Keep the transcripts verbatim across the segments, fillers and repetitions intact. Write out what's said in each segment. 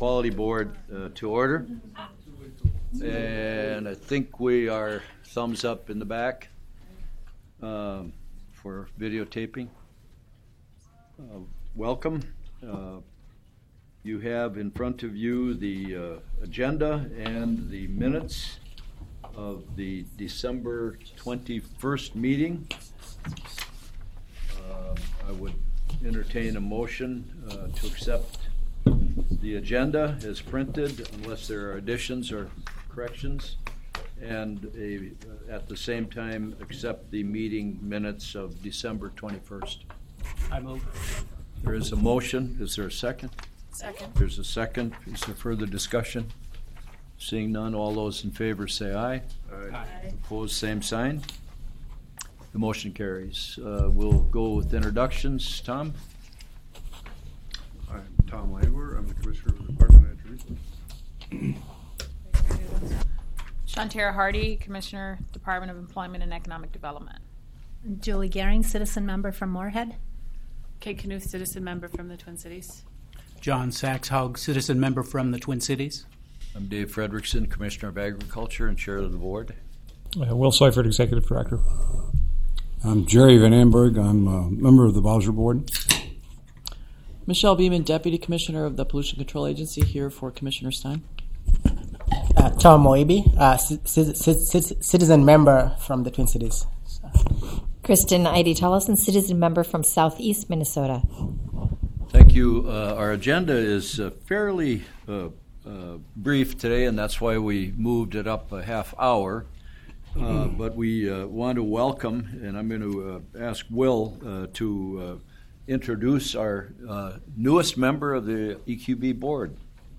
Quality Board uh, to order. And I think we are thumbs up in the back um, for videotaping. Uh, welcome. Uh, you have in front of you the uh, agenda and the minutes of the December twenty-first meeting. Uh, I would entertain a motion uh, to accept the agenda as printed unless there are additions or corrections, and a, uh, at the same time accept the meeting minutes of December twenty-first. I move. There is a motion. Is there a second? Second. There's a second. Is there further discussion? Seeing none, all those in favor say aye. Aye. Aye. Opposed, same sign. The motion carries. Uh, we'll go with introductions. Tom? I'm Tom Langler. I'm the Commissioner of the Department of Natural Resources. Shantara Hardy, Commissioner, Department of Employment and Economic Development. Julie Gehring, citizen member from Moorhead. Kate Knuth, citizen member from the Twin Cities. John Sachs-Haug, citizen member from the Twin Cities. I'm Dave Fredrickson, Commissioner of Agriculture and Chair of the Board. Uh, Will Seifert, Executive Director. I'm Jerry Van Amberg. I'm a member of the Bowser Board. Michelle Beeman, Deputy Commissioner of the Pollution Control Agency, here for Commissioner Stein. Uh, Tom Moibi, uh, c- c- c- citizen member from the Twin Cities. Kristen Eide-Tollison, citizen member from Southeast Minnesota. Thank you. Uh, our agenda is uh, fairly uh, uh, brief today, and that's why we moved it up a half hour. Uh, but we uh, want to welcome, and I'm going to uh, ask Will uh, to uh, introduce our uh, newest member of the E Q B board.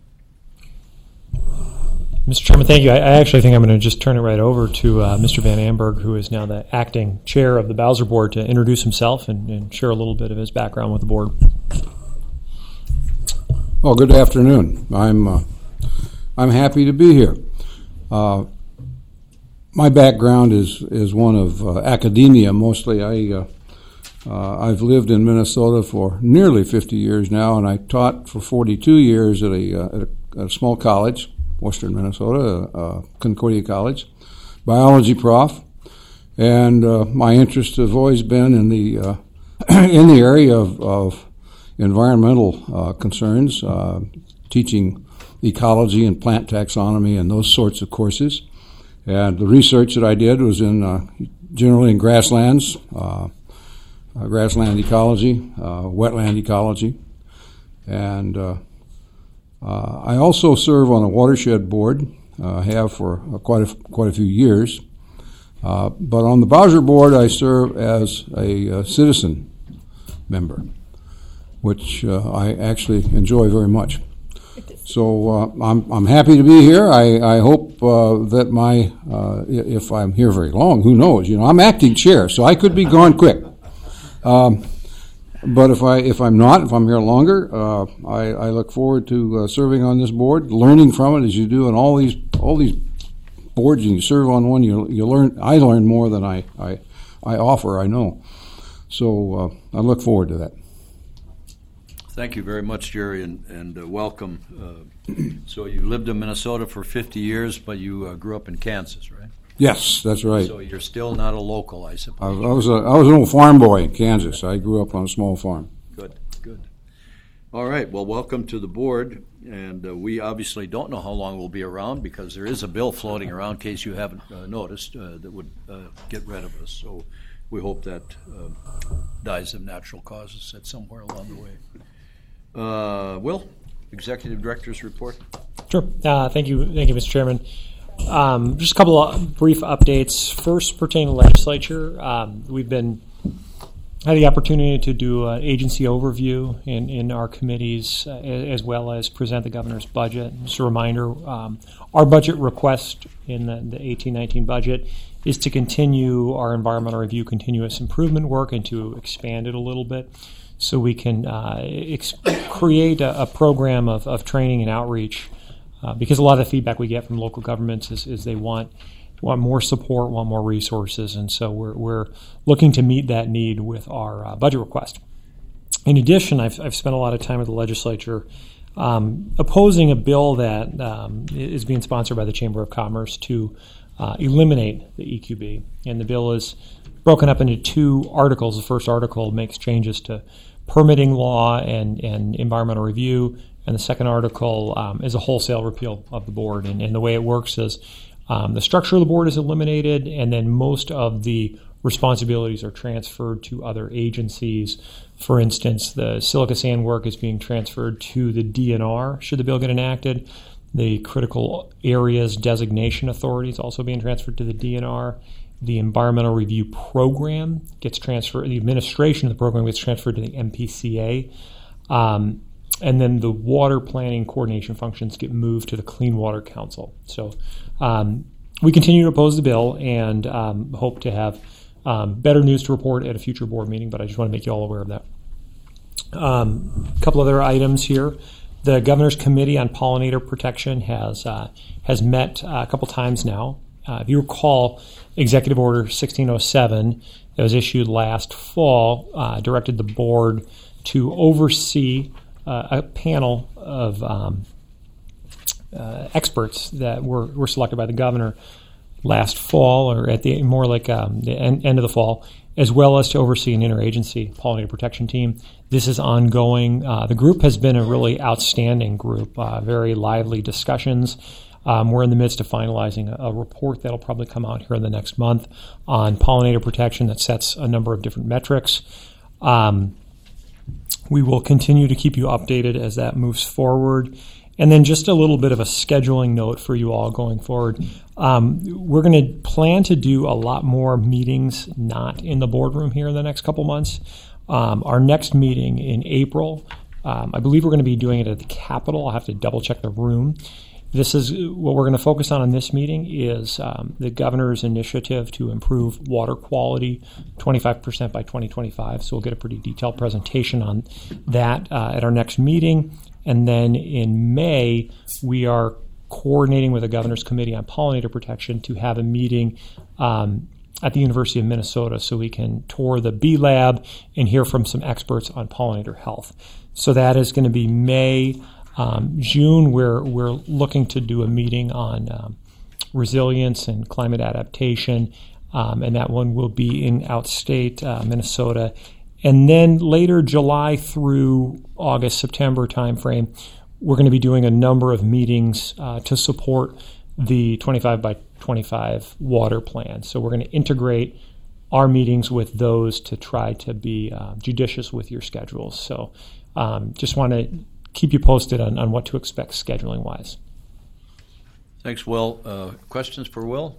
Mister Chairman, thank you. I, I actually think I'm going to just turn it right over to uh, Mister Van Amberg, who is now the acting chair of the Bowser Board, to introduce himself and, and share a little bit of his background with the board. Well, good afternoon. I'm uh, I'm happy to be here. Uh, my background is is one of uh, academia. Mostly, I uh, uh, I've lived in Minnesota for nearly fifty years now, and I taught for forty-two years at a, uh, at a, at a small college, Western Minnesota, uh, Concordia College, biology prof, and uh, my interests have always been in the uh, in the area of, of environmental uh, concerns, uh, teaching ecology and plant taxonomy and those sorts of courses. And the research that I did was in uh, generally in grasslands, uh, uh, grassland ecology, uh, wetland ecology, and uh, uh, I also serve on a watershed board. Uh, have for uh, quite a, quite a few years. Uh, but on the Bowser Board, I serve as a uh, citizen member, which uh, I actually enjoy very much. So uh, I'm I'm happy to be here. I, I hope uh, that my uh, if I'm here very long, who knows? You know, I'm acting chair, so I could be gone quick. Um, but if I if I'm not, if I'm here longer, uh, I, I look forward to uh, serving on this board, learning from it as you do in all these all these boards. And you serve on one, you you learn. I learn more than I I, I offer. I know. So uh, I look forward to that. Thank you very much, Jerry, and, and uh, welcome. Uh, so you lived in Minnesota for fifty years, but you uh, grew up in Kansas, right? Yes, that's right. So you're still not a local, I suppose. I, I was a I was an old farm boy in Kansas. I grew up on a small farm. Good, good. All right, well, welcome to the board, and uh, we obviously don't know how long we'll be around because there is a bill floating around, in case you haven't uh, noticed, uh, that would uh, get rid of us. So we hope that uh, dies of natural causes at somewhere along the way. Uh, Will, Executive Director's report. Sure. Uh, thank you, thank you, Mister Chairman. Um, just a couple of brief updates. First, pertaining to legislature, um, we've been had the opportunity to do an agency overview in, in our committees, uh, as well as present the governor's budget. Just a reminder, um, our budget request in the, the eighteen nineteen budget is to continue our environmental review continuous improvement work and to expand it a little bit, so we can uh, ex- create a, a program of, of training and outreach, uh, because a lot of the feedback we get from local governments is, is they want want more support, want more resources, and so we're we're looking to meet that need with our uh, budget request. In addition, I've I've spent a lot of time with the legislature um, opposing a bill that um, is being sponsored by the Chamber of Commerce to uh, eliminate the E Q B. And the bill is broken up into two articles. The first article makes changes to permitting law and, and environmental review, and the second article um, is a wholesale repeal of the board. And, and the way it works is um, the structure of the board is eliminated, and then most of the responsibilities are transferred to other agencies. For instance, the silica sand work is being transferred to the D N R should the bill get enacted. The critical areas designation authority is also being transferred to the D N R. The environmental review program gets transferred, the administration of the program gets transferred to the M P C A. Um, and then the water planning coordination functions get moved to the Clean Water Council. So um, we continue to oppose the bill and um, hope to have Um, better news to report at a future board meeting, but I just want to make you all aware of that. Um, a couple other items here. The Governor's Committee on Pollinator Protection has uh, has met uh, a couple times now. Uh, if you recall, Executive Order sixteen oh seven that was issued last fall uh, directed the board to oversee uh, a panel of um, uh, experts that were, were selected by the governor last fall, or at the more like um, the end, end of the fall, as well as to oversee an interagency pollinator protection team. This is ongoing. Uh, the group has been a really outstanding group, uh, very lively discussions. Um, we're in the midst of finalizing a, a report that'll probably come out here in the next month on pollinator protection that sets a number of different metrics. Um, we will continue to keep you updated as that moves forward. And then just a little bit of a scheduling note for you all going forward. Um, we're going to plan to do a lot more meetings not in the boardroom here in the next couple months. Um, our next meeting in April, um, I believe we're going to be doing it at the Capitol. I'll have to double check the room. This is what we're going to focus on in this meeting is um, the governor's initiative to improve water quality twenty-five percent by twenty twenty-five. So we'll get a pretty detailed presentation on that uh, at our next meeting. And then in May, we are coordinating with the Governor's Committee on Pollinator Protection to have a meeting um, at the University of Minnesota so we can tour the bee lab and hear from some experts on pollinator health. So that is going to be May. Um, June, we're, we're looking to do a meeting on um, resilience and climate adaptation, um, and that one will be in outstate uh, Minnesota. And then later, July through August, September timeframe, we're going to be doing a number of meetings uh, to support the twenty-five by twenty-five water plan. So we're going to integrate our meetings with those to try to be uh, judicious with your schedules. So um, just want to keep you posted on, on what to expect scheduling-wise. Thanks, Will. Uh, questions for Will?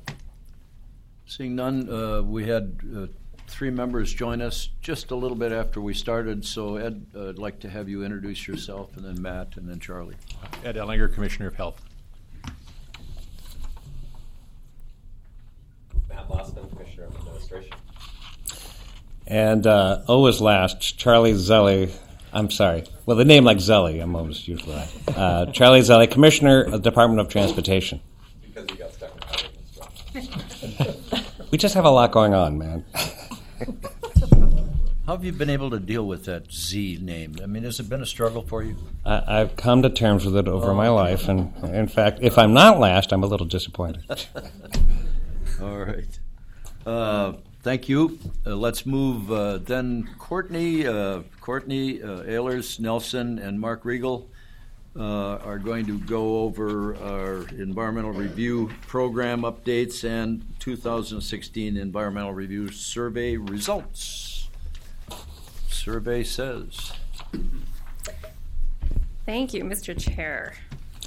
Seeing none, uh, we had uh, three members join us just a little bit after we started. So, Ed, uh, I'd like to have you introduce yourself, and then Matt, and then Charlie. Ed Ellinger, Commissioner of Health. Matt Losman, Commissioner of Administration. And uh, O is last, Charlie Zelli. I'm sorry. Well, the name like Zelli, I'm almost used to that. Uh, Charlie Zelli, Commissioner of the Department of Transportation. Because you got stuck in the We just have a lot going on, man. How have you been able to deal with that Z name? I mean, has it been a struggle for you? I, I've come to terms with it over oh, my life, and in fact, if I'm not last, I'm a little disappointed. All right. Uh, thank you. Uh, let's move uh, then. Courtney, uh, Courtney uh, Ehlers, Nelson, and Mark Riegel uh, are going to go over our environmental review program updates and two thousand sixteen environmental review survey results. Survey says. Thank you, Mister Chair.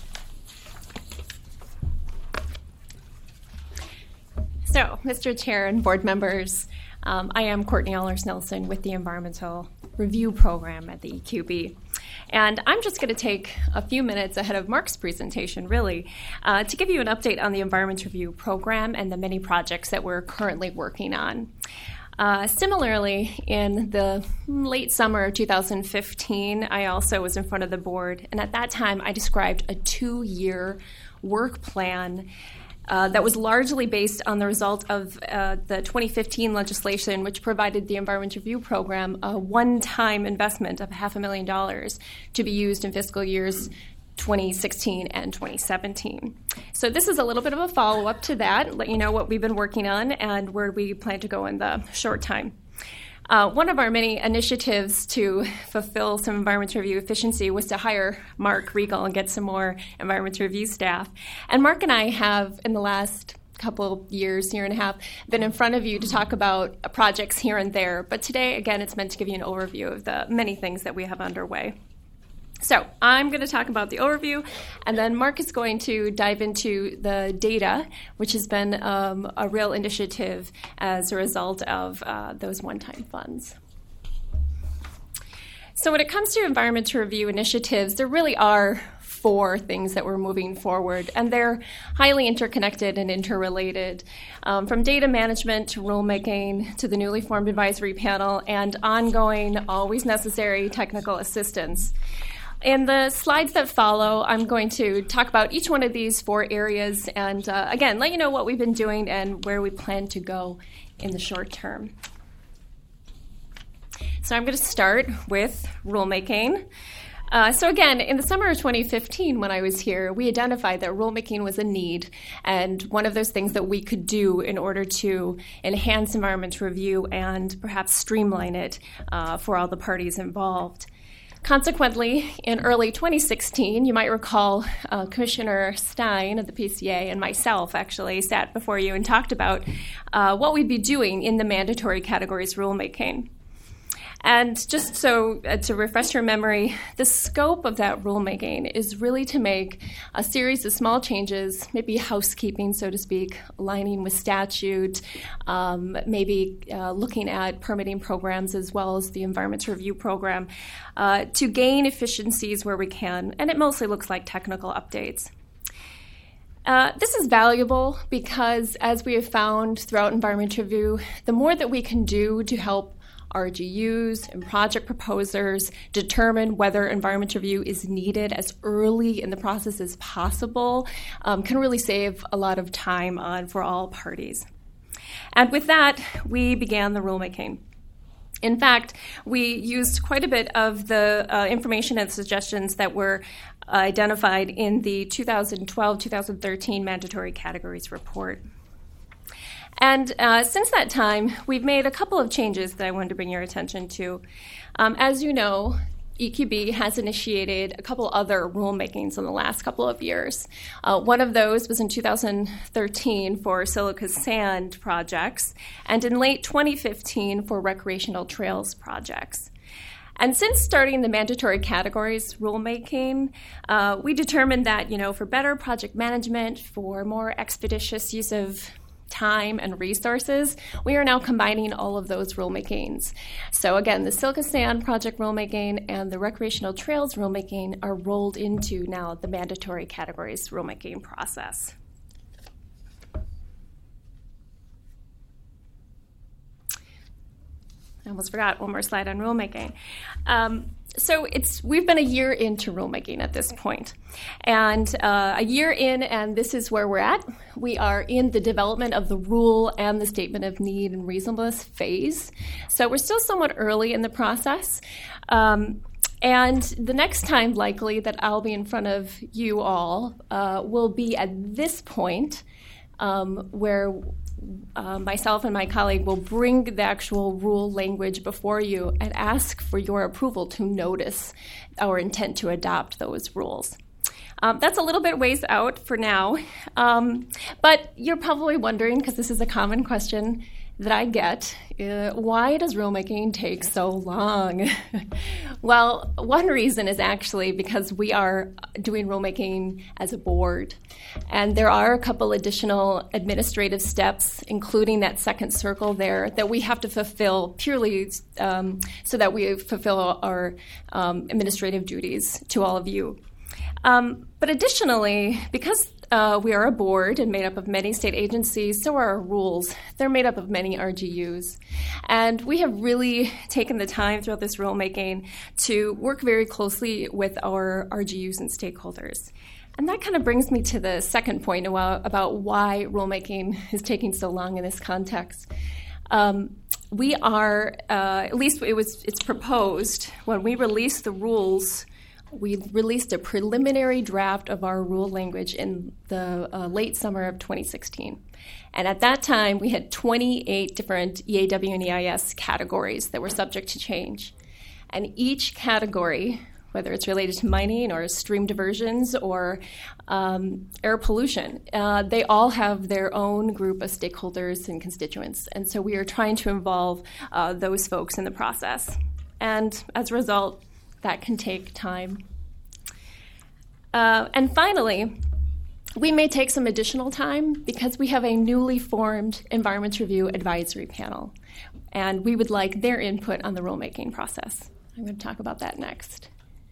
So, Mister Chair and board members, um, I am Courtney Ehlers Nelson with the Environmental Review Program at the E Q B. And I'm just going to take a few minutes ahead of Mark's presentation, really, uh, to give you an update on the Environmental Review Program and the many projects that we're currently working on. Uh, similarly, in the late summer of two thousand fifteen, I also was in front of the board, and at that time I described a two-year work plan uh, that was largely based on the result of uh, the twenty fifteen legislation, which provided the Environment Review Program a one-time investment of half a million dollars to be used in fiscal years twenty sixteen and twenty seventeen. So this is a little bit of a follow-up to that, let you know what we've been working on and where we plan to go in the short time. Uh, one of our many initiatives to fulfill some environmental review efficiency was to hire Mark Regal and get some more environmental review staff. And Mark and I have, in the last couple of years, year and a half, been in front of you to talk about projects here and there. But today, again, it's meant to give you an overview of the many things that we have underway. So I'm going to talk about the overview, and then Mark is going to dive into the data, which has been um, a real initiative as a result of uh, those one-time funds. So when it comes to environmental review initiatives, there really are four things that we're moving forward, and they're highly interconnected and interrelated, um, from data management to rulemaking to the newly formed advisory panel and ongoing, always necessary technical assistance. In the slides that follow, I'm going to talk about each one of these four areas and, uh, again, let you know what we've been doing and where we plan to go in the short term. So I'm going to start with rulemaking. Uh, so again, in the summer of twenty fifteen, when I was here, we identified that rulemaking was a need and one of those things that we could do in order to enhance environmental review and perhaps streamline it uh, for all the parties involved. Consequently, in early twenty sixteen, you might recall uh, Commissioner Stein of the P C A and myself actually sat before you and talked about uh, what we'd be doing in the mandatory categories rulemaking. And just so uh, to refresh your memory, the scope of that rulemaking is really to make a series of small changes, maybe housekeeping, so to speak, aligning with statute, um, maybe uh, looking at permitting programs as well as the environmental review program, uh, to gain efficiencies where we can, and it mostly looks like technical updates. Uh, this is valuable because, as we have found throughout environmental review, the more that we can do to help R G Us and project proposers determine whether environmental review is needed as early in the process as possible um, can really save a lot of time on for all parties. And with that, we began the rulemaking. In fact, we used quite a bit of the uh, information and suggestions that were identified in the two thousand twelve two thousand thirteen Mandatory Categories Report. And uh, since that time, we've made a couple of changes that I wanted to bring your attention to. Um, as you know, E Q B has initiated a couple other rulemakings in the last couple of years. Uh, one of those was in two thousand thirteen for silica sand projects, and in late twenty fifteen for recreational trails projects. And since starting the mandatory categories rulemaking, uh, we determined that, you know, for better project management, for more expeditious use of time and resources, we are now combining all of those rulemakings. So again, the silica sand project rulemaking and the recreational trails rulemaking are rolled into now the mandatory categories rulemaking process. I almost forgot one more slide on rulemaking. Um, So it's we've been a year into rulemaking at this point. And uh, a year in, and this is where we're at. We are in the development of the rule and the statement of need and reasonableness phase. So we're still somewhat early in the process. Um, and the next time likely that I'll be in front of you all uh, will be at this point um, where Uh, myself and my colleague will bring the actual rule language before you and ask for your approval to notice our intent to adopt those rules. Um, that's a little bit ways out for now, um, but you're probably wondering, because this is a common question that I get, uh, why does rulemaking take so long? Well, one reason is actually because we are doing rulemaking as a board, and there are a couple additional administrative steps, including that second circle there, that we have to fulfill purely um, so that we fulfill our um, administrative duties to all of you. Um, but additionally, because uh, we are a board and made up of many state agencies, so are our rules. They're made up of many R G Us. And we have really taken the time throughout this rulemaking to work very closely with our R G Us and stakeholders. And that kind of brings me to the second point about why rulemaking is taking so long in this context. Um, we are, uh, at least it was, it's proposed, when we released the rules, we released a preliminary draft of our rule language in the uh, late summer of twenty sixteen. And at that time, we had twenty-eight different E A W and E I S categories that were subject to change. And each category, whether it's related to mining or stream diversions or um, air pollution, uh, they all have their own group of stakeholders and constituents. And so we are trying to involve uh, those folks in the process. And as a result, that can take time. Uh, and finally, we may take some additional time because we have a newly formed Environment Review Advisory Panel, and we would like their input on the rulemaking process. I'm going to talk about that next.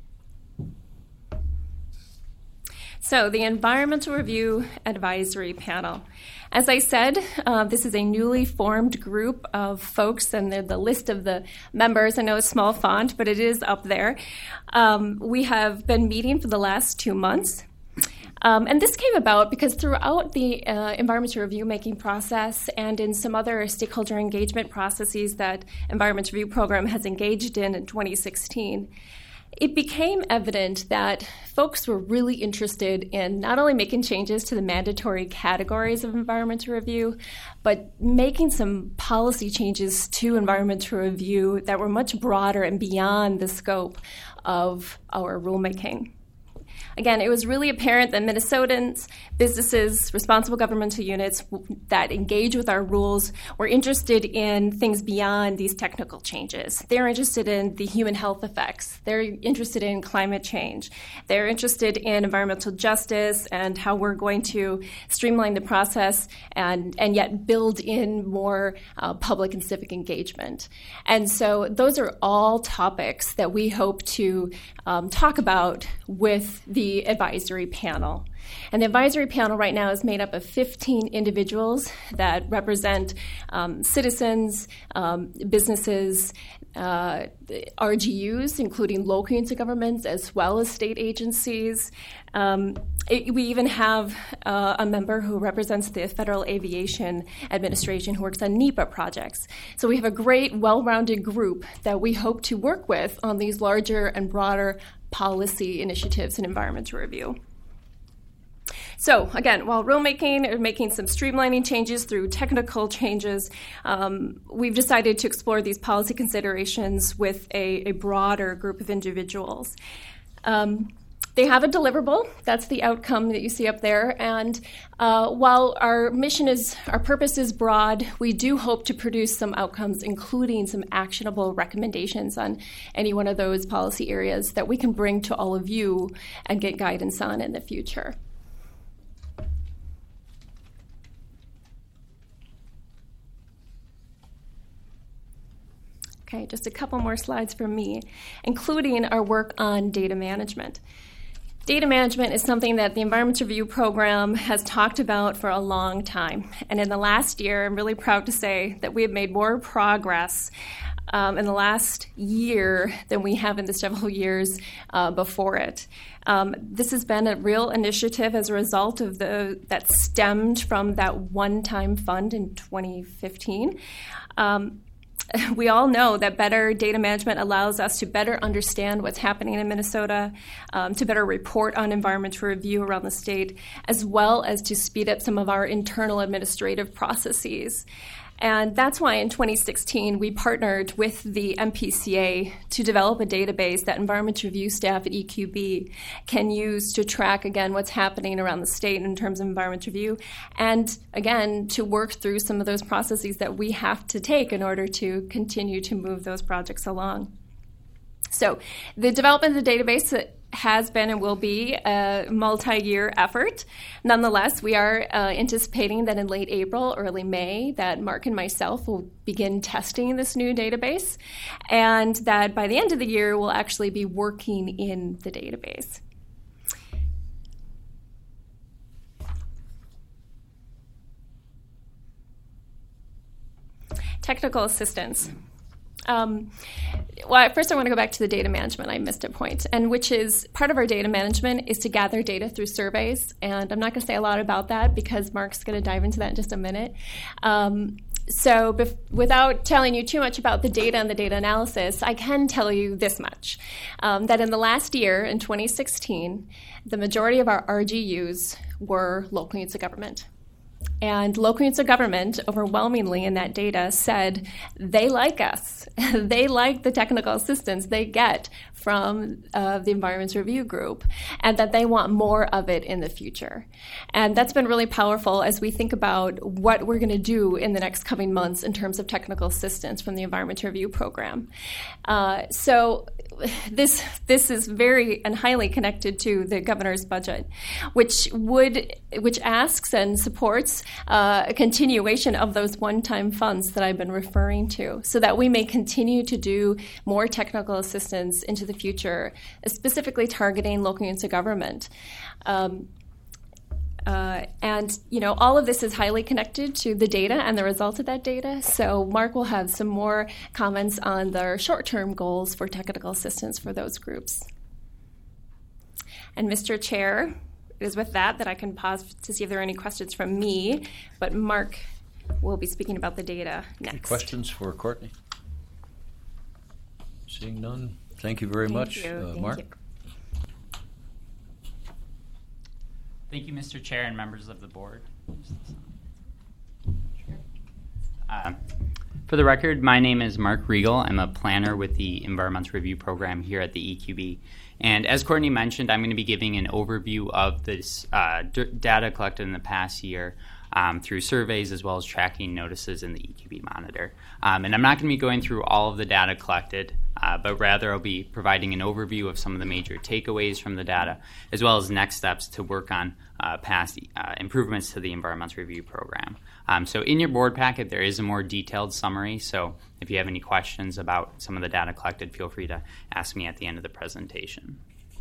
So the Environmental Review Advisory Panel. As I said, uh, this is a newly formed group of folks, and the, the list of the members, I know it's small font, but it is up there. Um, we have been meeting for the last two months. Um, and this came about because throughout the uh, environmental review-making process and in some other stakeholder engagement processes that Environment Review Program has engaged in in twenty sixteen, it became evident that folks were really interested in not only making changes to the mandatory categories of environmental review, but making some policy changes to environmental review that were much broader and beyond the scope of our rulemaking. Again, it was really apparent that Minnesotans, businesses, responsible governmental units that engage with our rules were interested in things beyond these technical changes. They're interested in the human health effects. They're interested in climate change. They're interested in environmental justice and how we're going to streamline the process and, and yet build in more uh, public and civic engagement. And so those are all topics that we hope to um, talk about with the advisory panel. And the advisory panel right now is made up of fifteen individuals that represent um, citizens, um, businesses, uh, R G Us, including local units of governments, as well as state agencies. Um, it, we even have uh, a member who represents the Federal Aviation Administration who works on NEPA projects. So we have a great, well-rounded group that we hope to work with on these larger and broader policy initiatives in environmental review. So again, while rulemaking and making some streamlining changes through technical changes, um, we've decided to explore these policy considerations with a, a broader group of individuals. Um, They have a deliverable. That's the outcome that you see up there. And uh, while our mission is, our purpose is broad, we do hope to produce some outcomes, including some actionable recommendations on any one of those policy areas that we can bring to all of you and get guidance on in the future. Okay, just a couple more slides from me, including our work on data management. Data management is something that the Environment Review Program has talked about for a long time. And in the last year, I'm really proud to say that we have made more progress um, in the last year than we have in the several years uh, before it. Um, this has been a real initiative as a result of the that stemmed from that one-time fund in twenty fifteen. Um, We all know that better data management allows us to better understand what's happening in Minnesota, um, to better report on environmental review around the state, as well as to speed up some of our internal administrative processes. And that's why in twenty sixteen, we partnered with the M P C A to develop a database that environmental review staff at E Q B can use to track, again, what's happening around the state in terms of environmental review, and, again, to work through some of those processes that we have to take in order to continue to move those projects along. So the development of the database has been and will be a multi-year effort. Nonetheless, we are uh, anticipating that in late April, early May, that Mark and myself will begin testing this new database, and that by the end of the year, we'll actually be working in the database. Technical assistance. Um, well, first I want to go back to the data management. I missed a point, and which is part of our data management is to gather data through surveys. And I'm not going to say a lot about that because Mark's going to dive into that in just a minute. Um, so bef- without telling you too much about the data and the data analysis, I can tell you this much, um, that in the last year, in twenty sixteen, the majority of our R G Us were local units of government. And local units of government, overwhelmingly in that data, said they like us. They like the technical assistance they get from uh, the Environments Review Group, and that they want more of it in the future. And that's been really powerful as we think about what we're going to do in the next coming months in terms of technical assistance from the Environments Review Program. Uh, so this this is very and highly connected to the governor's budget, which would which asks and supports uh, a continuation of those one-time funds that I've been referring to, so that we may continue to do more technical assistance into the future, specifically targeting local units of government. Um, Uh, and, you know, all of this is highly connected to the data and the result of that data. So Mark will have some more comments on their short-term goals for technical assistance for those groups. And Mister Chair, it is with that that I can pause to see if there are any questions from me. But Mark will be speaking about the data next. Any questions for Courtney? Seeing none, thank you very Thank much. you. Uh, Thank Mark? you. Thank you, Mister Chair and members of the board. Uh, for the record, my name is Mark Regal. I'm a planner with the Environmental Review Program here at the E Q B. And as Courtney mentioned, I'm going to be giving an overview of this uh, d- data collected in the past year um, through surveys as well as tracking notices in the E Q B monitor. Um, and I'm not going to be going through all of the data collected, uh, but rather I'll be providing an overview of some of the major takeaways from the data, as well as next steps to work on uh, past uh, improvements to the Environmental Review Program. Um, so in your board packet, there is a more detailed summary. So if you have any questions about some of the data collected, feel free to ask me at the end of the presentation.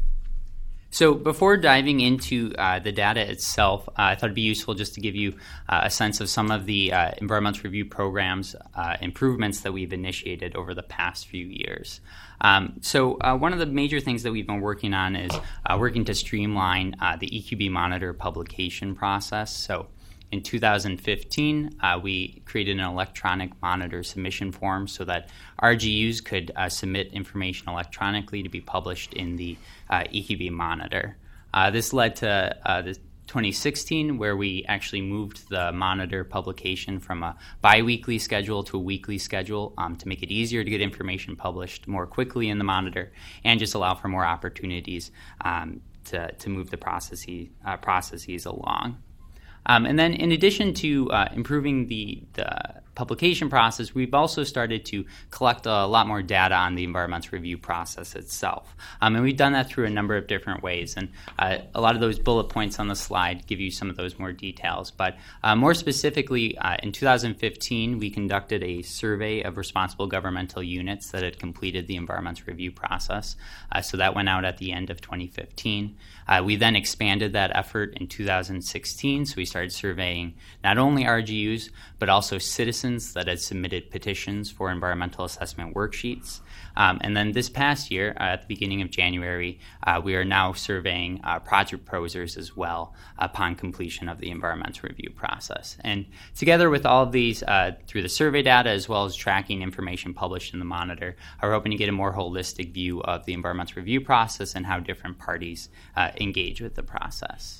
So before diving into uh, the data itself, uh, I thought it'd be useful just to give you uh, a sense of some of the uh, Environmental Review Program's uh, improvements that we've initiated over the past few years. Um, so uh, one of the major things that we've been working on is uh, working to streamline uh, the E Q B monitor publication process. So in two thousand fifteen, uh, we created an electronic monitor submission form so that R G Us could uh, submit information electronically to be published in the uh, E Q B monitor. Uh, this led to uh, the twenty sixteen, where we actually moved the monitor publication from a biweekly schedule to a weekly schedule um, to make it easier to get information published more quickly in the monitor and just allow for more opportunities um, to, to move the processes, uh, processes along. Um, and then in addition to uh, improving the, the publication process, we've also started to collect a lot more data on the environmental review process itself. Um, and we've done that through a number of different ways. And uh, a lot of those bullet points on the slide give you some of those more details. But uh, more specifically, uh, in two thousand fifteen, we conducted a survey of responsible governmental units that had completed the environmental review process. Uh, so that went out at the end of twenty fifteen. Uh, we then expanded that effort in two thousand sixteen. So we started surveying not only R G Us, but also citizens that had submitted petitions for environmental assessment worksheets. Um, and then this past year, uh, at the beginning of January, uh, we are now surveying uh, project proposers as well upon completion of the environmental review process. And together with all of these, uh, through the survey data as well as tracking information published in the monitor, we're hoping to get a more holistic view of the environmental review process and how different parties uh, engage with the process.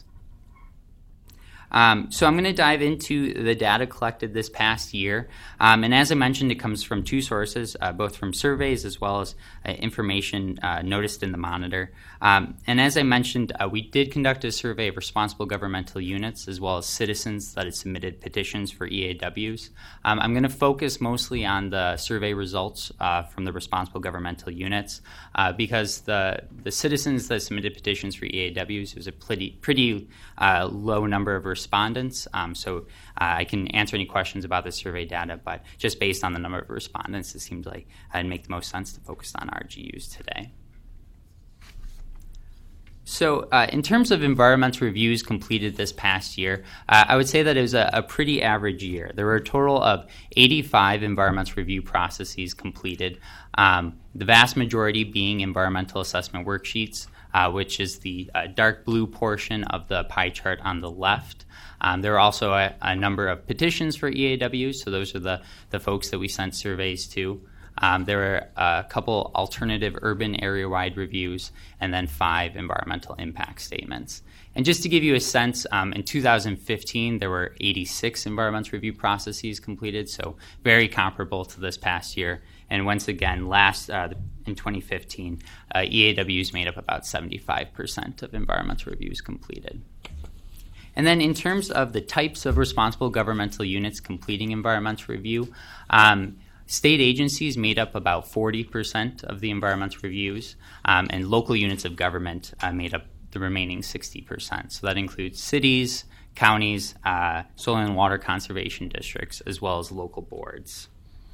Um, so I'm going to dive into the data collected this past year. Um, and as I mentioned, it comes from two sources, uh, both from surveys as well as uh, information uh, noticed in the monitor. Um, and as I mentioned, uh, we did conduct a survey of responsible governmental units as well as citizens that had submitted petitions for E A Ws. Um, I'm going to focus mostly on the survey results uh, from the responsible governmental units uh, because the, the citizens that submitted petitions for E A Ws was a pretty, pretty uh, low number of respondents. Um, so uh, I can answer any questions about the survey data, but just based on the number of respondents, it seemed like it'd make the most sense to focus on R G Us today. So uh, in terms of environmental reviews completed this past year, uh, I would say that it was a, a pretty average year. There were a total of eighty-five environmental review processes completed, um, the vast majority being environmental assessment worksheets, uh, which is the uh, dark blue portion of the pie chart on the left. Um, there are also a, a number of petitions for E A Ws, so those are the, the folks that we sent surveys to. Um, there were a couple alternative urban area-wide reviews, and then five environmental impact statements. And just to give you a sense, um, in two thousand fifteen, there were eighty-six environmental review processes completed, so very comparable to this past year. And once again, last uh, in twenty fifteen, uh, E A Ws made up about seventy-five percent of environmental reviews completed. And then in terms of the types of responsible governmental units completing environmental review, um, state agencies made up about forty percent of the environmental reviews, um, and local units of government uh, made up the remaining sixty percent. So that includes cities, counties, uh, soil and water conservation districts, as well as local boards.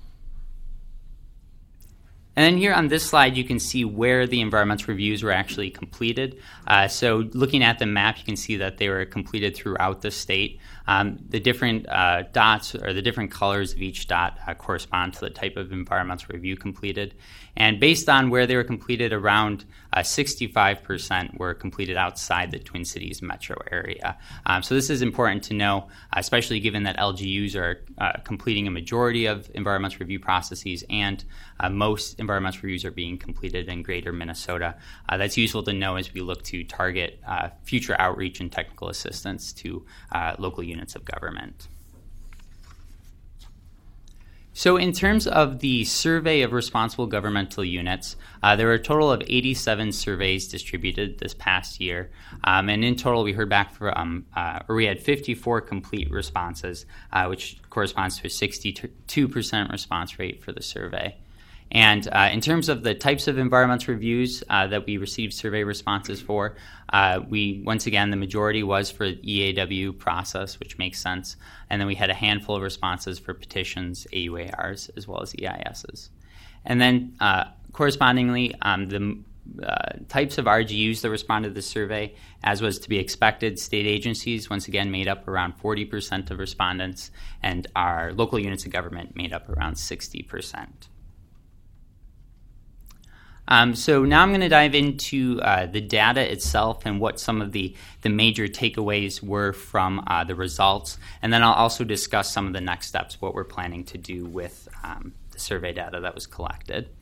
And then here on this slide, you can see where the environmental reviews were actually completed. Uh, so looking at the map, you can see that they were completed throughout the state. Um, the different uh, dots, or the different colors of each dot, uh, correspond to the type of environmental review completed. And based on where they were completed, around uh, sixty-five percent were completed outside the Twin Cities metro area. Um, so this is important to know, especially given that L G Us are uh, completing a majority of environmental review processes, and uh, most environmental reviews are being completed in greater Minnesota. Uh, that's useful to know as we look to target uh, future outreach and technical assistance to uh, local units of government. So in terms of the survey of responsible governmental units, uh, there were a total of eighty-seven surveys distributed this past year. Um, and in total, we heard back from, uh, or we had fifty-four complete responses, uh, which corresponds to a sixty-two percent response rate for the survey. And uh, in terms of the types of environmental reviews uh, that we received survey responses for, uh, we, once again, the majority was for the E A W process, which makes sense. And then we had a handful of responses for petitions, A U A Rs, as well as E I Ss. And then uh, correspondingly, um, the uh, types of R G Us that responded to the survey, as was to be expected, state agencies, once again, made up around forty percent of respondents, and our local units of government made up around sixty percent. Um, so now I'm going to dive into uh, the data itself and what some of the, the major takeaways were from uh, the results. And then I'll also discuss some of the next steps, what we're planning to do with um, the survey data that was collected.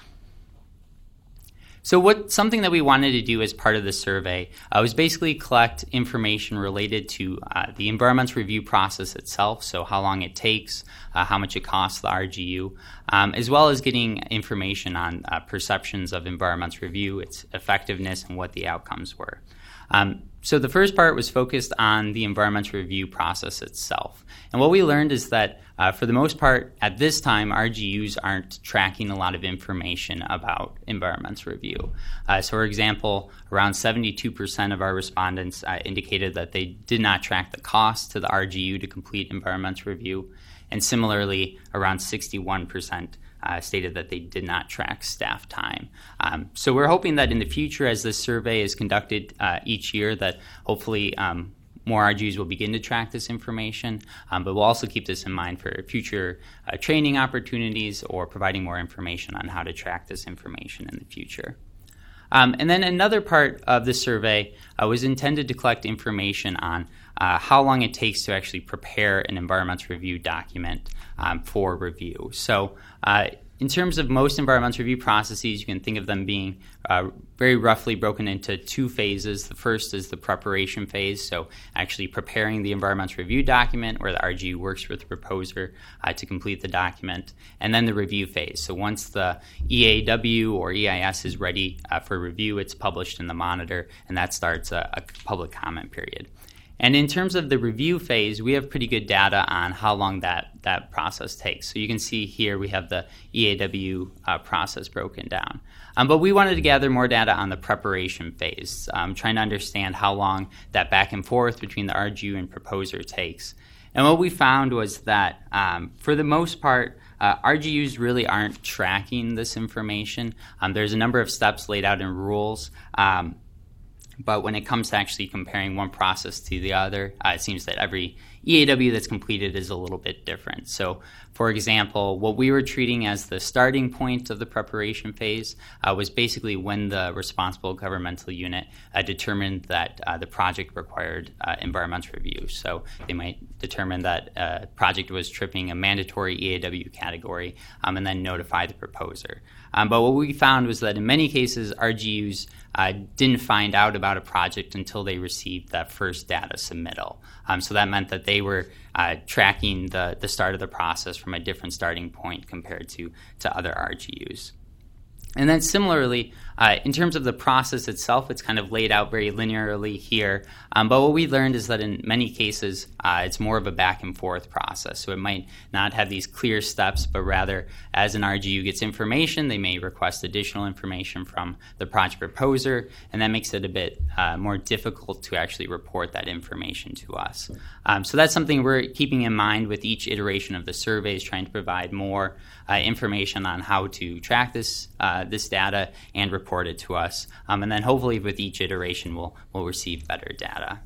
So what something that we wanted to do as part of the survey uh, was basically collect information related to uh, the environmental review process itself, so how long it takes, uh, how much it costs the R G U, um, as well as getting information on uh, perceptions of environmental review, its effectiveness, and what the outcomes were. Um, so the first part was focused on the environmental review process itself. And what we learned is that uh, for the most part, at this time, R G Us aren't tracking a lot of information about environmental review. Uh, so for example, around seventy-two percent of our respondents uh, indicated that they did not track the cost to the R G U to complete environmental review. And similarly, around sixty-one percent Uh, stated that they did not track staff time. Um, so we're hoping that in the future, as this survey is conducted uh, each year, that hopefully um, more R G Us will begin to track this information, um, but we'll also keep this in mind for future uh, training opportunities or providing more information on how to track this information in the future. Um, and then another part of the survey uh, was intended to collect information on uh, how long it takes to actually prepare an environmental review document um, for review. So uh, in terms of most environmental review processes, you can think of them being uh, very roughly broken into two phases. The first is the preparation phase, so actually preparing the environmental review document where the R G U works with the proposer uh, to complete the document, and then the review phase. So once the E A W or E I S is ready uh, for review, it's published in the monitor, and that starts a, a public comment period. And in terms of the review phase, we have pretty good data on how long that, that process takes. So you can see here we have the E A W uh, process broken down. Um, but we wanted to gather more data on the preparation phase, um, trying to understand how long that back and forth between the R G U and proposer takes. And what we found was that um, for the most part, uh, R G Us really aren't tracking this information. Um, there's a number of steps laid out in rules. Um, But when it comes to actually comparing one process to the other, uh, it seems that every E A W that's completed is a little bit different. So, for example, what we were treating as the starting point of the preparation phase uh, was basically when the responsible governmental unit uh, determined that uh, the project required uh, environmental review. So they might determine that a uh, project was tripping a mandatory E A W category um, and then notify the proposer. Um, but what we found was that in many cases, R G Us uh, didn't find out about a project until they received that first data submittal. Um, so that meant that they were uh, tracking the, the start of the process from a different starting point compared to, to other R G Us. And then similarly, uh, in terms of the process itself, it's kind of laid out very linearly here. Um, but what we learned is that in many cases, uh, it's more of a back and forth process. So it might not have these clear steps, but rather as an R G U gets information, they may request additional information from the project proposer, and that makes it a bit uh, more difficult to actually report that information to us. Um, so that's something we're keeping in mind with each iteration of the surveys, trying to provide more uh, information on how to track this uh, this data and report it to us. Um, and then hopefully with each iteration, we'll, we'll receive better data.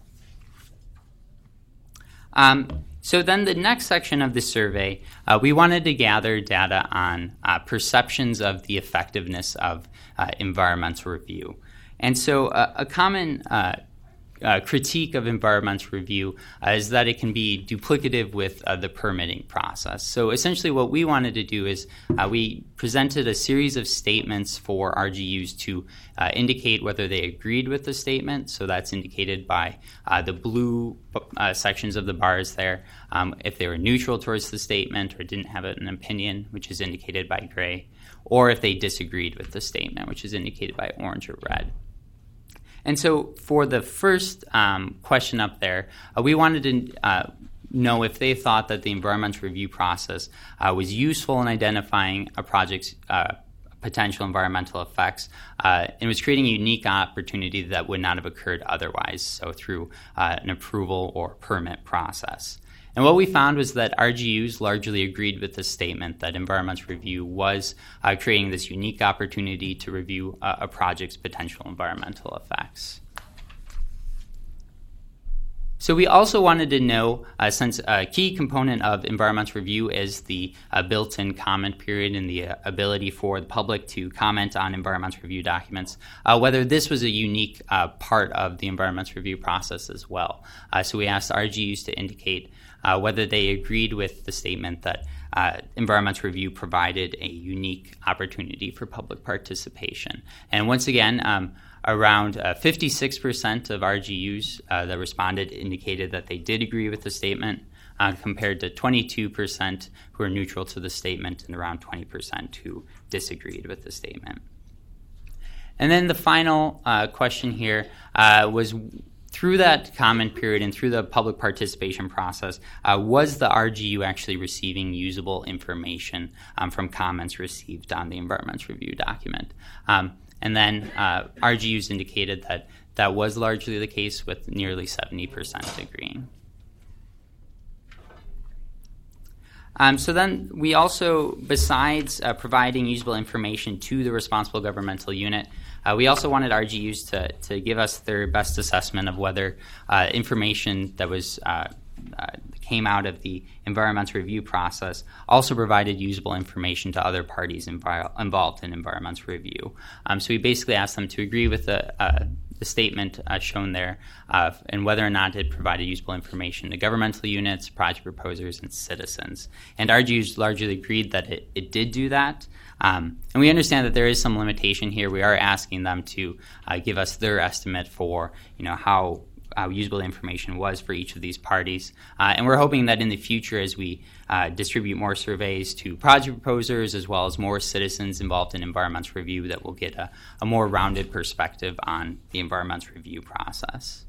Um, so then the next section of the survey, uh, we wanted to gather data on uh, perceptions of the effectiveness of uh, environmental review. And so uh, a common uh, Uh, critique of environmental review uh, is that it can be duplicative with uh, the permitting process. So essentially what we wanted to do is uh, we presented a series of statements for R G Us to uh, indicate whether they agreed with the statement. So that's indicated by uh, the blue uh, sections of the bars there. Um, if they were neutral towards the statement or didn't have an opinion, which is indicated by gray, or if they disagreed with the statement, which is indicated by orange or red. And so for the first um, question up there, uh, we wanted to uh, know if they thought that the environmental review process uh, was useful in identifying a project's uh, potential environmental effects uh, and was creating a unique opportunity that would not have occurred otherwise, so through uh, an approval or permit process. And what we found was that R G Us largely agreed with the statement that environmental review was uh, creating this unique opportunity to review uh, a project's potential environmental effects. So we also wanted to know, uh, since a key component of environmental review is the uh, built-in comment period and the uh, ability for the public to comment on environmental review documents, uh, whether this was a unique uh, part of the environmental review process as well. Uh, so we asked R G Us to indicate Uh, whether they agreed with the statement that uh, environmental review provided a unique opportunity for public participation. And once again, um, around uh, fifty-six percent of R G Us uh, that responded indicated that they did agree with the statement, uh, compared to twenty-two percent who are neutral to the statement and around twenty percent who disagreed with the statement. And then the final uh, question here uh, was, through that comment period and through the public participation process, uh, was the R G U actually receiving usable information um, from comments received on the environmental review document? Um, and then uh, R G Us indicated that that was largely the case, with nearly seventy percent agreeing. Um, so then we also, besides uh, providing usable information to the responsible governmental unit, uh, we also wanted R G Us to, to give us their best assessment of whether uh, information that was uh, uh, came out of the environmental review process also provided usable information to other parties invi- involved in environmental review. Um, so we basically asked them to agree with the uh, the statement uh, shown there uh, and whether or not it provided useful information to governmental units, project proposers, and citizens. And R G Us largely agreed that it, it did do that. Um, and we understand that there is some limitation here. We are asking them to uh, give us their estimate for, you know, how how usable information was for each of these parties. Uh, and we're hoping that in the future, as we uh, distribute more surveys to project proposers as well as more citizens involved in environmental review, that we'll get a, a more rounded perspective on the environmental review process.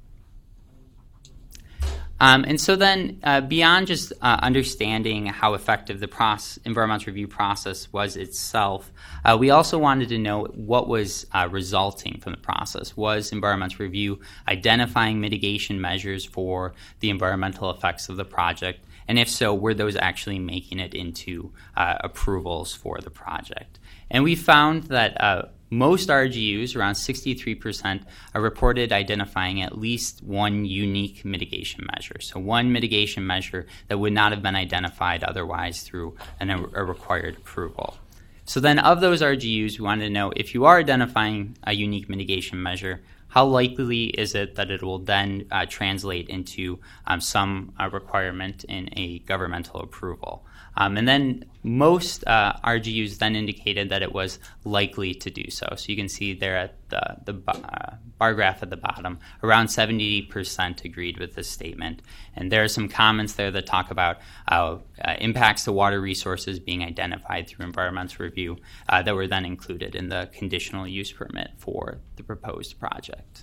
Um, and so then, uh, beyond just uh, understanding how effective the process, environmental review process was itself, uh, we also wanted to know what was uh, resulting from the process. Was environmental review identifying mitigation measures for the environmental effects of the project? And if so, were those actually making it into uh, approvals for the project? And we found that uh, most R G Us, around sixty-three percent, are reported identifying at least one unique mitigation measure. So one mitigation measure that would not have been identified otherwise through an, a required approval. So then of those R G Us, we wanted to know if you are identifying a unique mitigation measure, how likely is it that it will then uh, translate into um, some uh, requirement in a governmental approval? Um, and then most uh, R G Us then indicated that it was likely to do so. So you can see there at the, the uh, bar graph at the bottom, around seventy percent agreed with this statement. And there are some comments there that talk about uh, uh, impacts to water resources being identified through environmental review uh, that were then included in the conditional use permit for the proposed project.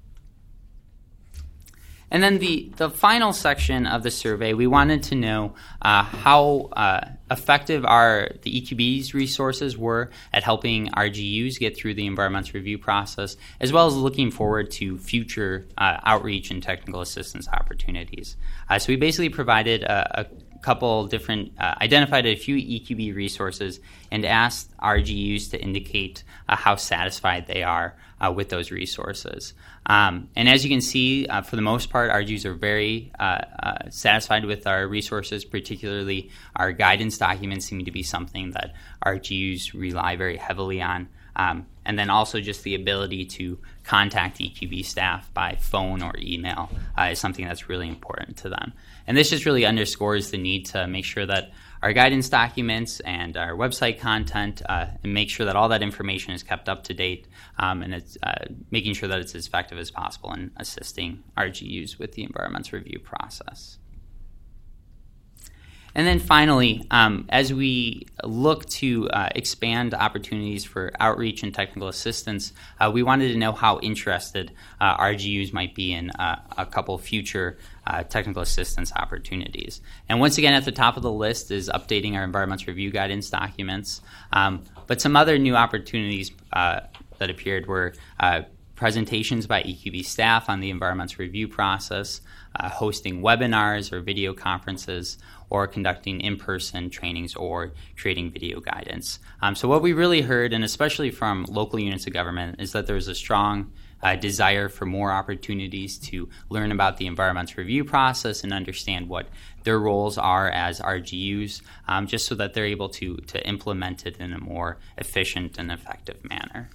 And then the, the final section of the survey, we wanted to know uh, how uh, effective our the E Q B's resources were at helping R G Us get through the environmental review process, as well as looking forward to future uh, outreach and technical assistance opportunities. Uh, so we basically provided a, a couple different, uh, identified a few E Q B resources and asked R G Us to indicate uh, how satisfied they are uh, with those resources. Um, and as you can see, uh, for the most part, R G Us are very uh, uh, satisfied with our resources, particularly our guidance documents seem to be something that R G Us rely very heavily on. Um, and then also just the ability to contact E Q B staff by phone or email uh, is something that's really important to them. And this just really underscores the need to make sure that our guidance documents and our website content uh, and make sure that all that information is kept up to date um, and it's uh, making sure that it's as effective as possible in assisting R G Us with the environmental review process. And then finally, um, as we look to uh, expand opportunities for outreach and technical assistance, uh, we wanted to know how interested uh, R G Us might be in uh, a couple future uh, technical assistance opportunities. And once again, at the top of the list is updating our environmental review guidance documents. Um, but some other new opportunities uh, that appeared were uh, presentations by E Q B staff on the environmental review process, uh, hosting webinars or video conferences, or conducting in-person trainings or creating video guidance. Um, so what we really heard, and especially from local units of government, is that there's a strong uh, desire for more opportunities to learn about the environmental review process and understand what their roles are as R G Us, um, just so that they're able to, to implement it in a more efficient and effective manner.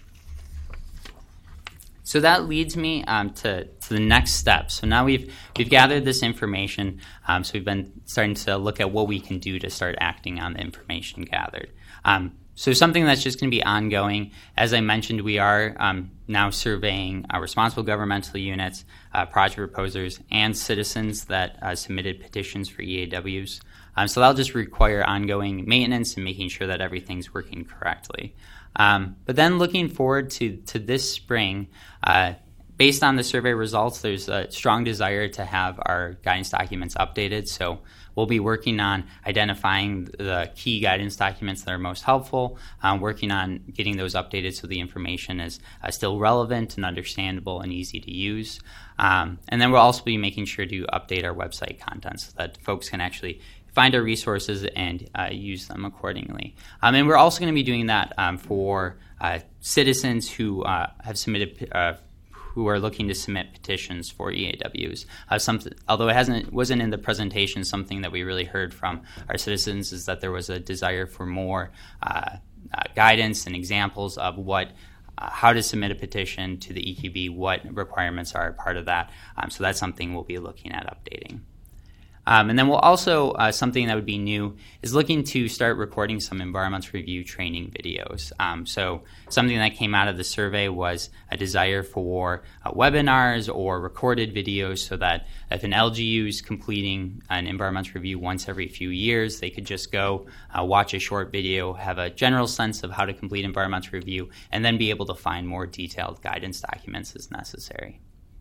So that leads me um, to, to the next step. So now we've we've gathered this information. Um, so we've been starting to look at what we can do to start acting on the information gathered. Um, so something that's just going to be ongoing. As I mentioned, we are um, now surveying uh, responsible governmental units, uh, project proposers, and citizens that uh, submitted petitions for E A Ws. Um, so that'll just require ongoing maintenance and making sure that everything's working correctly. Um, but then looking forward to, to this spring, uh, based on the survey results, there's a strong desire to have our guidance documents updated. So we'll be working on identifying the key guidance documents that are most helpful, um, working on getting those updated so the information is uh, still relevant and understandable and easy to use. Um, and then we'll also be making sure to update our website content so that folks can actually find our resources and uh, use them accordingly. Um, and we're also going to be doing that um, for uh, citizens who uh, have submitted, uh, who are looking to submit petitions for E A Ws. Uh, something, although it hasn't, wasn't in the presentation, something that we really heard from our citizens is that there was a desire for more uh, uh, guidance and examples of what Uh, how to submit a petition to the E Q B, what requirements are a part of that. Um, so that's something we'll be looking at updating. Um, and then we'll also, uh, something that would be new is looking to start recording some environmental review training videos. Um, so something that came out of the survey was a desire for uh, webinars or recorded videos so that if an L G U is completing an environmental review once every few years, they could just go uh, watch a short video, have a general sense of how to complete environmental review, and then be able to find more detailed guidance documents as necessary.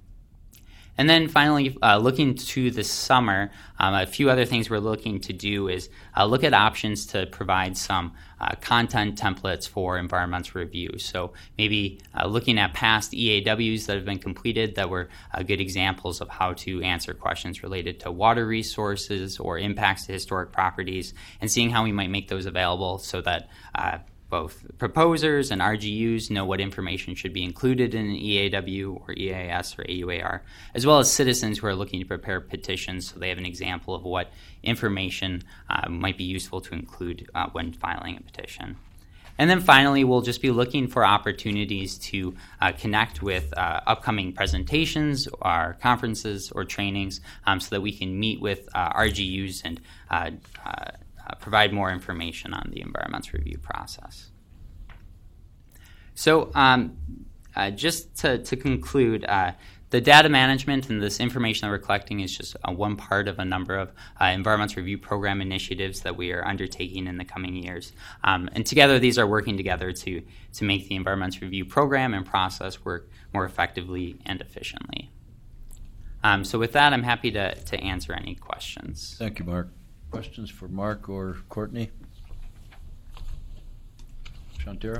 And then finally, uh, looking to the summer, um, a few other things we're looking to do is uh, look at options to provide some uh, content templates for environmental review. So maybe uh, looking at past E A Ws that have been completed that were uh, good examples of how to answer questions related to water resources or impacts to historic properties, and seeing how we might make those available so that uh, both proposers and R G Us know what information should be included in an E A W or E A S or A U A R, as well as citizens who are looking to prepare petitions so they have an example of what information uh, might be useful to include uh, when filing a petition. And then finally, we'll just be looking for opportunities to uh, connect with uh, upcoming presentations or conferences or trainings um, so that we can meet with uh, R G Us and uh, uh, Uh, provide more information on the environmental review process. So um, uh, just to, to conclude, uh, the data management and this information that we're collecting is just uh, one part of a number of uh, environmental review program initiatives that we are undertaking in the coming years. Um, and together, these are working together to, to make the environmental review program and process work more effectively and efficiently. Um, so with that, I'm happy to, to answer any questions. Thank you, Mark. Questions for Mark or Courtney? Shantira?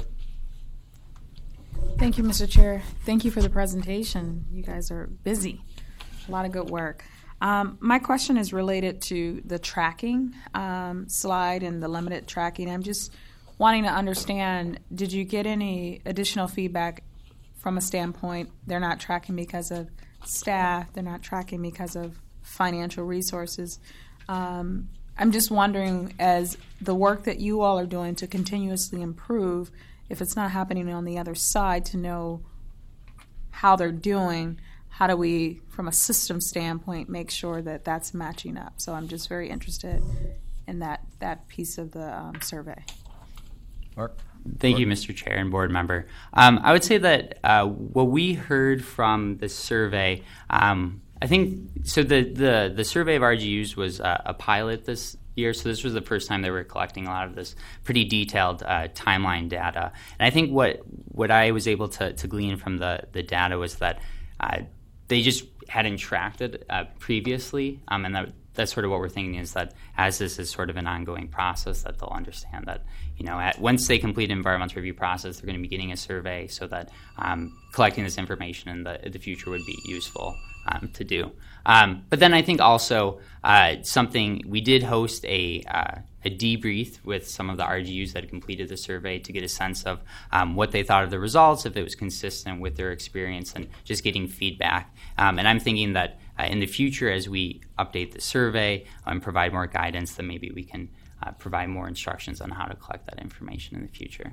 Thank you, Mister Chair. Thank you for the presentation. You guys are busy. A lot of good work. Um, my question is related to the tracking um, slide and the limited tracking. I'm just wanting to understand, did you get any additional feedback from a standpoint they're not tracking because of staff, they're not tracking because of financial resources? Um, I'm just wondering, as the work that you all are doing to continuously improve, if it's not happening on the other side, to know how they're doing, how do we, from a system standpoint, make sure that that's matching up? So I'm just very interested in that, that piece of the um, survey. Mark? Thank you, Mister Chair and board member. Um, I would say that uh, what we heard from the survey, um, I think, so the, the, the survey of R G Us was uh, a pilot this year, so this was the first time they were collecting a lot of this pretty detailed uh, timeline data. And I think what what I was able to, to glean from the, the data was that uh, they just hadn't tracked it uh, previously, um, and that, that's sort of what we're thinking is that as this is sort of an ongoing process, that they'll understand that, you know, at, once they complete an environmental review process, they're going to be getting a survey so that um, collecting this information in the, in the future would be useful um, to do. Um, but then I think also uh, something, we did host a, uh, a debrief with some of the R G Us that had completed the survey to get a sense of um, what they thought of the results, if it was consistent with their experience, and just getting feedback. Um, and I'm thinking that uh, in the future, as we update the survey and provide more guidance, then maybe we can uh, provide more instructions on how to collect that information in the future.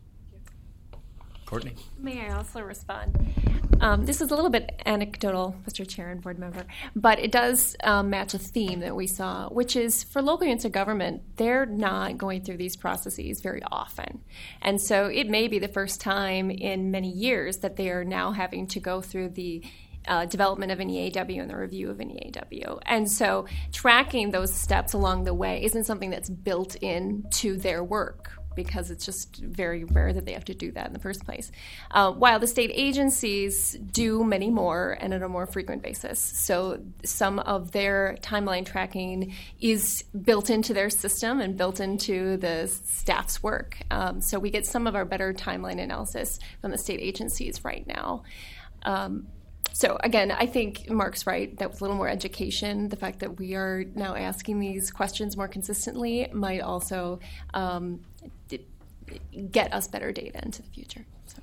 Courtney? May I also respond? Um, this is a little bit anecdotal, Mister Chair and board member, but it does um, match a theme that we saw, which is for local units of government, they're not going through these processes very often. And so it may be the first time in many years that they are now having to go through the Uh, development of an E A W and the review of an E A W. And so tracking those steps along the way isn't something that's built into their work, because it's just very rare that they have to do that in the first place. Uh, while the state agencies do many more and at a more frequent basis. So some of their timeline tracking is built into their system and built into the staff's work. Um, so we get some of our better timeline analysis from the state agencies right now. Um, So again, I think Mark's right. That was a little more education. The fact that we are now asking these questions more consistently might also um, get us better data into the future. So.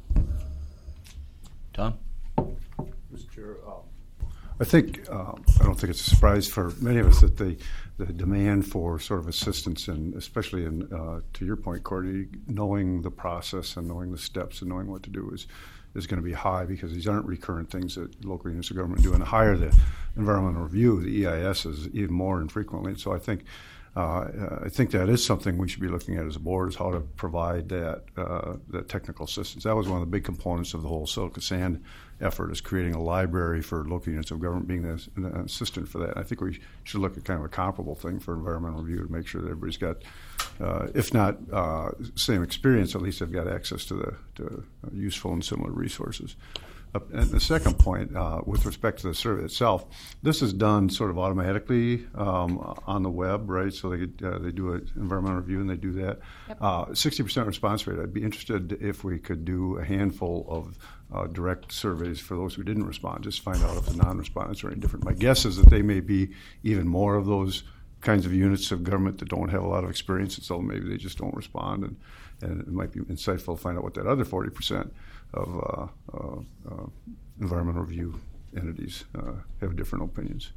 Tom? Mister Chair, uh, I think, uh, I don't think it's a surprise for many of us that the, the demand for sort of assistance, and especially in, uh, to your point, Courtney, knowing the process and knowing the steps and knowing what to do is is going to be high, because these aren't recurrent things that local units of government do. And the higher the environmental review, the E I S is even more infrequently. So I think uh, I think that is something we should be looking at as a board, is how to provide that uh, that technical assistance. That was one of the big components of the whole Silica Sand effort, is creating a library for local units of government, being the, an assistant for that. I think we should look at kind of a comparable thing for environmental review to make sure that everybody's got, uh, if not uh, same experience, at least they've got access to the to useful and similar resources. Uh, and the second point, uh, with respect to the survey itself, this is done sort of automatically um, on the web, right? So they uh, they do an environmental review and they do that. Yep. Uh, sixty percent response rate. I'd be interested if we could do a handful of uh, direct surveys for those who didn't respond, just find out if the non-respondents are any different. My guess is that they may be even more of those kinds of units of government that don't have a lot of experience, and so maybe they just don't respond. And, and it might be insightful to find out what that other forty percent of uh, uh, uh, environmental review entities uh, have different opinions.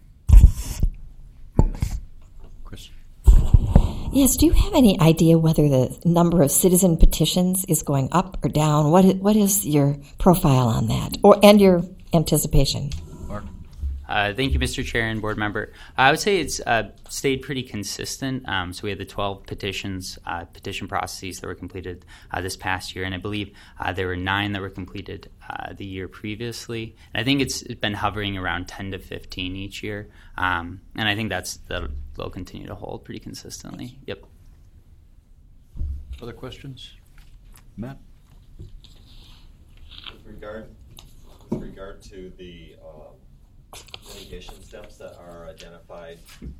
Chris? Yes, do you have any idea whether the number of citizen petitions is going up or down? What is, what is your profile on that, or and your anticipation? Mark? Uh, thank you, Mister Chair and Board Member. I would say it's uh, stayed pretty consistent. Um, so we had the twelve petitions, uh, petition processes that were completed uh, this past year, and I believe uh, there were nine that were completed uh, the year previously. And I think it's been hovering around ten to fifteen each year, um, and I think that's that'll, that'll continue to hold pretty consistently. Yep. Other questions? Matt? With regard, with regard to the um, mitigation steps that are identified.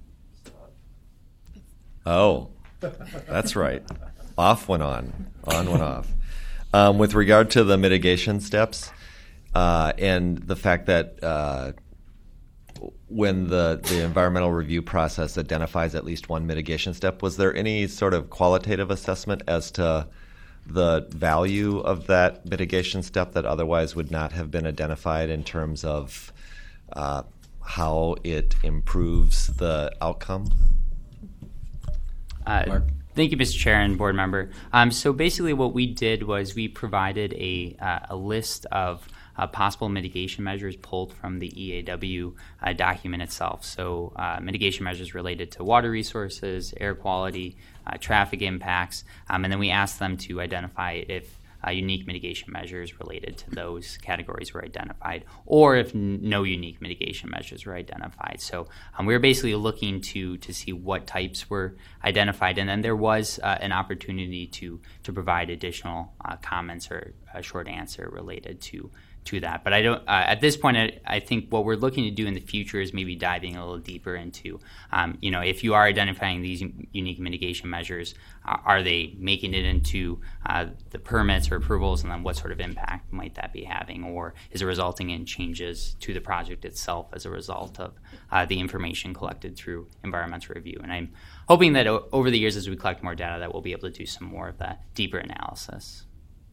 Oh, that's right. Off went on, on went off. Um, with regard to the mitigation steps uh, and the fact that uh, when the, the environmental review process identifies at least one mitigation step, was there any sort of qualitative assessment as to the value of that mitigation step that otherwise would not have been identified in terms of uh, how it improves the outcome? Uh, thank you, Mister Chair and Board Member. Um, so basically what we did was we provided a, uh, a list of uh, possible mitigation measures pulled from the E A W uh, document itself. So uh, mitigation measures related to water resources, air quality, uh, traffic impacts, um, and then we asked them to identify if Uh, unique mitigation measures related to those categories were identified, or if n- no unique mitigation measures were identified. So um, we were basically looking to to see what types were identified, and then there was uh, an opportunity to to provide additional uh, comments or a short answer related to to that. But I don't. Uh, at this point, I, I think what we're looking to do in the future is maybe diving a little deeper into, um, you know, if you are identifying these unique mitigation measures, uh, are they making it into uh, the permits or approvals, and then what sort of impact might that be having, or is it resulting in changes to the project itself as a result of uh, the information collected through environmental review? And I'm hoping that o- over the years, as we collect more data, that we'll be able to do some more of that deeper analysis.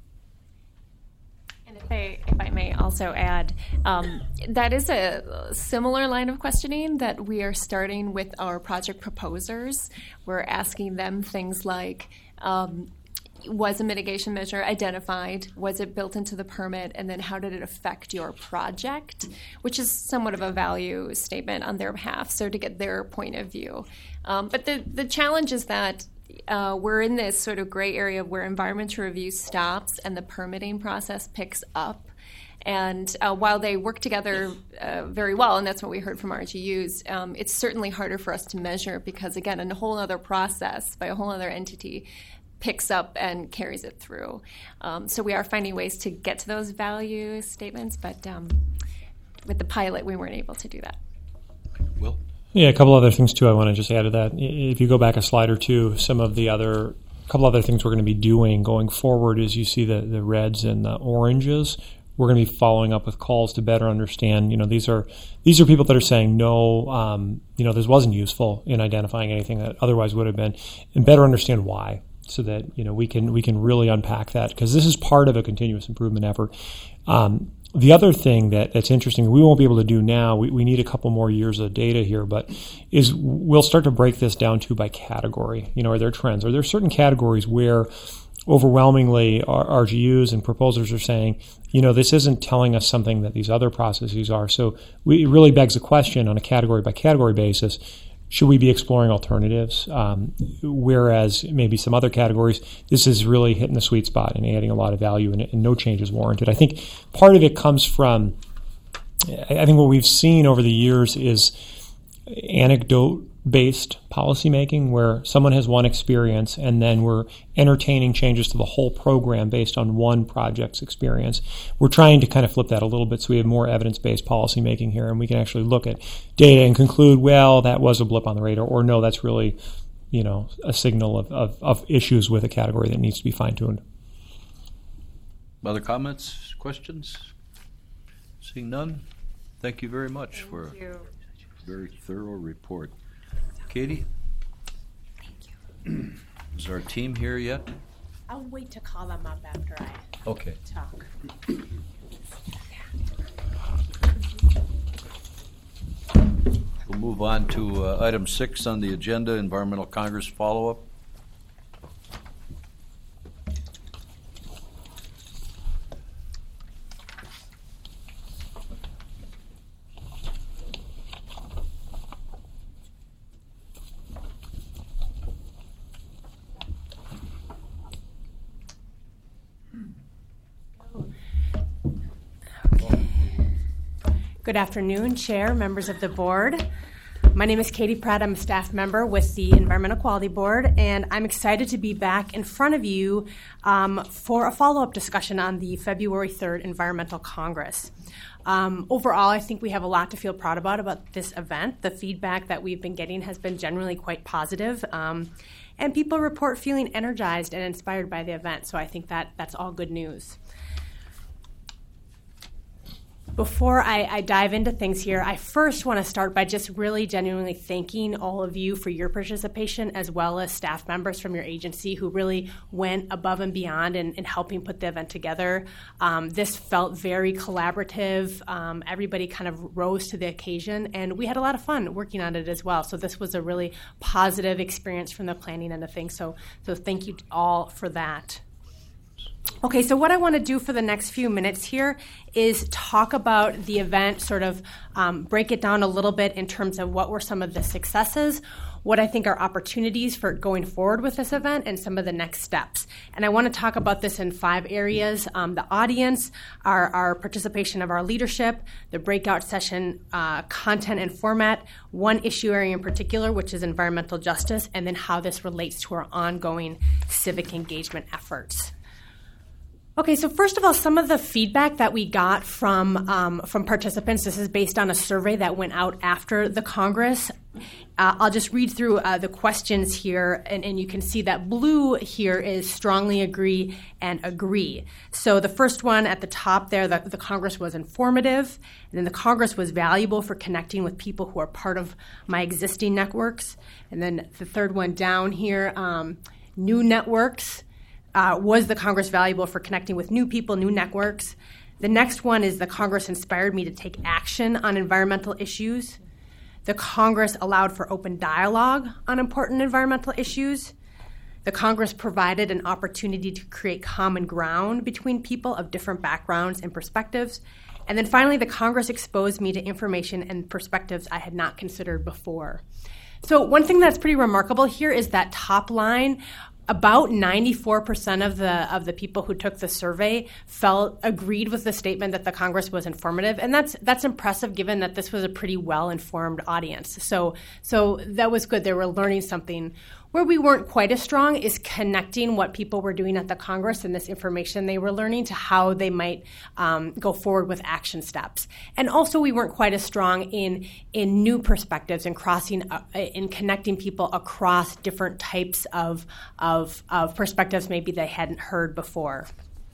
If I, if I may also add, um, that is a similar line of questioning that we are starting with our project proposers. We're asking them things like, um, was a mitigation measure identified? Was it built into the permit? And then how did it affect your project? Which is somewhat of a value statement on their behalf, so to get their point of view. Um, but the, the challenge is that Uh, we're in this sort of gray area where environmental review stops and the permitting process picks up. And uh, while they work together uh, very well, and that's what we heard from R G Us, um, it's certainly harder for us to measure because, again, a whole other process by a whole other entity picks up and carries it through. Um, so we are finding ways to get to those value statements, but um, with the pilot, we weren't able to do that. Will? Yeah, a couple other things too I want to just add to that. If you go back a slide or two, some of the other, a couple other things we're going to be doing going forward is you see the, the reds and the oranges. We're going to be following up with calls to better understand, you know, these are these are people that are saying, no, um, you know, this wasn't useful in identifying anything that otherwise would have been, and better understand why, so that, you know, we can we can really unpack that, because this is part of a continuous improvement effort. Um, The other thing that, that's interesting, we won't be able to do now, we, we need a couple more years of data here, but is we'll start to break this down too by category. You know, are there trends? Are there certain categories where overwhelmingly our R G Us and proposers are saying, you know, this isn't telling us something that these other processes are. So we, it really begs the question on a category by category basis, should we be exploring alternatives? Um, whereas maybe some other categories, this is really hitting the sweet spot and adding a lot of value, and, and no change is warranted. I think part of it comes from, I think what we've seen over the years is anecdote-based policymaking, where someone has one experience and then we're entertaining changes to the whole program based on one project's experience. We're trying to kind of flip that a little bit so we have more evidence-based policymaking here, and we can actually look at data and conclude, well, that was a blip on the radar, or no, that's really, you know, a signal of, of, of issues with a category that needs to be fine-tuned. Other comments, questions? Seeing none, thank you very much Thank for you. a very thorough report. Katie? Is our team here yet? I'll wait to call them up after I Okay. talk. We'll move on to uh, item six on the agenda, Environmental Congress follow-up. Good afternoon, Chair, members of the board. My name is Katie Pratt. I'm a staff member with the Environmental Quality Board, and I'm excited to be back in front of you um, for a follow-up discussion on the February third Environmental Congress. Um, overall, I think we have a lot to feel proud about about this event. The feedback that we've been getting has been generally quite positive, um, and people report feeling energized and inspired by the event, so I think that that's all good news. Before I, I dive into things here, I first want to start by just really genuinely thanking all of you for your participation, as well as staff members from your agency who really went above and beyond in, in helping put the event together. Um, this felt very collaborative. Um, everybody kind of rose to the occasion, and we had a lot of fun working on it as well. So this was a really positive experience from the planning end of things. So, so thank you all for that. Okay, so what I want to do for the next few minutes here is talk about the event, sort of um, break it down a little bit in terms of what were some of the successes, what I think are opportunities for going forward with this event, and some of the next steps. And I want to talk about this in five areas: um, the audience, our, our participation of our leadership, the breakout session uh, content and format, one issue area in particular, which is environmental justice, and then how this relates to our ongoing civic engagement efforts. Okay, so first of all, some of the feedback that we got from um, from participants, this is based on a survey that went out after the Congress. Uh, I'll just read through uh, the questions here, and, and you can see that blue here is strongly agree and agree. So the first one at the top there, the, the Congress was informative, and then the Congress was valuable for connecting with people who are part of my existing networks. And then the third one down here, um, new networks. Uh, was the Congress valuable for connecting with new people, new networks? The next one is the Congress inspired me to take action on environmental issues. The Congress allowed for open dialogue on important environmental issues. The Congress provided an opportunity to create common ground between people of different backgrounds and perspectives. And then finally, the Congress exposed me to information and perspectives I had not considered before. So one thing that's pretty remarkable here is that top line. About ninety-four percent of the of the people who took the survey felt agreed with the statement that the Congress was informative, and that's that's impressive given that this was a pretty well-informed audience. So so that was good. They were learning something. Where we weren't quite as strong is connecting what people were doing at the Congress and this information they were learning to how they might um, go forward with action steps. And also we weren't quite as strong in in new perspectives and crossing uh, in connecting people across different types of, of of perspectives maybe they hadn't heard before.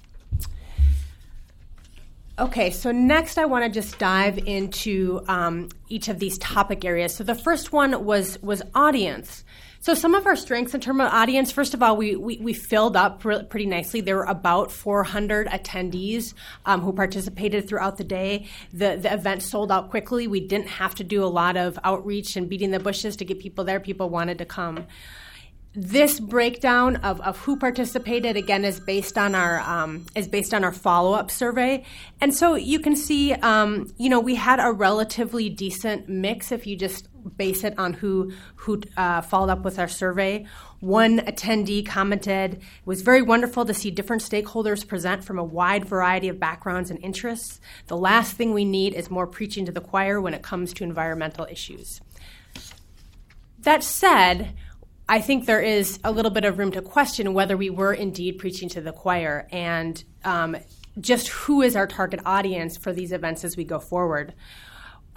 Okay, so next I want to just dive into um, each of these topic areas. So the first one was was audience. So some of our strengths in terms of audience, first of all, we we, we filled up pre- pretty nicely. There were about four hundred attendees um, who participated throughout the day. The, the event sold out quickly. We didn't have to do a lot of outreach and beating the bushes to get people there. People wanted to come. This breakdown of, of who participated, again, is based on our um, is based on our follow-up survey. And so you can see, um, you know, we had a relatively decent mix if you just base it on who who uh, followed up with our survey. One attendee commented, it was very wonderful to see different stakeholders present from a wide variety of backgrounds and interests. The last thing we need is more preaching to the choir when it comes to environmental issues. That said, I think there is a little bit of room to question whether we were indeed preaching to the choir and um, just who is our target audience for these events as we go forward.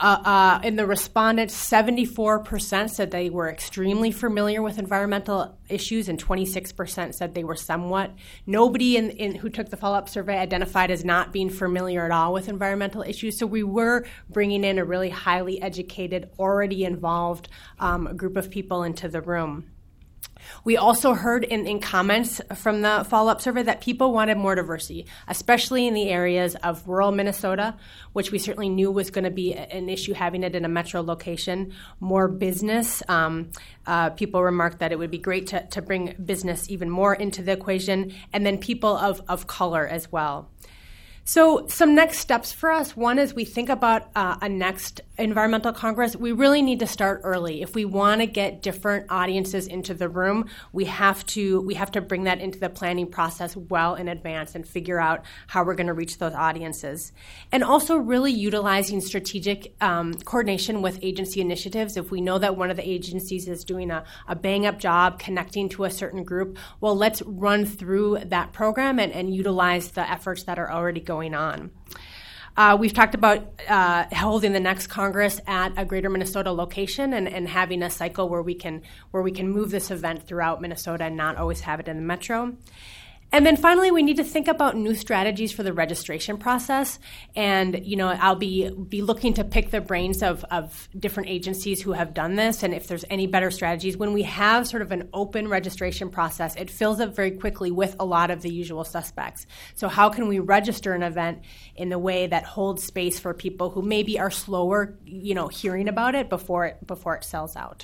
Uh, uh, in the respondents, seventy-four percent said they were extremely familiar with environmental issues, and twenty-six percent said they were somewhat. Nobody in, in who took the follow-up survey identified as not being familiar at all with environmental issues. So we were bringing in a really highly educated, already involved um, group of people into the room. We also heard in, in comments from the follow-up survey that people wanted more diversity, especially in the areas of rural Minnesota, which we certainly knew was going to be an issue having it in a metro location. More business. Um, uh, people remarked that it would be great to, to bring business even more into the equation, and then people of, of color as well. So some next steps for us. One is we think about uh, a next environmental congress. We really need to start early. If we want to get different audiences into the room, we have to we have to bring that into the planning process well in advance and figure out how we're going to reach those audiences. And also really utilizing strategic um, coordination with agency initiatives. If we know that one of the agencies is doing a, a bang-up job connecting to a certain group, well, let's run through that program and, and utilize the efforts that are already going going on. Uh, we've talked about uh, holding the next Congress at a Greater Minnesota location and, and having a cycle where we can where we can move this event throughout Minnesota and not always have it in the metro. And then finally, we need to think about new strategies for the registration process. And, you know, I'll be be looking to pick the brains of, of different agencies who have done this, and if there's any better strategies. When we have sort of an open registration process, it fills up very quickly with a lot of the usual suspects. So how can we register an event in a way that holds space for people who maybe are slower, you know, hearing about it before it, before it sells out?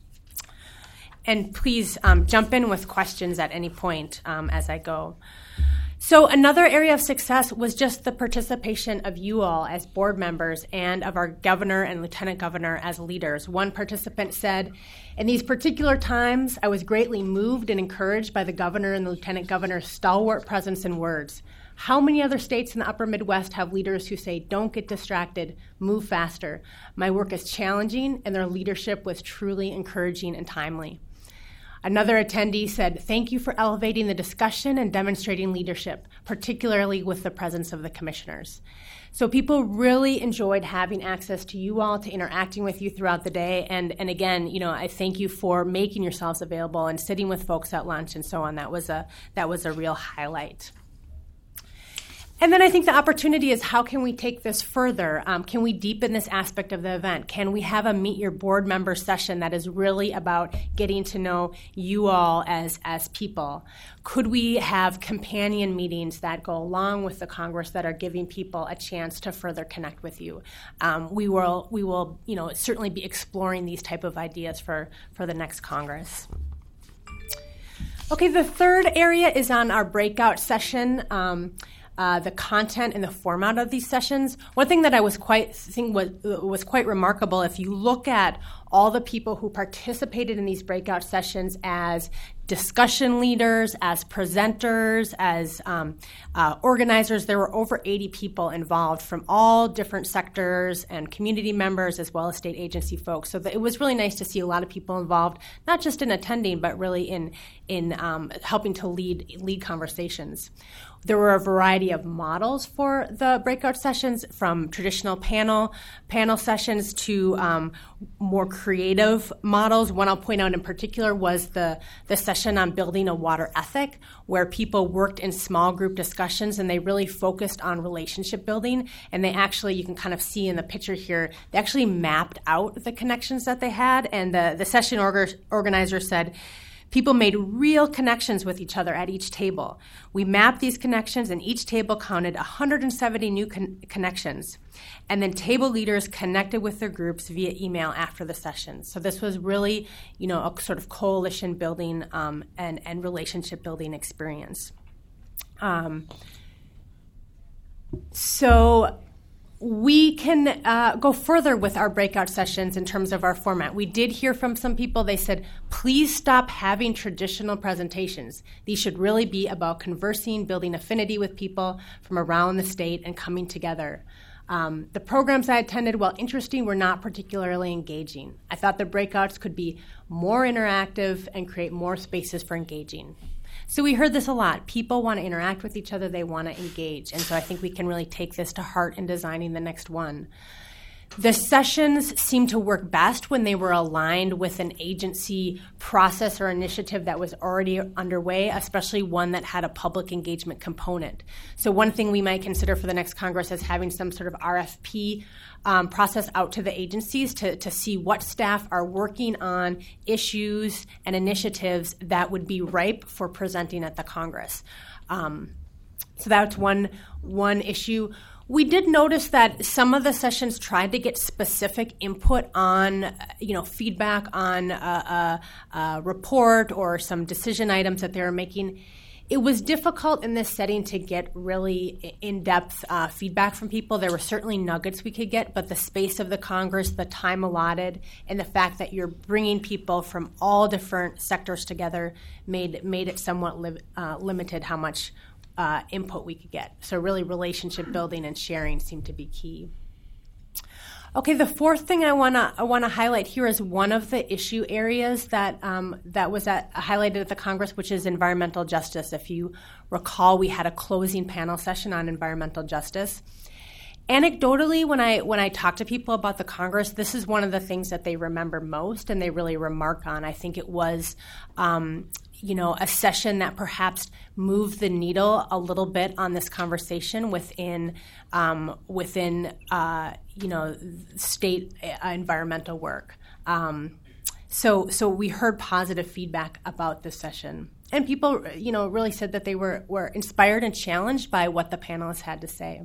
And please um, jump in with questions at any point um, as I go. So another area of success was just the participation of you all as board members and of our governor and lieutenant governor as leaders. One participant said, "In these particular times, I was greatly moved and encouraged by the governor and the lieutenant governor's stalwart presence and words. How many other states in the upper Midwest have leaders who say, 'Don't get distracted, move faster'? My work is challenging, and their leadership was truly encouraging and timely." Another attendee said, "Thank you for elevating the discussion and demonstrating leadership, particularly with the presence of the commissioners." So people really enjoyed having access to you all, to interacting with you throughout the day. And, and again, you know, I thank you for making yourselves available and sitting with folks at lunch and so on. That was a, that was a real highlight. And then I think the opportunity is, how can we take this further? Um, can we deepen this aspect of the event? Can we have a meet your board member session that is really about getting to know you all as, as people? Could we have companion meetings that go along with the Congress that are giving people a chance to further connect with you? Um, we will, we will, you know, certainly be exploring these type of ideas for, for the next Congress. Okay, the third area is on our breakout session. Um, Uh, the content and the format of these sessions. One thing that I was quite think was was quite remarkable, if you look at all the people who participated in these breakout sessions as discussion leaders, as presenters, as um, uh, organizers, there were over eighty people involved from all different sectors and community members as well as state agency folks. So that it was really nice to see a lot of people involved, not just in attending, but really in in um, helping to lead lead conversations. There were a variety of models for the breakout sessions, from traditional panel panel sessions to um, more creative models. One I'll point out in particular was the, the session on building a water ethic, where people worked in small group discussions and they really focused on relationship building. And they actually, you can kind of see in the picture here, they actually mapped out the connections that they had. And the, the session org- organizer said, people made real connections with each other at each table. We mapped these connections, and each table counted one hundred seventy new con- connections. And then table leaders connected with their groups via email after the session. So this was really, you know, a sort of coalition building um, and, and relationship building experience. Um, so... We can uh, go further with our breakout sessions in terms of our format. We did hear from some people. They said, please stop having traditional presentations. These should really be about conversing, building affinity with people from around the state, and coming together. Um, the programs I attended, while interesting, were not particularly engaging. I thought the breakouts could be more interactive and create more spaces for engaging. So we heard this a lot. People want to interact with each other. They want to engage. And so I think we can really take this to heart in designing the next one. The sessions seemed to work best when they were aligned with an agency process or initiative that was already underway, especially one that had a public engagement component. So one thing we might consider for the next Congress is having some sort of R F P um, process out to the agencies to, to see what staff are working on issues and initiatives that would be ripe for presenting at the Congress. Um, so that's one one issue. We did notice that some of the sessions tried to get specific input on, you know, feedback on a, a, a report or some decision items that they were making. It was difficult in this setting to get really in-depth uh, feedback from people. There were certainly nuggets we could get, but the space of the Congress, the time allotted, and the fact that you're bringing people from all different sectors together made made it somewhat li- uh, limited how much Uh, input we could get. So really relationship building and sharing seemed to be key. Okay, the fourth thing I want to I want to highlight here is one of the issue areas that um, that was at, highlighted at the Congress, which is environmental justice. If you recall, we had a closing panel session on environmental justice. Anecdotally, when I when I talk to people about the Congress, this is one of the things that they remember most and they really remark on. I think it was um, you know, a session that perhaps moved the needle a little bit on this conversation within, um, within uh, you know, state uh, environmental work. Um, so, so we heard positive feedback about this session, and people, you know, really said that they were were inspired and challenged by what the panelists had to say.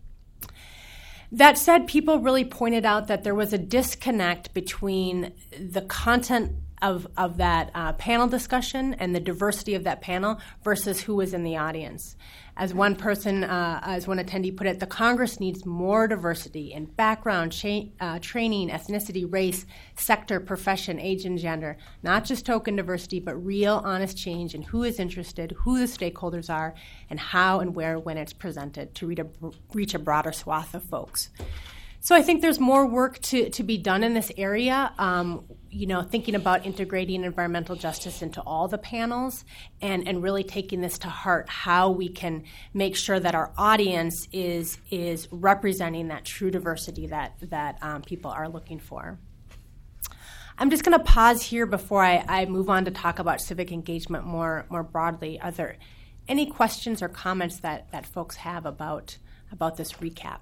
That said, people really pointed out that there was a disconnect between the content of, of that uh, panel discussion and the diversity of that panel versus who was in the audience. As one person, uh, as one attendee put it, the Congress needs more diversity in background, cha- uh, training, ethnicity, race, sector, profession, age, and gender. Not just token diversity, but real, honest change in who is interested, who the stakeholders are, and how and where when it's presented to reach a, reach a broader swath of folks. So I think there's more work to, to be done in this area, um, you know, thinking about integrating environmental justice into all the panels and, and really taking this to heart, how we can make sure that our audience is is representing that true diversity that, that um, people are looking for. I'm just going to pause here before I, I move on to talk about civic engagement more, more broadly. Are there any questions or comments that, that folks have about, about this recap?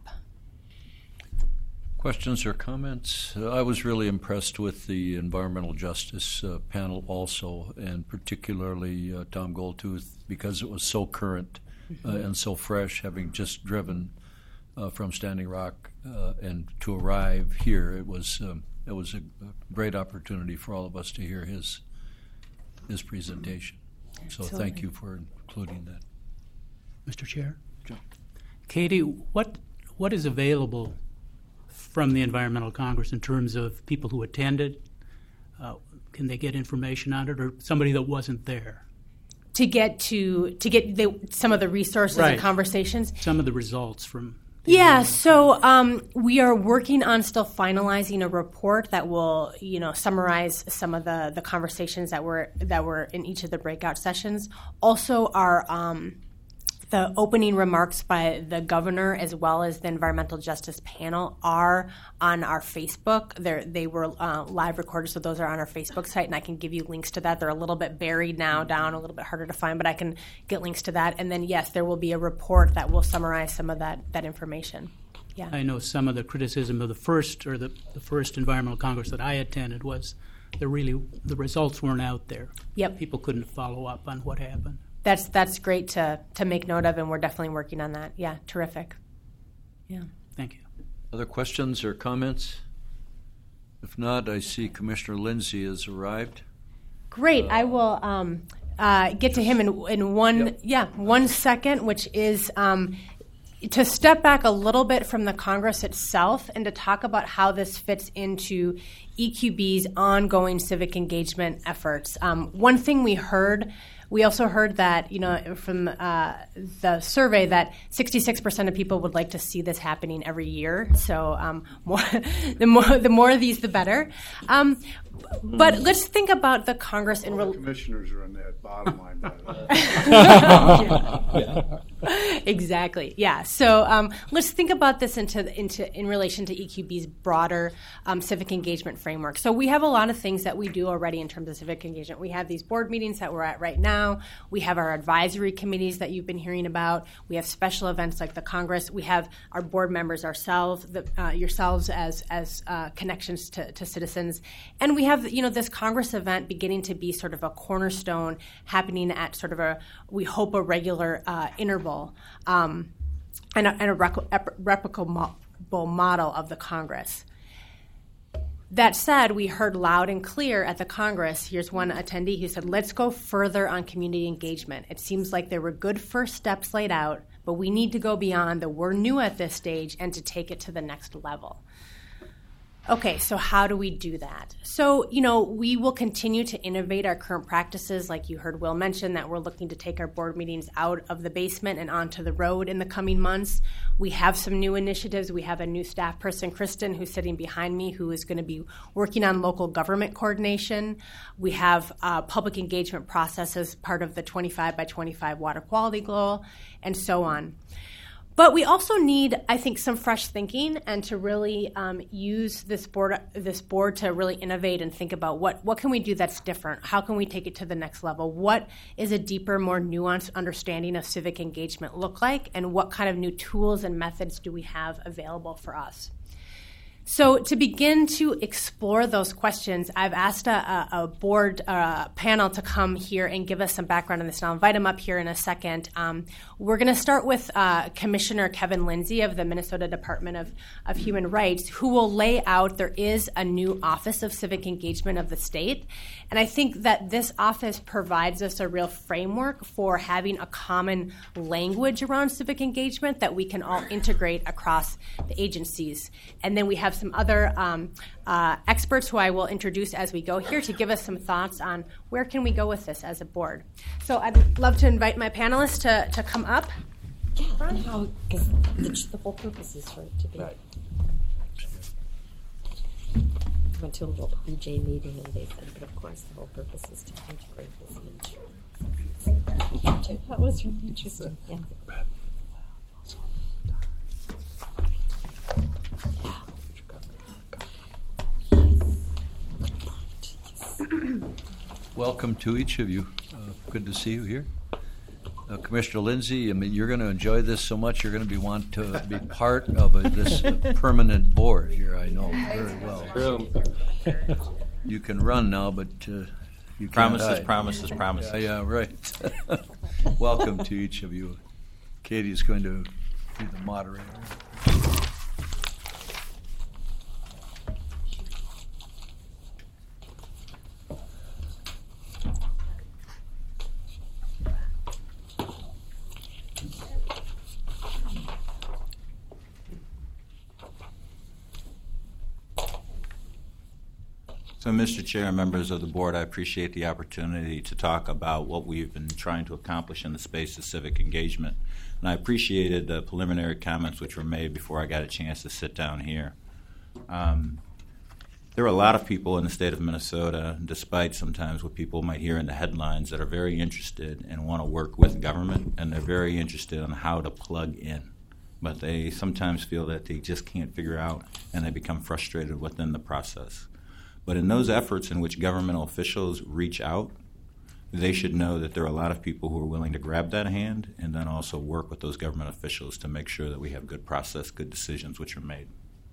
Questions or comments? Uh, I was really impressed with the environmental justice uh, panel also, and particularly uh, Tom Goldtooth, because it was so current uh, and so fresh, having just driven uh, from Standing Rock uh, and to arrive here. It was um, it was a, a great opportunity for all of us to hear his his presentation. So Absolutely. Thank you for including that. Mister Chair? Sure. Katie, what what is available from the Environmental Congress in terms of people who attended? Uh, can they get information on it, or somebody that wasn't there? To get to to get the, some of the resources right. and conversations? Some of the results from... Yeah, so um, we are working on still finalizing a report that will, you know, summarize some of the, the conversations that were that were in each of the breakout sessions. Also, our um, the opening remarks by the governor as well as the environmental justice panel are on our Facebook. They're, they were uh, live recorded, so those are on our Facebook site, and I can give you links to that. They're a little bit buried now, down, a little bit harder to find, but I can get links to that. And then, yes, there will be a report that will summarize some of that, that information. Yeah. I know some of the criticism of the first or the, the first Environmental Congress that I attended was the really the results weren't out there. Yep. People couldn't follow up on what happened. That's that's great to to make note of, and we're definitely working on that. Yeah, terrific. Yeah. Thank you. Other questions or comments? If not, I see Commissioner Lindsay has arrived. Great. Uh, I will um, uh, get to him in in one yep. yeah one second, which is um, to step back a little bit from the Congress itself and to talk about how this fits into E Q B's ongoing civic engagement efforts. Um, one thing we heard We also heard that, you know, from uh, the survey that sixty-six percent of people would like to see this happening every year. So um, more, the more the more of these, the better. Um, but let's think about the Congress in real commissioners are on that bottom line. By the way. Exactly. Yeah. So um, let's think about this into into in relation to E Q B's broader um, civic engagement framework. So we have a lot of things that we do already in terms of civic engagement. We have these board meetings that we're at right now. We have our advisory committees that you've been hearing about. We have special events like the Congress. We have our board members ourselves, the, uh, yourselves as as uh, connections to, to citizens, and we have you know this Congress event beginning to be sort of a cornerstone happening at sort of a we hope a regular uh, interval um, and a, and a rec- replicable model of the Congress. That said, we heard loud and clear at the Congress, here's one attendee who said, let's go further on community engagement. It seems like there were good first steps laid out, but we need to go beyond the we're new at this stage and to take it to the next level. Okay, so how do we do that? So, you know, we will continue to innovate our current practices. Like you heard Will mention that we're looking to take our board meetings out of the basement and onto the road in the coming months. We have some new initiatives. We have a new staff person, Kristen, who's sitting behind me, who is going to be working on local government coordination. We have uh, public engagement processes, part of the twenty-five by twenty-five water quality goal, and so on. But we also need, I think, some fresh thinking and to really um, use this board this board to really innovate and think about what, what can we do that's different? How can we take it to the next level? What is a deeper, more nuanced understanding of civic engagement look like? And what kind of new tools and methods do we have available for us? So to begin to explore those questions, I've asked a, a board uh, panel to come here and give us some background on this, and I'll invite them up here in a second. Um, we're going to start with uh, Commissioner Kevin Lindsay of the Minnesota Department of, of Human Rights, who will lay out there is a new Office of Civic Engagement of the state. And I think that this office provides us a real framework for having a common language around civic engagement that we can all integrate across the agencies. And then we have some other um, uh, experts who I will introduce as we go here to give us some thoughts on where can we go with this as a board. So I'd love to invite my panelists to, to come up. Yeah, how, because the, the whole purpose is for it to be. Right. I went to a little P J meeting and they said, but of course the whole purpose is to integrate this into. That was really interesting. Yeah. Welcome to each of you. Uh, good to see you here. Uh, Commissioner Lindsay, I mean, you're going to enjoy this so much, you're going to be want to be part of a, this uh, permanent board here, I know very well. True. You can run now, but uh, you can't Promises, hide. promises, promises. Yeah, yeah, right. Welcome to each of you. Katie is going to be the moderator. So, Mister Chair and members of the board, I appreciate the opportunity to talk about what we've been trying to accomplish in the space of civic engagement. And I appreciated the preliminary comments which were made before I got a chance to sit down here. Um, there are a lot of people in the state of Minnesota, despite sometimes what people might hear in the headlines, that are very interested and want to work with government, and they're very interested in how to plug in. But they sometimes feel that they just can't figure out, and they become frustrated within the process. But in those efforts in which governmental officials reach out, they should know that there are a lot of people who are willing to grab that hand and then also work with those government officials to make sure that we have good process, good decisions which are made.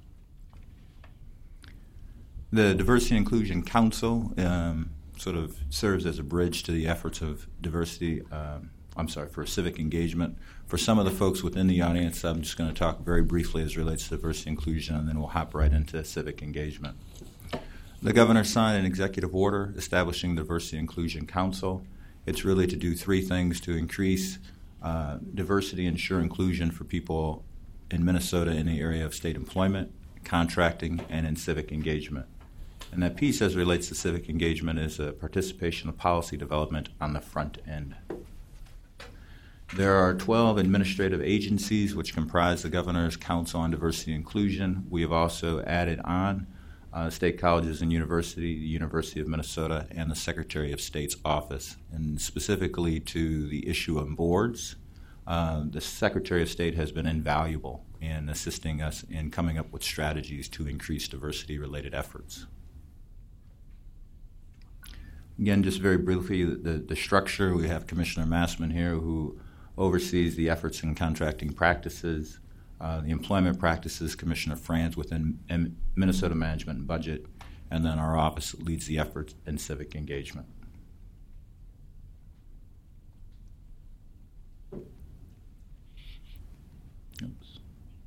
The Diversity and Inclusion Council um, sort of serves as a bridge to the efforts of diversity, um, I'm sorry, for civic engagement. For some of the folks within the audience, I'm just going to talk very briefly as it relates to diversity and inclusion, and then we'll hop right into civic engagement. The governor signed an executive order establishing the Diversity and Inclusion Council. It's really to do three things: to increase uh, diversity, ensure inclusion for people in Minnesota in the area of state employment, contracting, and in civic engagement. And that piece, as it relates to civic engagement, is a participation of policy development on the front end. There are twelve administrative agencies which comprise the Governor's Council on Diversity and Inclusion. We have also added on uh, state colleges and university, the University of Minnesota, and the Secretary of State's office. And specifically to the issue of boards, uh, the Secretary of State has been invaluable in assisting us in coming up with strategies to increase diversity-related efforts. Again, just very briefly, the, the structure, we have Commissioner Massman here who oversees the efforts in contracting practices, uh, the employment practices, Commissioner Franz within M- Minnesota Management and Budget, and then our office leads the efforts in civic engagement. Oops.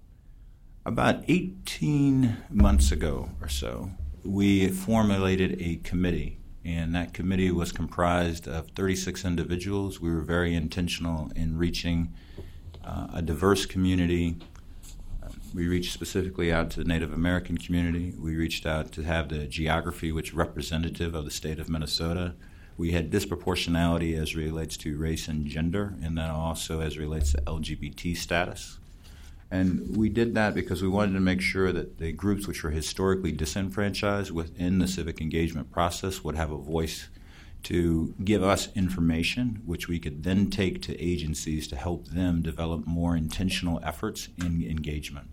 About eighteen months ago or so, we formulated a committee, and that committee was comprised of thirty-six individuals. We were very intentional in reaching uh, a diverse community. Uh, we reached specifically out to the Native American community. We reached out to have the geography which representative of the state of Minnesota. We had disproportionality as relates to race and gender, and then also as relates to L G B T status. And we did that because we wanted to make sure that the groups which were historically disenfranchised within the civic engagement process would have a voice to give us information which we could then take to agencies to help them develop more intentional efforts in engagement.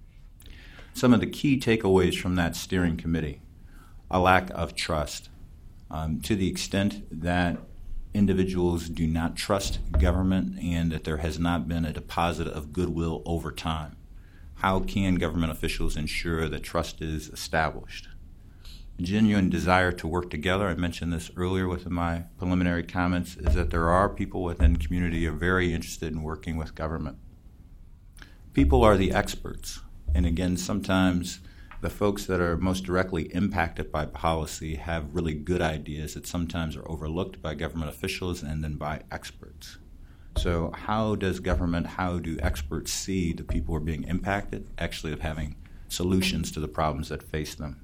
Some of the key takeaways from that steering committee: a lack of trust. Um, to the extent that individuals do not trust government and that there has not been a deposit of goodwill over time. How can government officials ensure that trust is established? A genuine desire to work together, I mentioned this earlier within my preliminary comments, is that there are people within the community who are very interested in working with government. People are the experts, and again, sometimes the folks that are most directly impacted by policy have really good ideas that sometimes are overlooked by government officials and then by experts. So how does government, how do experts see the people who are being impacted actually of having solutions to the problems that face them?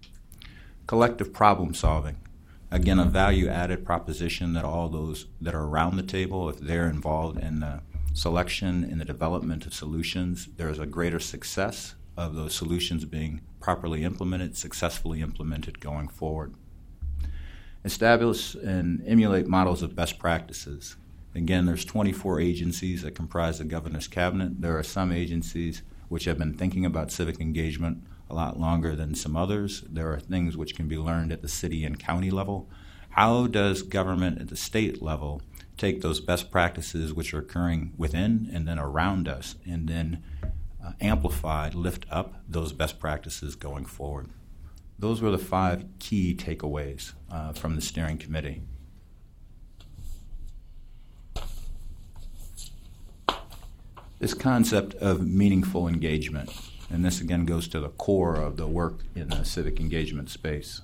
Collective problem solving. Again, a value-added proposition that all those that are around the table, if they're involved in the selection, in the development of solutions, there's a greater success of those solutions being properly implemented, successfully implemented going forward. Establish and emulate models of best practices. Again, there's twenty-four agencies that comprise the governor's cabinet. There are some agencies which have been thinking about civic engagement a lot longer than some others. There are things which can be learned at the city and county level. How does government at the state level take those best practices which are occurring within and then around us and then Uh, amplify, lift up those best practices going forward? Those were the five key takeaways uh, from the steering committee. This concept of meaningful engagement, and this again goes to the core of the work in the civic engagement space.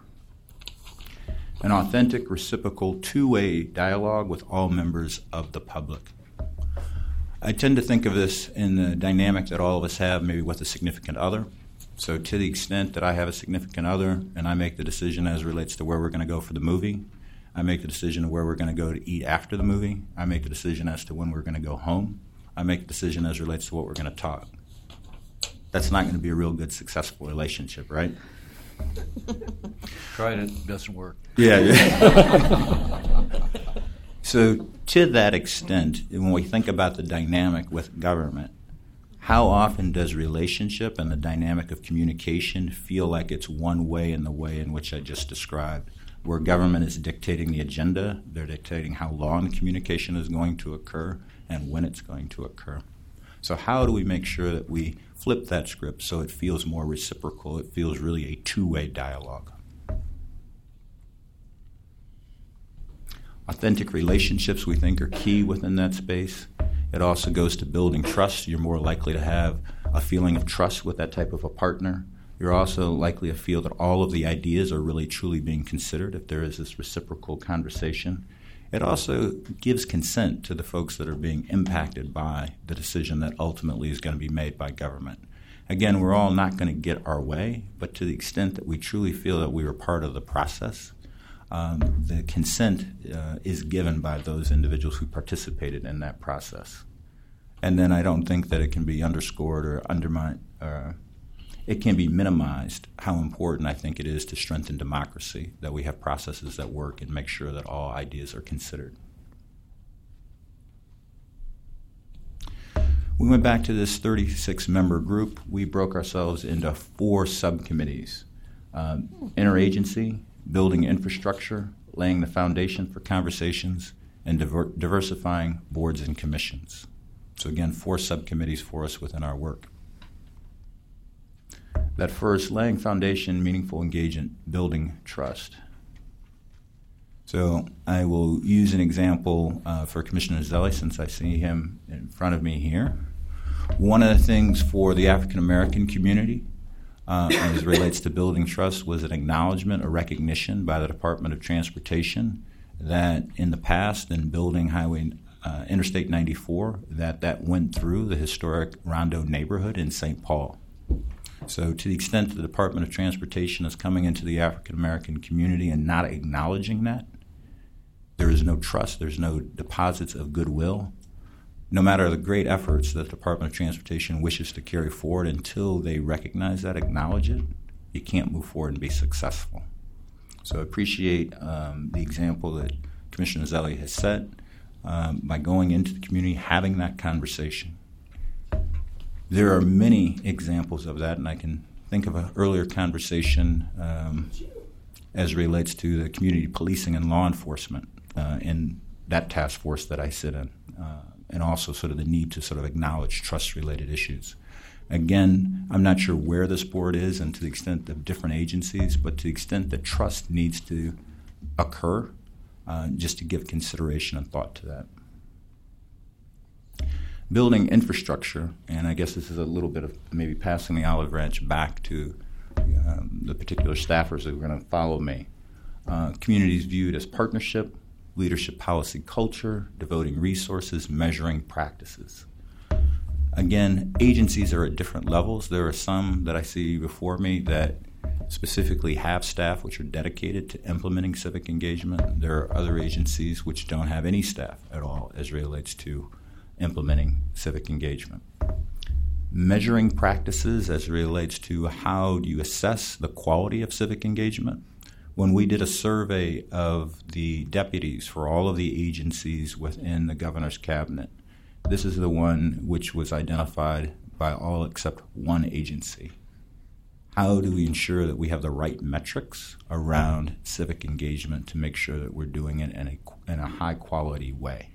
An authentic, reciprocal, two-way dialogue with all members of the public. I tend to think of this in the dynamic that all of us have, maybe with a significant other. So to the extent that I have a significant other and I make the decision as it relates to where we're going to go for the movie, I make the decision of where we're going to go to eat after the movie, I make the decision as to when we're going to go home, I make the decision as it relates to what we're going to talk. That's not going to be a real good, successful relationship, right? Tried it, it doesn't work. Yeah. yeah. So to that extent, when we think about the dynamic with government, how often does relationship and the dynamic of communication feel like it's one way in the way in which I just described, where government is dictating the agenda, they're dictating how long the communication is going to occur and when it's going to occur. So how do we make sure that we flip that script so it feels more reciprocal, it feels really a two-way dialogue? Authentic relationships, we think, are key within that space. It also goes to building trust. You're more likely to have a feeling of trust with that type of a partner. You're also likely to feel that all of the ideas are really truly being considered if there is this reciprocal conversation. It also gives consent to the folks that are being impacted by the decision that ultimately is going to be made by government. Again, we're all not going to get our way, but to the extent that we truly feel that we were part of the process, um, the consent uh, is given by those individuals who participated in that process. And then I don't think that it can be underscored or undermined, uh, it can be minimized how important I think it is to strengthen democracy, that we have processes that work and make sure that all ideas are considered. We went back to this thirty-six member group. We broke ourselves into four subcommittees. Um, interagency, building infrastructure, laying the foundation for conversations, and diver- diversifying boards and commissions. So again, four subcommittees for us within our work. That first, laying foundation, meaningful engagement, building trust. So I will use an example uh, for Commissioner Zelle, since I see him in front of me here. One of the things for the African American community uh, as it relates to building trust was an acknowledgement, a recognition by the Department of Transportation that in the past in building Highway uh, Interstate ninety-four, that that went through the historic Rondo neighborhood in Saint Paul. So to the extent the Department of Transportation is coming into the African American community and not acknowledging that, there is no trust, there's no deposits of goodwill. No matter the great efforts that the Department of Transportation wishes to carry forward, until they recognize that, acknowledge it, you can't move forward and be successful. So I appreciate um, the example that Commissioner Zelle has set um, by going into the community, having that conversation. There are many examples of that, and I can think of an earlier conversation um, as it relates to the community policing and law enforcement uh, in that task force that I sit in, uh, and also sort of the need to sort of acknowledge trust-related issues. Again, I'm not sure where this board is and to the extent of different agencies, but to the extent that trust needs to occur, uh, just to give consideration and thought to that. Building infrastructure, and I guess this is a little bit of maybe passing the olive branch back to um, the particular staffers that are going to follow me. Uh, communities viewed as partnership, leadership policy culture, devoting resources, measuring practices. Again, agencies are at different levels. There are some that I see before me that specifically have staff which are dedicated to implementing civic engagement. There are other agencies which don't have any staff at all as relates to implementing civic engagement. Measuring practices as it relates to how do you assess the quality of civic engagement. When we did a survey of the deputies for all of the agencies within the governor's cabinet, this is the one which was identified by all except one agency. How do we ensure that we have the right metrics around civic engagement to make sure that we're doing it in a, in a high quality way?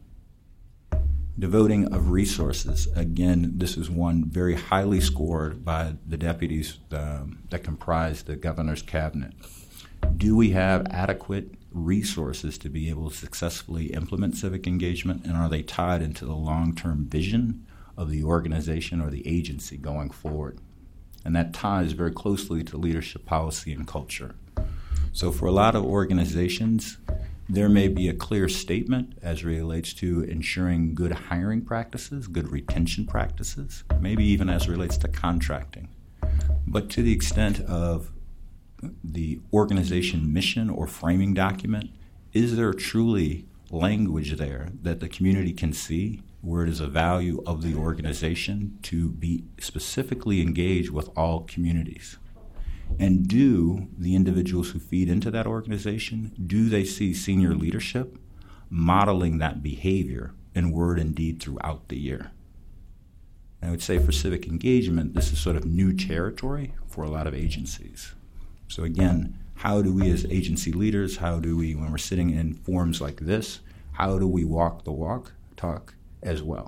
Devoting of resources. Again, this is one very highly scored by the deputies um, that comprise the governor's cabinet. Do we have adequate resources to be able to successfully implement civic engagement, and are they tied into the long-term vision of the organization or the agency going forward? And that ties very closely to leadership policy and culture. So for a lot of organizations, there may be a clear statement as it relates to ensuring good hiring practices, good retention practices, maybe even as it relates to contracting. But to the extent of the organization mission or framing document, is there truly language there that the community can see where it is a value of the organization to be specifically engaged with all communities? And do the individuals who feed into that organization, do they see senior leadership modeling that behavior in word and deed throughout the year? And I would say for civic engagement, this is sort of new territory for a lot of agencies. So again, how do we as agency leaders, how do we, when we're sitting in forums like this, how do we walk the walk, talk as well?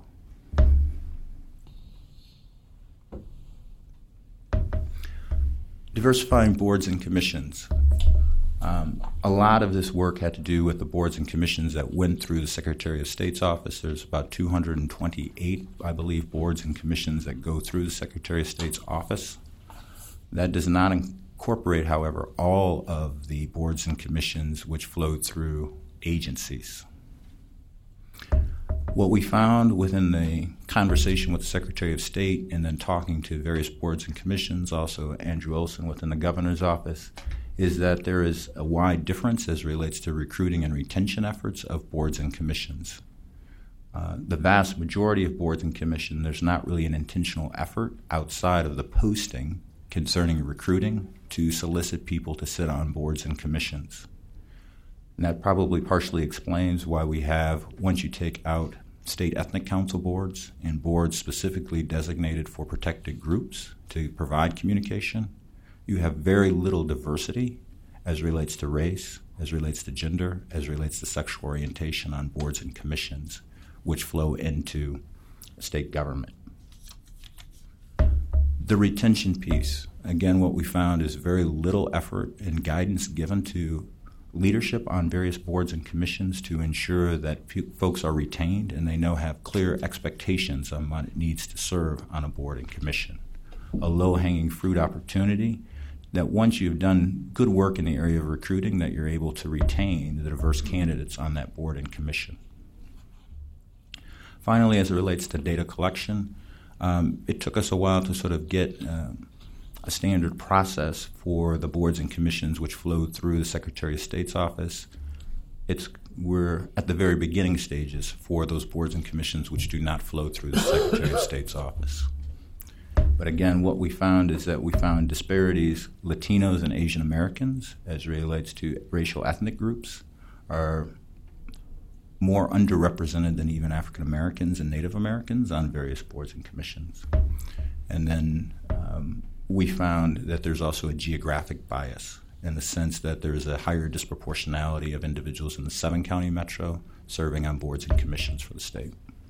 Diversifying boards and commissions. Um, a lot of this work had to do with the boards and commissions that went through the Secretary of State's office. There's about two hundred twenty-eight, I believe, boards and commissions that go through the Secretary of State's office. That does not incorporate, however, all of the boards and commissions which flowed through agencies. What we found within the conversation with the Secretary of State and then talking to various boards and commissions, also Andrew Olson within the governor's office, is that there is a wide difference as relates to recruiting and retention efforts of boards and commissions. Uh, the vast majority of boards and commissions, there's not really an intentional effort outside of the posting concerning recruiting to solicit people to sit on boards and commissions. And that probably partially explains why we have, once you take out state ethnic council boards and boards specifically designated for protected groups to provide communication, you have very little diversity as relates to race, as relates to gender, as relates to sexual orientation on boards and commissions, which flow into state government. The retention piece, again, what we found is very little effort and guidance given to leadership on various boards and commissions to ensure that pe- folks are retained and they know have clear expectations on what it needs to serve on a board and commission. A low-hanging fruit opportunity that once you've done good work in the area of recruiting, that you're able to retain the diverse candidates on that board and commission. Finally, as it relates to data collection, um, it took us a while to sort of get uh, a standard process for the boards and commissions which flowed through the Secretary of State's office. It's, we're at the very beginning stages for those boards and commissions which do not flow through the Secretary of State's office. But again, what we found is that we found disparities. Latinos and Asian Americans, as it relates to racial ethnic groups, are more underrepresented than even African Americans and Native Americans on various boards and commissions. And then um, we found that there's also a geographic bias in the sense that there's a higher disproportionality of individuals in the seven county metro serving on boards and commissions for the state.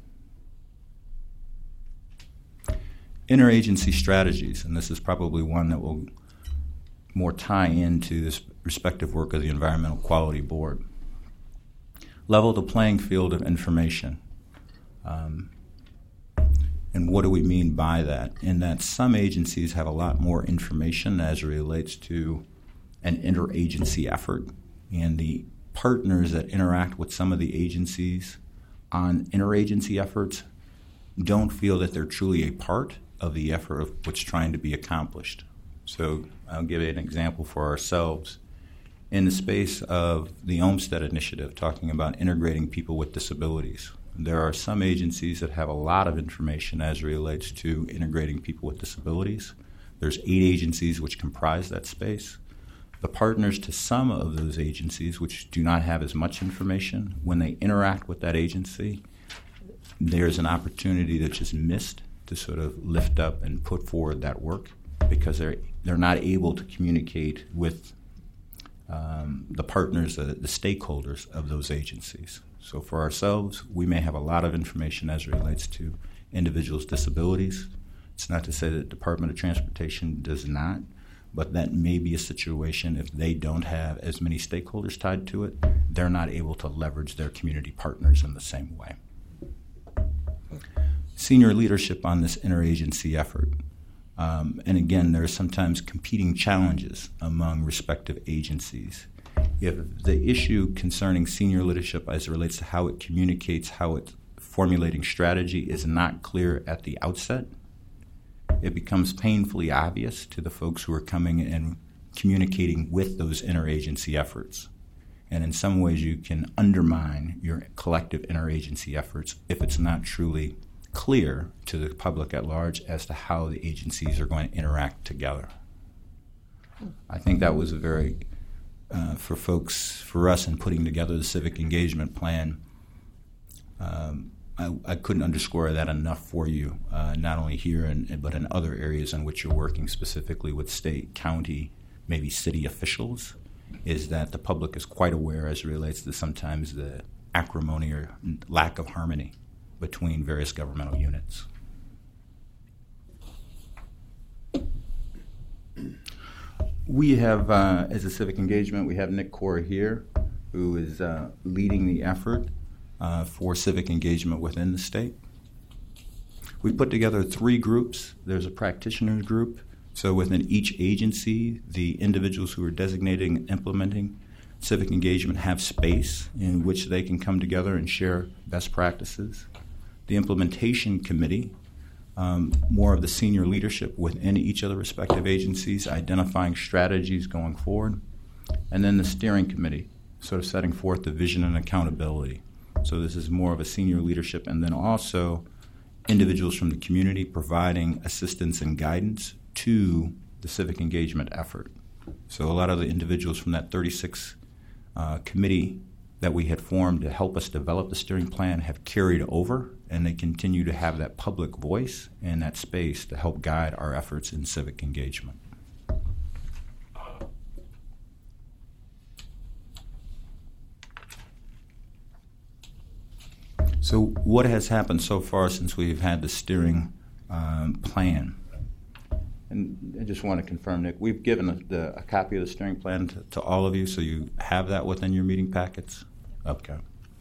Interagency strategies, and this is probably one that will more tie into this respective work of the Environmental Quality Board. Level the playing field of information. Um, and what do we mean by that? In that some agencies have a lot more information as it relates to an interagency effort, and the partners that interact with some of the agencies on interagency efforts don't feel that they're truly a part of the effort of what's trying to be accomplished. So I'll give you an example for ourselves. In the space of the Olmstead Initiative, talking about integrating people with disabilities, there are some agencies that have a lot of information as it relates to integrating people with disabilities. There's eight agencies which comprise that space. The partners to some of those agencies which do not have as much information, when they interact with that agency, there's an opportunity that's just missed to sort of lift up and put forward that work because they're they're not able to communicate with um, the partners, uh, the stakeholders of those agencies. So for ourselves, we may have a lot of information as it relates to individuals' disabilities. It's not to say that the Department of Transportation does not, but that may be a situation if they don't have as many stakeholders tied to it, they're not able to leverage their community partners in the same way. Senior leadership on this interagency effort. Um, and again, there are sometimes competing challenges among respective agencies. If the issue concerning senior leadership as it relates to how it communicates, how it's formulating strategy is not clear at the outset, it becomes painfully obvious to the folks who are coming and communicating with those interagency efforts. And in some ways, you can undermine your collective interagency efforts if it's not truly clear to the public at large as to how the agencies are going to interact together. I think that was a very, uh, for folks, for us in putting together the civic engagement plan, um, I, I couldn't underscore that enough for you, uh, not only here and, but in other areas in which you're working specifically with state, county, maybe city officials, is that the public is quite aware as it relates to sometimes the acrimony or lack of harmony between various governmental units. We have, uh, as a civic engagement, we have Nick Core here, who is uh, leading the effort uh, for civic engagement within the state. We put together three groups. There's a practitioners group. So within each agency, the individuals who are designating and implementing civic engagement have space in which they can come together and share best practices. The implementation committee, um, more of the senior leadership within each of the respective agencies, identifying strategies going forward. And then the steering committee, sort of setting forth the vision and accountability. So this is more of a senior leadership, and then also individuals from the community providing assistance and guidance to the civic engagement effort. So a lot of the individuals from that thirty-six uh, committee that we had formed to help us develop the steering plan have carried over, and they continue to have that public voice and that space to help guide our efforts in civic engagement. So what has happened so far since we've had the steering um, plan? And I just want to confirm, Nick, we've given a, the, a copy of the steering plan to, to all of you, so you have that within your meeting packets? Okay.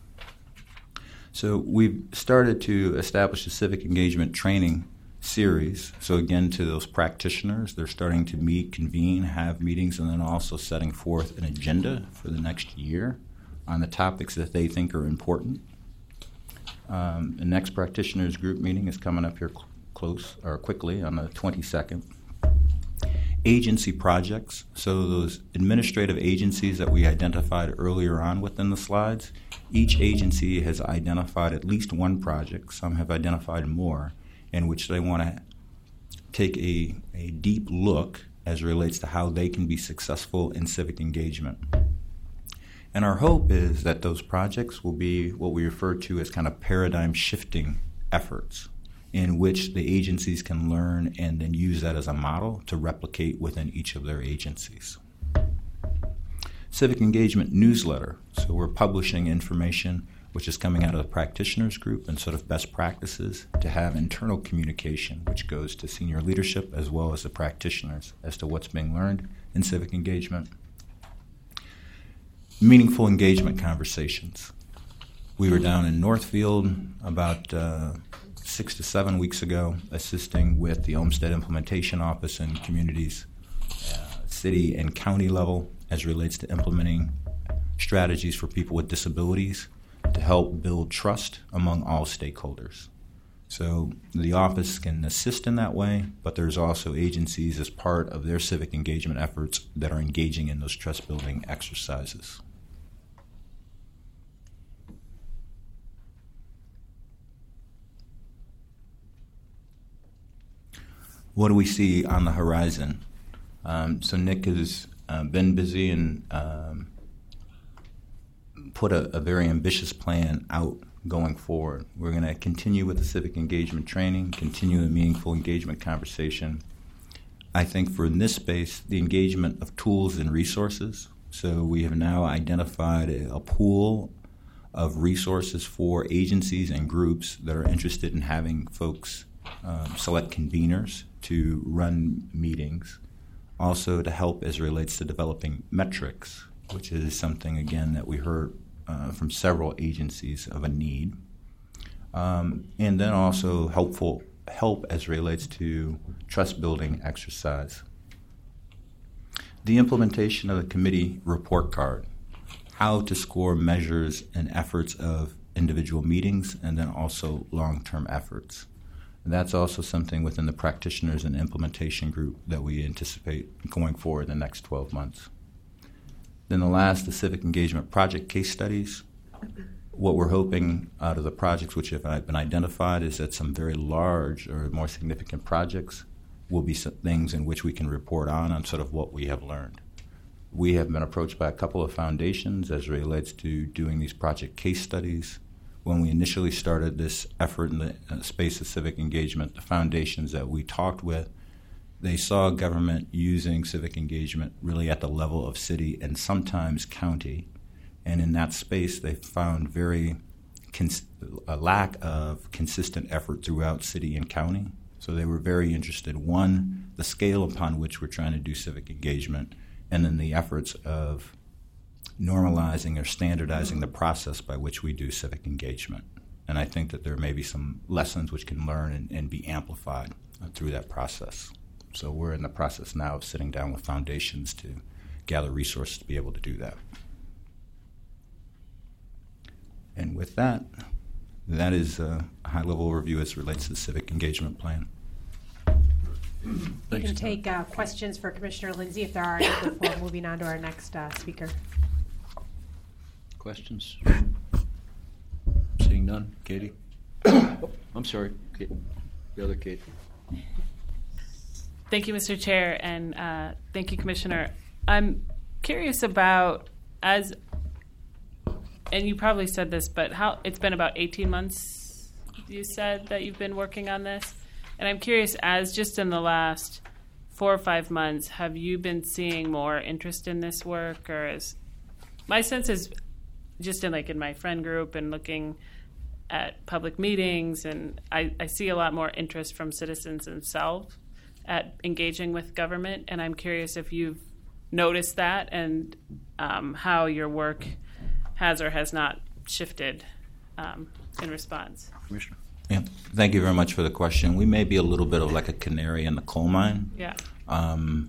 So we've started to establish a civic engagement training series. So again, to those practitioners, they're starting to meet, convene, have meetings, and then also setting forth an agenda for the next year on the topics that they think are important. Um, the next practitioners group meeting is coming up here cl- close or quickly on the twenty-second. Agency projects, so those administrative agencies that we identified earlier on within the slides, each agency has identified at least one project, some have identified more, in which they want to take a, a deep look as it relates to how they can be successful in civic engagement. And our hope is that those projects will be what we refer to as kind of paradigm shifting efforts, in which the agencies can learn and then use that as a model to replicate within each of their agencies. Civic engagement newsletter. So we're publishing information which is coming out of the practitioners group and sort of best practices to have internal communication, which goes to senior leadership as well as the practitioners as to what's being learned in civic engagement. Meaningful engagement conversations. We were down in Northfield about uh, six to seven weeks ago, assisting with the Olmsted Implementation Office and communities, uh, city and county level, as relates to implementing strategies for people with disabilities to help build trust among all stakeholders. So the office can assist in that way, but there's also agencies as part of their civic engagement efforts that are engaging in those trust-building exercises. What do we see on the horizon? Um, so Nick has uh, been busy and um, put a, a very ambitious plan out going forward. We're going to continue with the civic engagement training, continue the meaningful engagement conversation. I think for in this space, the engagement of tools and resources. So we have now identified a, a pool of resources for agencies and groups that are interested in having folks um, select conveners to run meetings, also to help as it relates to developing metrics, which is something, again, that we heard uh, from several agencies of a need. Um, and then also helpful help as it relates to trust-building exercise. The implementation of the committee report card, how to score measures and efforts of individual meetings, and then also long-term efforts. And that's also something within the practitioners and implementation group that we anticipate going forward in the next twelve months. Then the last, the civic engagement project case studies. What we're hoping out of the projects which have been identified is that some very large or more significant projects will be some things in which we can report on on sort of what we have learned. We have been approached by a couple of foundations as it relates to doing these project case studies. When we initially started this effort in the space of civic engagement, the foundations that we talked with, they saw government using civic engagement really at the level of city and sometimes county. And in that space, they found very cons- a lack of consistent effort throughout city and county. So they were very interested, one, the scale upon which we're trying to do civic engagement, and then the efforts of normalizing or standardizing the process by which we do civic engagement. And I think that there may be some lessons which can learn and, and be amplified uh, through that process. So we're in the process now of sitting down with foundations to gather resources to be able to do that. And with that, that is a high-level overview as it relates to the civic engagement plan. We can take uh, questions for Commissioner Lindsay if there are any before moving on to our next uh, speaker. Questions? Seeing none. Katie? Oh, I'm sorry. Kate. The other Kate. Thank you, Mister Chair, and uh, thank you, Commissioner. I'm curious about, as, and you probably said this, but how it's been about eighteen months, you said, that you've been working on this. And I'm curious, as just in the last four or five months, have you been seeing more interest in this work? Or is, my sense is, just in like in my friend group and looking at public meetings, and I, I see a lot more interest from citizens themselves at engaging with government. And I'm curious if you've noticed that and um, how your work has or has not shifted um, in response. Commissioner. Yeah, thank you very much for the question. We may be a little bit of like a canary in the coal mine. Yeah. Um,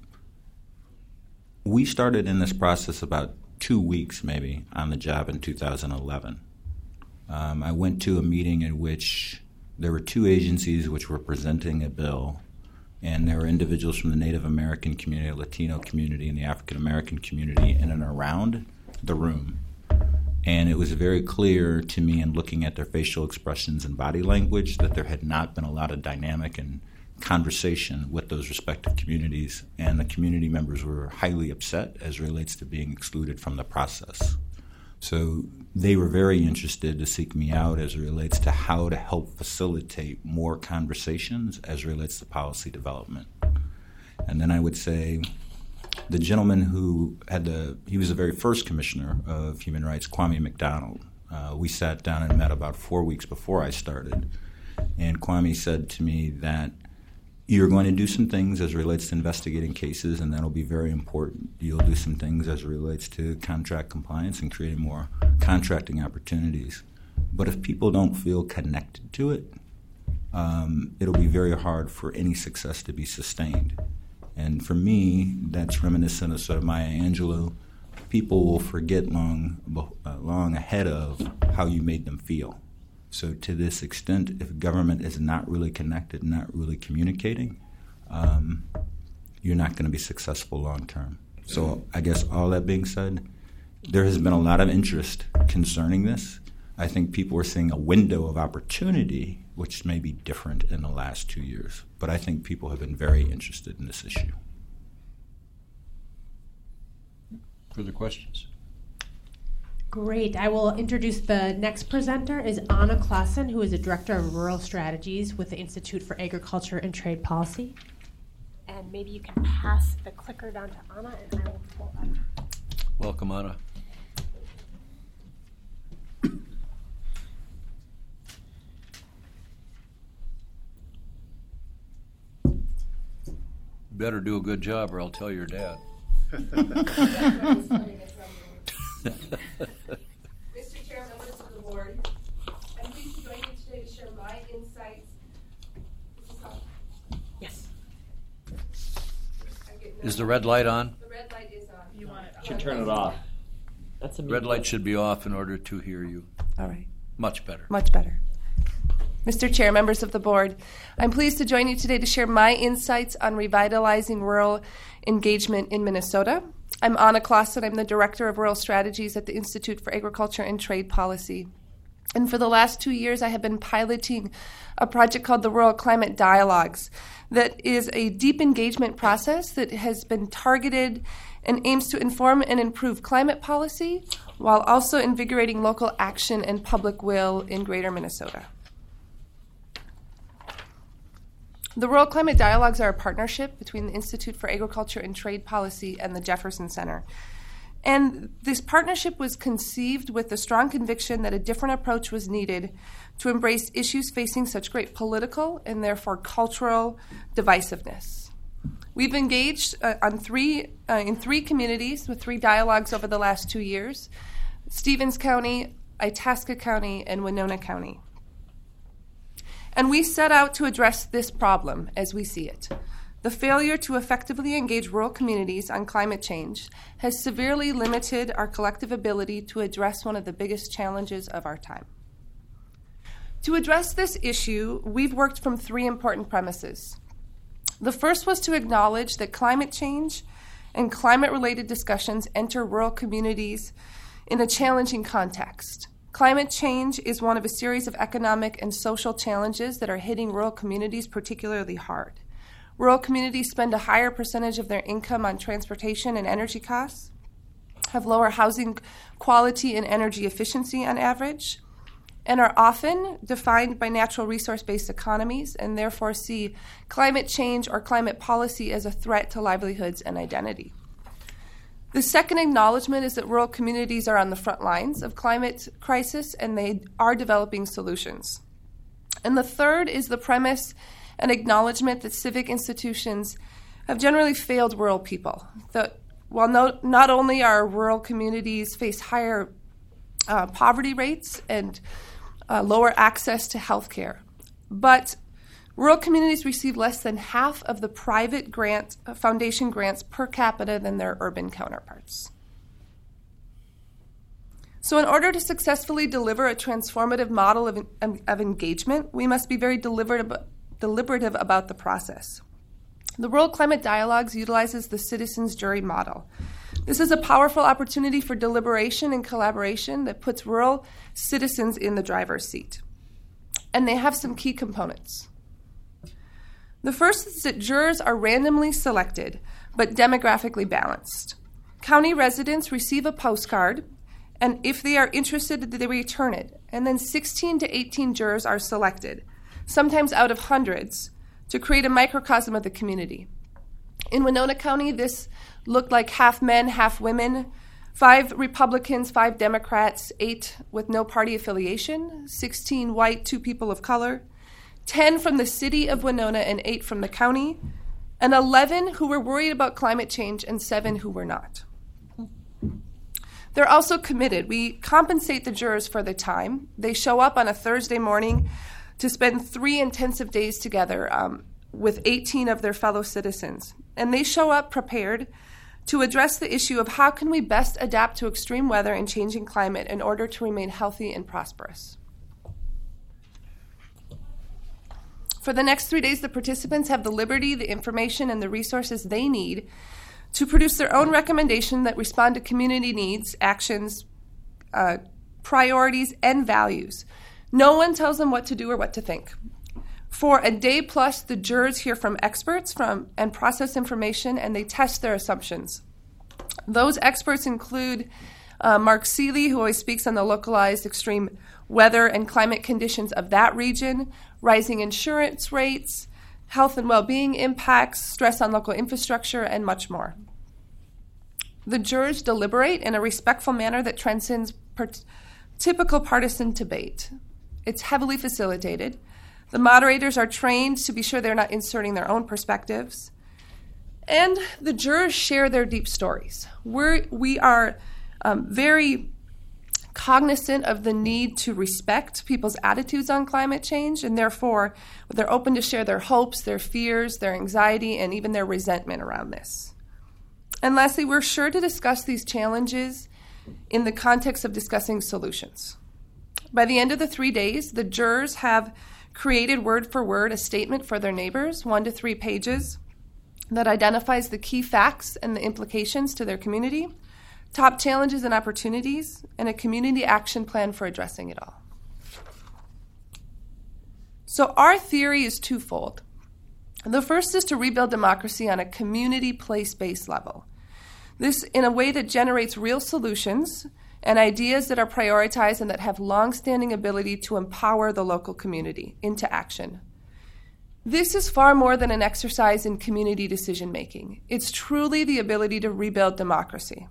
we started in this process about two weeks maybe on the job in two thousand eleven. Um, I went to a meeting in which there were two agencies which were presenting a bill, and there were individuals from the Native American community, Latino community, and the African American community in and around the room. And it was very clear to me in looking at their facial expressions and body language that there had not been a lot of dynamic and conversation with those respective communities, and the community members were highly upset as relates to being excluded from the process. So they were very interested to seek me out as it relates to how to help facilitate more conversations as it relates to policy development. And then I would say the gentleman who had the, he was the very first commissioner of human rights, Kwame McDonald. Uh, we sat down and met about four weeks before I started. And Kwame said to me that you're going to do some things as it relates to investigating cases, and that'll be very important. You'll do some things as it relates to contract compliance and creating more contracting opportunities. But if people don't feel connected to it, um, it'll be very hard for any success to be sustained. And for me, that's reminiscent of sort of Maya Angelou. People will forget long, uh, long ahead of how you made them feel. So to this extent, if government is not really connected, not really communicating, um, you're not going to be successful long term. So I guess all that being said, there has been a lot of interest concerning this. I think people are seeing a window of opportunity, which may be different in the last two years. But I think people have been very interested in this issue. Further questions? Great. I will introduce the next presenter is Anna Klassen, who is the Director of Rural Strategies with the Institute for Agriculture and Trade Policy. And maybe you can pass the clicker down to Anna, and I will pull up. Welcome, Anna. Better do a good job, or I'll tell your dad. Mister Chair, members of the board, I'm pleased to join you today to share my insights. Yes. Is the red light on? The red light is on. You want it on. Should turn it off. That's a red light should be off in order to hear you. All right. Much better. Much better. Mister Chair, members of the board, I'm pleased to join you today to share my insights on revitalizing rural engagement in Minnesota. I'm Anna Klassen. I'm the Director of Rural Strategies at the Institute for Agriculture and Trade Policy. And for the last two years, I have been piloting a project called the Rural Climate Dialogues that is a deep engagement process that has been targeted and aims to inform and improve climate policy while also invigorating local action and public will in greater Minnesota. The Rural Climate Dialogues are a partnership between the Institute for Agriculture and Trade Policy and the Jefferson Center. And this partnership was conceived with the strong conviction that a different approach was needed to embrace issues facing such great political and therefore cultural divisiveness. We've engaged uh, on three, uh, in three communities with three dialogues over the last two years, Stevens County, Itasca County, and Winona County. And we set out to address this problem as we see it. The failure to effectively engage rural communities on climate change has severely limited our collective ability to address one of the biggest challenges of our time. To address this issue, we've worked from three important premises. The first was to acknowledge that climate change and climate-related discussions enter rural communities in a challenging context. Climate change is one of a series of economic and social challenges that are hitting rural communities particularly hard. Rural communities spend a higher percentage of their income on transportation and energy costs, have lower housing quality and energy efficiency on average, and are often defined by natural resource-based economies and therefore see climate change or climate policy as a threat to livelihoods and identity. The second acknowledgement is that rural communities are on the front lines of climate crisis and they are developing solutions. And the third is the premise and acknowledgement that civic institutions have generally failed rural people. That while no, not only are rural communities face higher uh, poverty rates and uh, lower access to health care, but rural communities receive less than half of the private grant, uh, foundation grants per capita than their urban counterparts. So in order to successfully deliver a transformative model of, of engagement, we must be very deliberative, deliberative about the process. The Rural Climate Dialogues utilizes the citizens' jury model. This is a powerful opportunity for deliberation and collaboration that puts rural citizens in the driver's seat. And they have some key components. The first is that jurors are randomly selected, but demographically balanced. County residents receive a postcard, and if they are interested, they return it. And then sixteen to eighteen jurors are selected, sometimes out of hundreds, to create a microcosm of the community. In Winona County, this looked like half men, half women, five Republicans, five Democrats, eight with no party affiliation, sixteen white, two people of color, ten from the city of Winona and eight from the county, and eleven who were worried about climate change and seven who were not. They're also committed. We compensate the jurors for their time. They show up on a Thursday morning to spend three intensive days together um, with eighteen of their fellow citizens. And they show up prepared to address the issue of how can we best adapt to extreme weather and changing climate in order to remain healthy and prosperous. For the next three days, the participants have the liberty, the information, and the resources they need to produce their own recommendation that respond to community needs, actions, uh, priorities, and values. No one tells them what to do or what to think. For a day plus, the jurors hear from experts from and process information, and they test their assumptions. Those experts include uh, Mark Seeley, who always speaks on the localized extreme weather and climate conditions of that region, rising insurance rates, health and well-being impacts, stress on local infrastructure, and much more. The jurors deliberate in a respectful manner that transcends per- typical partisan debate. It's heavily facilitated. The moderators are trained to be sure they're not inserting their own perspectives. And the jurors share their deep stories. We're, we are um, very cognizant of the need to respect people's attitudes on climate change, and therefore they're open to share their hopes, their fears, their anxiety, and even their resentment around this. And lastly, we're sure to discuss these challenges in the context of discussing solutions. By the end of the three days, the jurors have created word for word a statement for their neighbors, one to three pages, that identifies the key facts and the implications to their community, top challenges and opportunities, and a community action plan for addressing it all. So our theory is twofold. The first is to rebuild democracy on a community place-based level. This in a way that generates real solutions and ideas that are prioritized and that have long-standing ability to empower the local community into action. This is far more than an exercise in community decision-making. It's truly the ability to rebuild democracy.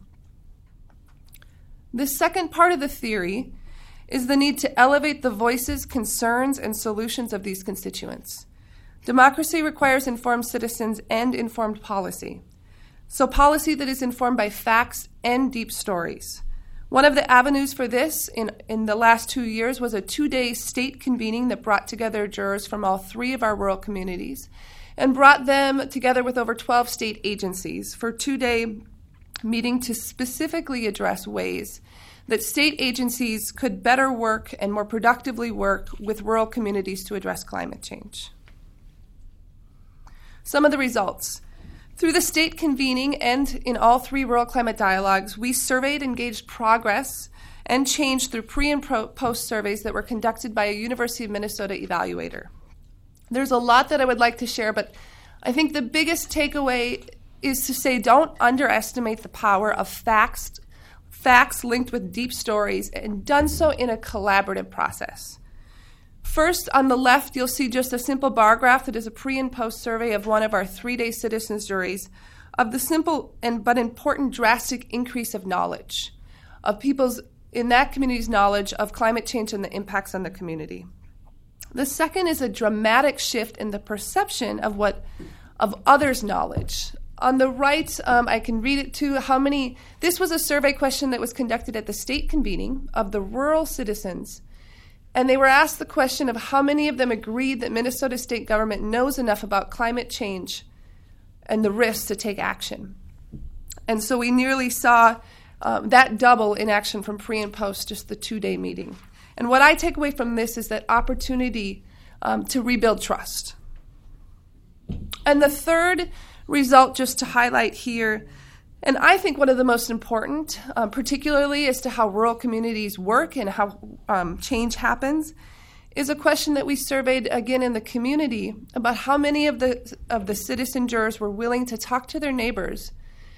The second part of the theory is the need to elevate the voices, concerns, and solutions of these constituents. Democracy requires informed citizens and informed policy. So policy that is informed by facts and deep stories. One of the avenues for this in, in the last two years was a two-day state convening that brought together jurors from all three of our rural communities and brought them together with over twelve state agencies for a two-day meeting to specifically address ways that state agencies could better work and more productively work with rural communities to address climate change. Some of the results. Through the state convening and in all three rural climate dialogues, we surveyed and gauged progress and change through pre and pro- post surveys that were conducted by a University of Minnesota evaluator. There's a lot that I would like to share, but I think the biggest takeaway is to say don't underestimate the power of facts, facts linked with deep stories, and done so in a collaborative process. First, on the left, you'll see just a simple bar graph that is a pre and post survey of one of our three-day citizens juries of the simple and but important drastic increase of knowledge of people's in that community's knowledge of climate change and the impacts on the community. The second is a dramatic shift in the perception of what of others' knowledge. On the right, um, I can read it too. How many? This was a survey question that was conducted at the state convening of the rural citizens. And they were asked the question of how many of them agreed that Minnesota state government knows enough about climate change and the risks to take action. And so we nearly saw um, that double in action from pre and post, just the two-day meeting. And what I take away from this is that opportunity um, to rebuild trust. And the third result, just to highlight here, and I think one of the most important, um, particularly as to how rural communities work and how um, change happens, is a question that we surveyed again in the community about how many of the of the citizen jurors were willing to talk to their neighbors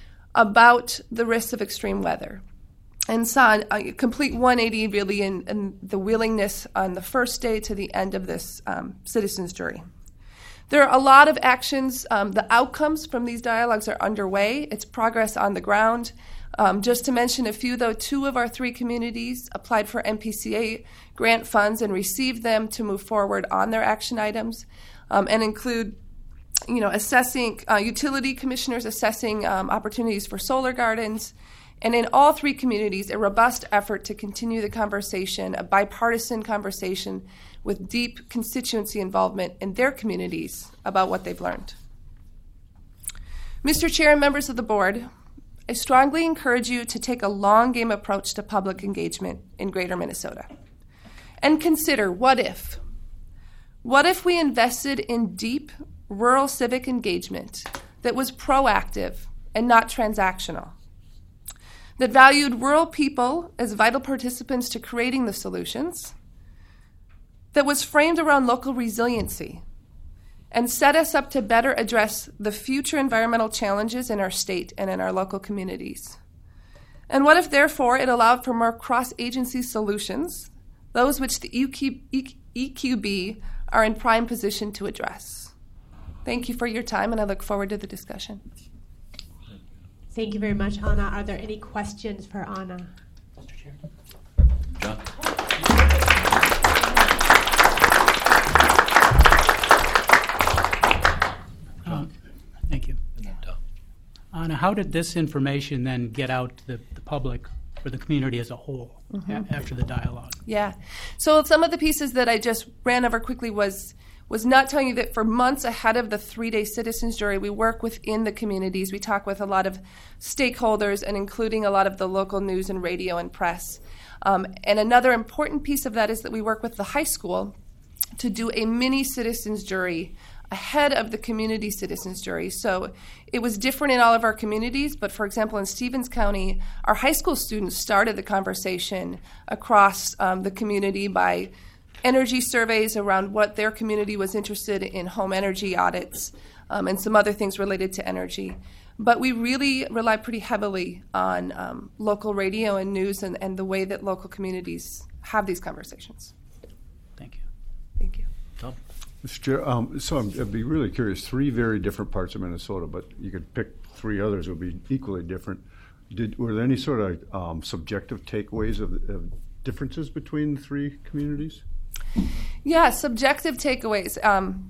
about the risks of extreme weather, and saw a complete one eighty really in, in the willingness on the first day to the end of this um, citizens jury. There are a lot of actions. Um, the outcomes from these dialogues are underway. It's progress on the ground. Um, just to mention a few, though, two of our three communities applied for M P C A grant funds and received them to move forward on their action items, um, and include, you know, assessing uh, utility commissioners assessing um, opportunities for solar gardens, and in all three communities, a robust effort to continue the conversation, a bipartisan conversation with deep constituency involvement in their communities about what they've learned. Mister Chair and members of the board, I strongly encourage you to take a long game approach to public engagement in Greater Minnesota and consider what if. What if we invested in deep rural civic engagement that was proactive and not transactional, that valued rural people as vital participants to creating the solutions, that was framed around local resiliency and set us up to better address the future environmental challenges in our state and in our local communities? And what if, therefore, it allowed for more cross-agency solutions, those which the E Q B are in prime position to address? Thank you for your time, and I look forward to the discussion. Thank you very much, Anna. Are there any questions for Anna? Mister Chair. John. Um, thank you. Anna, how did this information then get out to the, the public or the community as a whole Mm-hmm. a- after the dialogue? Yeah. So some of the pieces that I just ran over quickly was was not telling you that for months ahead of the three-day citizens jury, we work within the communities. We talk with a lot of stakeholders, and including a lot of the local news and radio and press. Um, and another important piece of that is that we work with the high school to do a mini citizens jury ahead of the community citizens jury. So it was different in all of our communities, but for example, in Stevens County, our high school students started the conversation across um, the community by energy surveys around what their community was interested in, home energy audits, um, and some other things related to energy. But we really rely pretty heavily on um, local radio and news and, and the way that local communities have these conversations. Thank you. Thank you. Tom? Mister Chair, um, so I'm, I'd be really curious. Three very different parts of Minnesota, but you could pick three others would be equally different. Did were there any sort of um, subjective takeaways of, of differences between the three communities? Yeah, subjective takeaways. Um,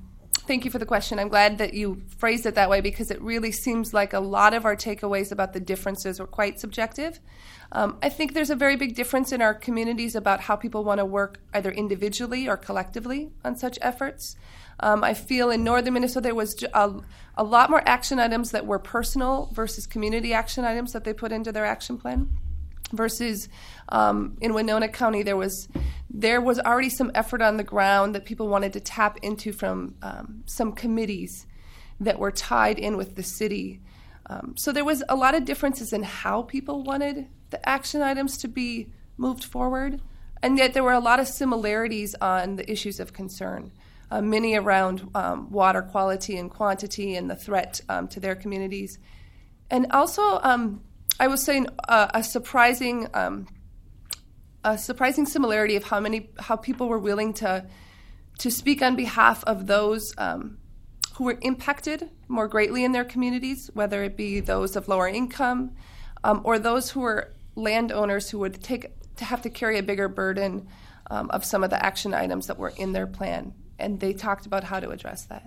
Thank you for the question. I'm glad that you phrased it that way because it really seems like a lot of our takeaways about the differences were quite subjective. Um, I think there's a very big difference in our communities about how people want to work either individually or collectively on such efforts. Um, I feel in northern Minnesota there was a, a lot more action items that were personal versus community action items that they put into their action plan. Versus um, in Winona County, there was there was already some effort on the ground that people wanted to tap into from um, some committees that were tied in with the city. Um, so there was a lot of differences in how people wanted the action items to be moved forward, and yet there were a lot of similarities on the issues of concern, uh, many around um, water quality and quantity and the threat um, to their communities. And also, um, I was saying uh, a surprising, um, a surprising similarity of how many, how people were willing to, to speak on behalf of those um, who were impacted more greatly in their communities, whether it be those of lower income um, or those who were landowners who would take to have to carry a bigger burden um, of some of the action items that were in their plan, and they talked about how to address that.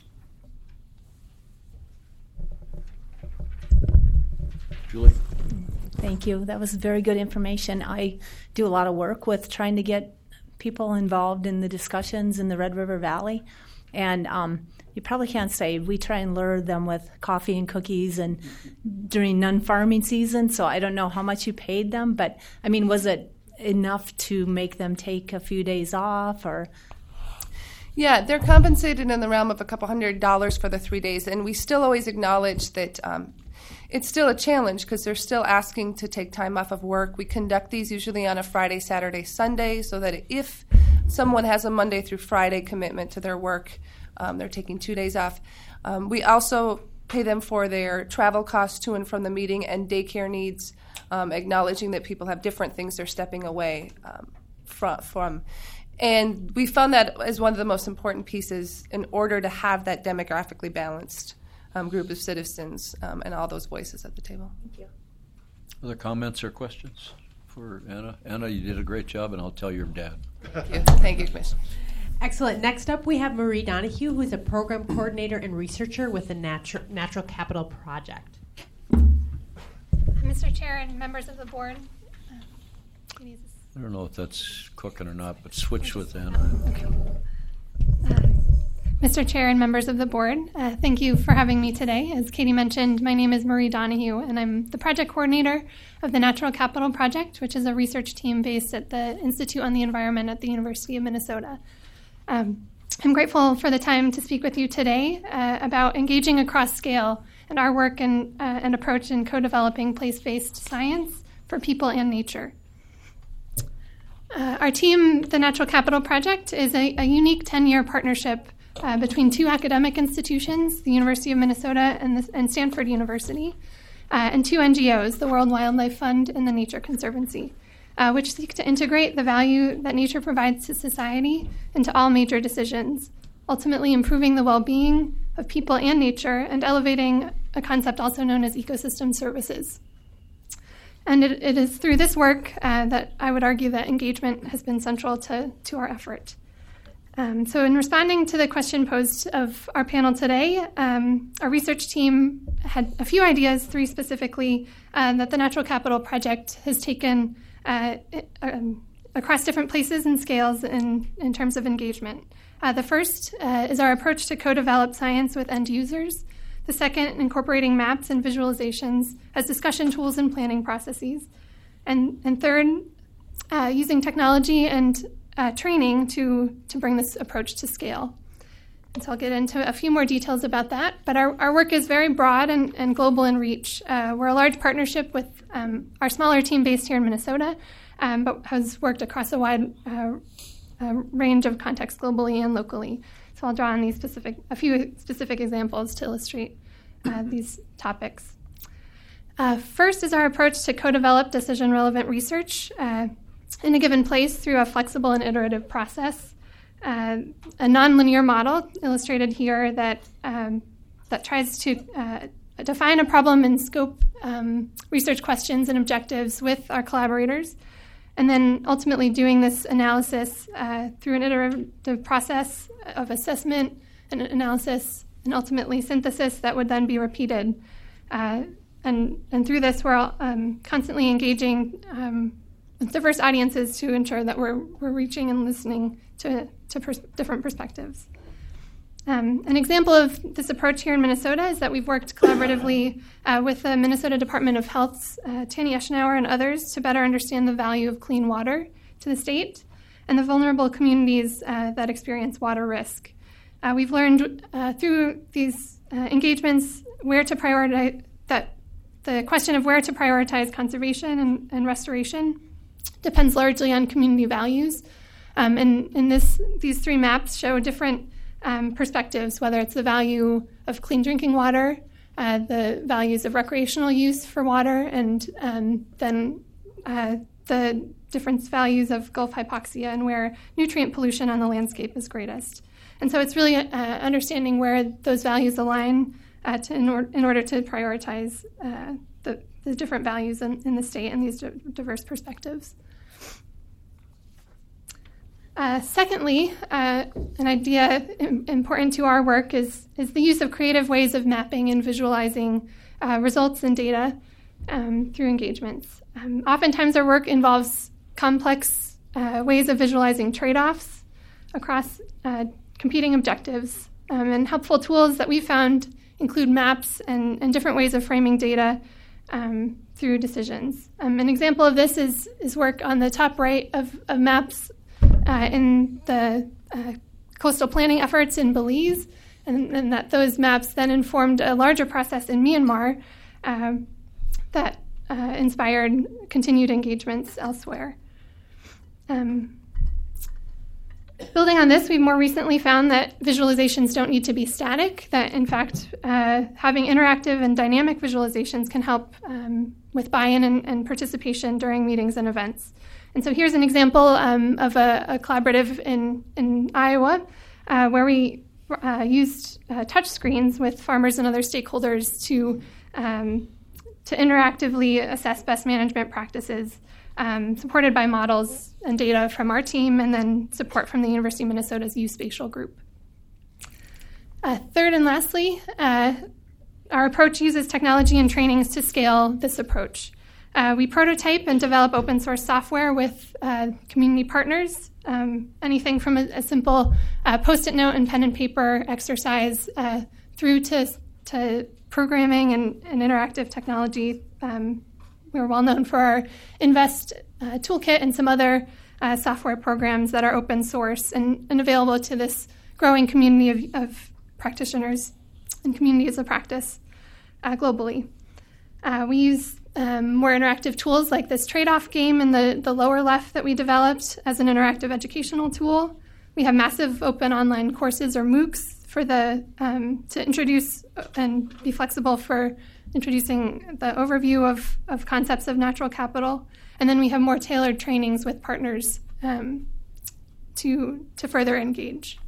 Julie. Thank you. That was very good information. I do a lot of work with trying to get people involved in the discussions in the Red River Valley. And um, you probably can't say we try and lure them with coffee and cookies and during non-farming season. So I don't know how much you paid them, but I mean, was it enough to make them take a few days off or? Yeah, they're compensated in the realm of a couple hundred dollars for the three days. And we still always acknowledge that um, it's still a challenge because they're still asking to take time off of work. We conduct these usually on a Friday, Saturday, Sunday, so that if someone has a Monday through Friday commitment to their work, um, they're taking two days off. Um, we also pay them for their travel costs to and from the meeting and daycare needs, um, acknowledging that people have different things they're stepping away um, from, from. And we found that as one of the most important pieces in order to have that demographically balanced Um, group of citizens um, and all those voices at the table. Thank you. Other comments or questions for Anna? Anna, you did a great job, and I'll tell your dad. Thank you. Thank you, Commissioner. Excellent. Next up, we have Marie Donahue, who is a program coordinator and researcher with the Natural, Natural Capital Project. Mister Chair and members of the board. Uh, I don't know if that's cooking or not, but switch with Anna. Okay. Uh, Mister Chair and members of the board, uh, thank you for having me today. As Katie mentioned, my name is Marie Donahue, and I'm the project coordinator of the Natural Capital Project, which is a research team based at the Institute on the Environment at the University of Minnesota. Um, I'm grateful for the time to speak with you today uh, about engaging across scale and our work and, uh, and approach in co-developing place-based science for people and nature. Uh, our team, the Natural Capital Project, is a, a unique ten-year partnership Uh, between two academic institutions, the University of Minnesota and, the, and Stanford University, uh, and two N G Os, the World Wildlife Fund and the Nature Conservancy, uh, which seek to integrate the value that nature provides to society into all major decisions, ultimately improving the well-being of people and nature and elevating a concept also known as ecosystem services. And it, it is through this work uh, that I would argue that engagement has been central to, to our effort. Um, so in responding to the question posed of our panel today, um, our research team had a few ideas, three specifically, uh, that the Natural Capital Project has taken uh, um, across different places and scales in, in terms of engagement. Uh, the first uh, is our approach to co-develop science with end users. The second, incorporating maps and visualizations as discussion tools and planning processes. And, and third, uh, using technology and Uh, training to, to bring this approach to scale. And so I'll get into a few more details about that, but our, our work is very broad and, and global in reach. Uh, we're a large partnership with um, our smaller team based here in Minnesota, um, but has worked across a wide uh, uh, range of contexts globally and locally. So I'll draw on these specific, a few specific examples to illustrate uh, these topics. Uh, first is our approach to co-develop decision-relevant research uh, in a given place through a flexible and iterative process. Uh, a nonlinear model illustrated here that um, that tries to uh, define a problem and scope um, research questions and objectives with our collaborators, and then ultimately doing this analysis uh, through an iterative process of assessment, an analysis, and ultimately synthesis that would then be repeated. Uh, and, and through this, we're um, constantly engaging um, with diverse audiences to ensure that we're, we're reaching and listening to, to pers- different perspectives. Um, an example of this approach here in Minnesota is that we've worked collaboratively uh, with the Minnesota Department of Health's uh, Tanny Eschenauer and others to better understand the value of clean water to the state and the vulnerable communities uh, that experience water risk. Uh, we've learned uh, through these uh, engagements where to prioritize, that the question of where to prioritize conservation and, and restoration depends largely on community values. Um, and in this, these three maps show different Um, perspectives, whether it's the value of clean drinking water, uh, the values of recreational use for water, and um, then uh, the different values of Gulf hypoxia and where nutrient pollution on the landscape is greatest. And so it's really uh, understanding where those values align uh, to, in, or, in order to prioritize uh, the, the different values in, in the state and these di- diverse perspectives. Uh, secondly, uh, an idea im- important to our work is, is the use of creative ways of mapping and visualizing uh, results and data um, through engagements. Um, oftentimes our work involves complex uh, ways of visualizing trade-offs across uh, competing objectives, um, and helpful tools that we found include maps and, and different ways of framing data um, through decisions. Um, an example of this is, is work on the top right of, of maps Uh, in the uh, coastal planning efforts in Belize, and, and that those maps then informed a larger process in Myanmar uh, that uh, inspired continued engagements elsewhere. Um, building on this, we've more recently found that visualizations don't need to be static, that in fact uh, having interactive and dynamic visualizations can help um, with buy-in and, and participation during meetings and events. And so here's an example um, of a, a collaborative in, in Iowa uh, where we uh, used uh, touch screens with farmers and other stakeholders to, um, to interactively assess best management practices, um, supported by models and data from our team, and then support from the University of Minnesota's U-Spatial group. Uh, third and lastly, uh, our approach uses technology and trainings to scale this approach. Uh, we prototype and develop open source software with uh, community partners, um, anything from a, a simple uh, post-it note and pen and paper exercise uh, through to, to programming and, and interactive technology. Um, we're well known for our Invest uh, toolkit and some other uh, software programs that are open source and, and available to this growing community of, of practitioners and communities of practice uh, globally. Uh, we use Um, more interactive tools like this trade-off game in the, the lower left that we developed as an interactive educational tool. We have massive open online courses or MOOCs for the um, to introduce and be flexible for introducing the overview of, of concepts of natural capital. And then we have more tailored trainings with partners um, to, to further engage.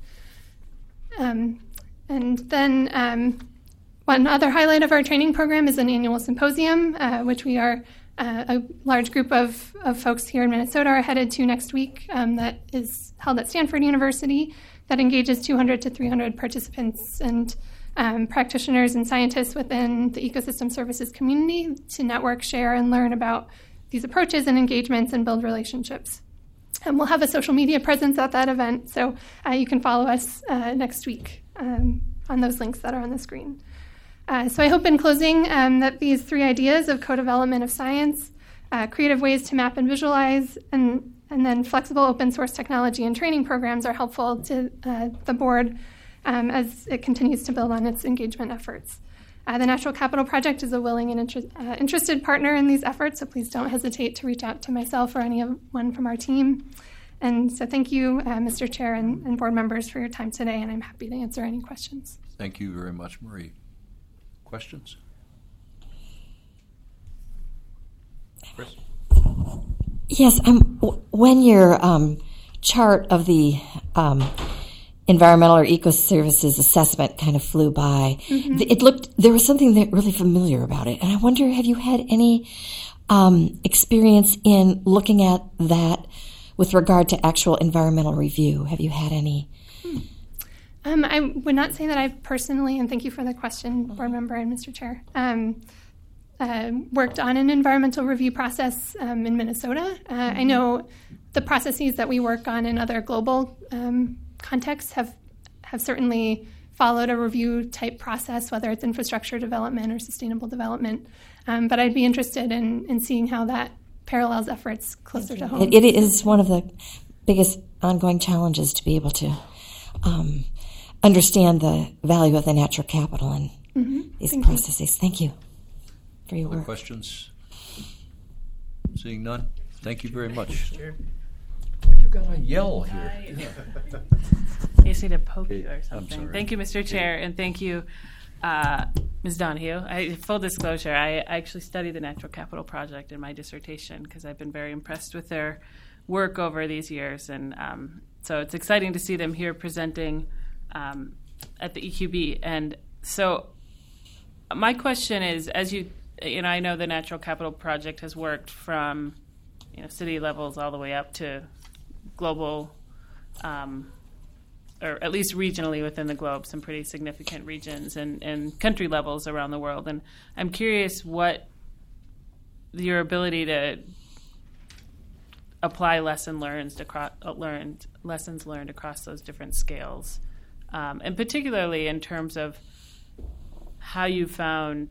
Um, and then um, One other highlight of our training program is an annual symposium, uh, which we are, uh, a large group of, of folks here in Minnesota are headed to next week, um, that is held at Stanford University, that engages two hundred to three hundred participants and um, practitioners and scientists within the ecosystem services community to network, share, and learn about these approaches and engagements and build relationships. And we'll have a social media presence at that event, so uh, you can follow us uh, next week um, on those links that are on the screen. Uh, so I hope in closing um, that these three ideas of co-development of science, uh, creative ways to map and visualize, and, and then flexible open source technology and training programs are helpful to uh, the board um, as it continues to build on its engagement efforts. Uh, the Natural Capital Project is a willing and inter- uh, interested partner in these efforts, so please don't hesitate to reach out to myself or anyone from our team. And so thank you, uh, Mister Chair and, and board members, for your time today, and I'm happy to answer any questions. Thank you very much, Marie. Questions? Chris? Yes, um, w- when your um, chart of the um, environmental or eco-services assessment kind of flew by, mm-hmm. th- it looked, there was something that really familiar about it. And I wonder, have you had any um, experience in looking at that with regard to actual environmental review? Have you had any? Hmm. Um, I would not say that I've personally, and thank you for the question, Board Member and Mister Chair, um, uh, worked on an environmental review process um, in Minnesota. Uh, I know the processes that we work on in other global um, contexts have have certainly followed a review type process, whether it's infrastructure development or sustainable development. Um, but I'd be interested in, in seeing how that parallels efforts closer to home. It, it is one of the biggest ongoing challenges to be able to um, understand the value of the natural capital in mm-hmm. these Thank processes. You. Thank you for your Other work. questions? Seeing none? Thank you very much. Well, you got to yell here. You just need to poke you or I'm something. sorry. Thank you, Mister Chair, and thank you, uh, Miz Donahue. I, full disclosure, I, I actually studied the Natural Capital Project in my dissertation because I've been very impressed with their work over these years, and um, so it's exciting to see them here presenting um, at the E Q B. And so my question is, as you, you know, I know the Natural Capital Project has worked from, you know, city levels all the way up to global, um, or at least regionally within the globe, some pretty significant regions and, and country levels around the world. And I'm curious what your ability to apply lesson learned across, uh, learned lessons learned across those different scales, um, and particularly in terms of how you found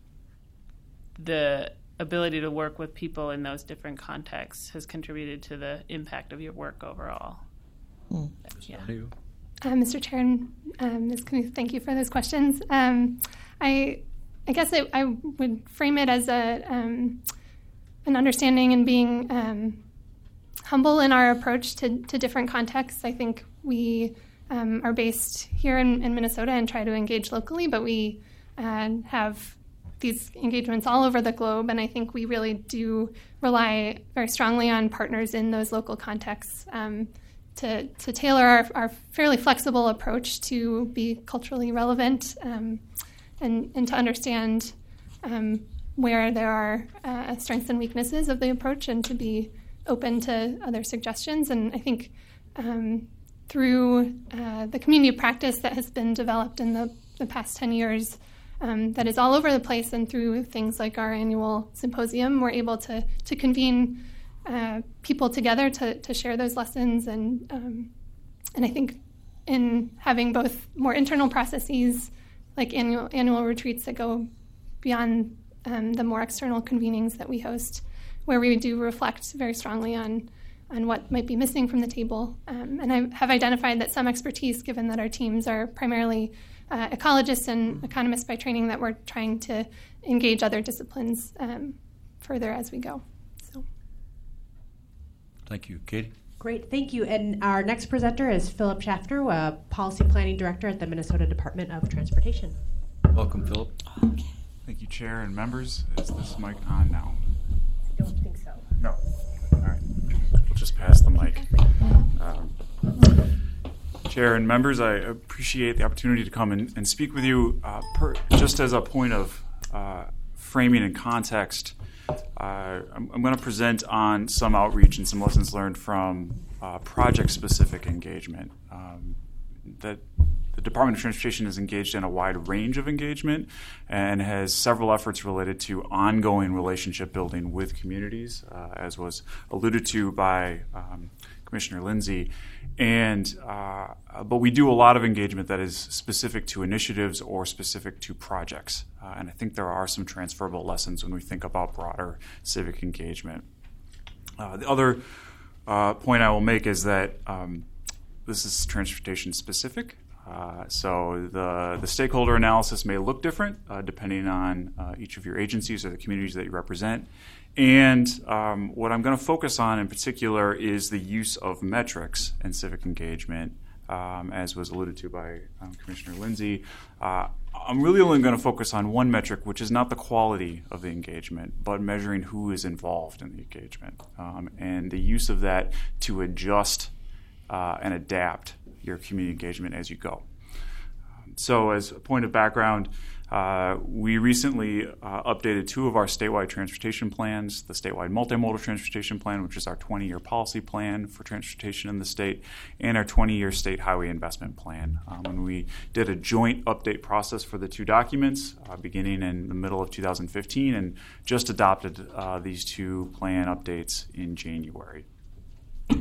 the ability to work with people in those different contexts has contributed to the impact of your work overall. Mm. Yeah. Uh, Mister Chair and um, Miz Knuth, thank you for those questions. Um, I, I guess I, I would frame it as a um, an understanding and being um, humble in our approach to, to different contexts. I think we um, are based here in, in Minnesota and try to engage locally, but we uh, have these engagements all over the globe, and I think we really do rely very strongly on partners in those local contexts um, to, to tailor our, our fairly flexible approach to be culturally relevant um, and, and to understand um, where there are uh, strengths and weaknesses of the approach and to be open to other suggestions. And I think um, through uh, the community of practice that has been developed in the, the past ten years, Um, that is all over the place, and through things like our annual symposium, we're able to to convene uh, people together to, to share those lessons, and um, and I think in having both more internal processes like annual annual retreats that go beyond um, the more external convenings that we host, where we do reflect very strongly on on what might be missing from the table, um, and I have identified that some expertise, given that our teams are primarily Uh, ecologists and economists by training, that we're trying to engage other disciplines um, further as we go. So, thank you. Katie? Great, thank you. And our next presenter is Philip Schaffner, uh, Policy Planning Director at the Minnesota Department of Transportation. Welcome, Philip. Thank you, Chair and members. Is this mic on now? I don't think so. No. All right. We'll just pass the mic. Um, Chair and members, I appreciate the opportunity to come and, and speak with you. Uh, per, just as a point of uh, framing and context, uh, I'm, I'm going to present on some outreach and some lessons learned from uh, project-specific engagement. Um, that the Department of Transportation is engaged in a wide range of engagement and has several efforts related to ongoing relationship building with communities, uh, as was alluded to by um, Commissioner Lindsay. And uh, but we do a lot of engagement that is specific to initiatives or specific to projects. Uh, and I think there are some transferable lessons when we think about broader civic engagement. Uh, the other uh, point I will make is that um, this is transportation specific. Uh, so the, the stakeholder analysis may look different uh, depending on uh, each of your agencies or the communities that you represent. And um, what I'm going to focus on in particular is the use of metrics in civic engagement, um, as was alluded to by um, Commissioner Lindsay. Uh, I'm really only going to focus on one metric, which is not the quality of the engagement, but measuring who is involved in the engagement, um, and the use of that to adjust uh, and adapt your community engagement as you go. Um, so as a point of background, Uh, we recently uh, updated two of our statewide transportation plans, the statewide multimodal transportation plan, which is our twenty-year policy plan for transportation in the state, and our twenty-year state highway investment plan. Um, and we did a joint update process for the two documents uh, beginning in the middle of two thousand fifteen and just adopted uh, these two plan updates in January. Uh,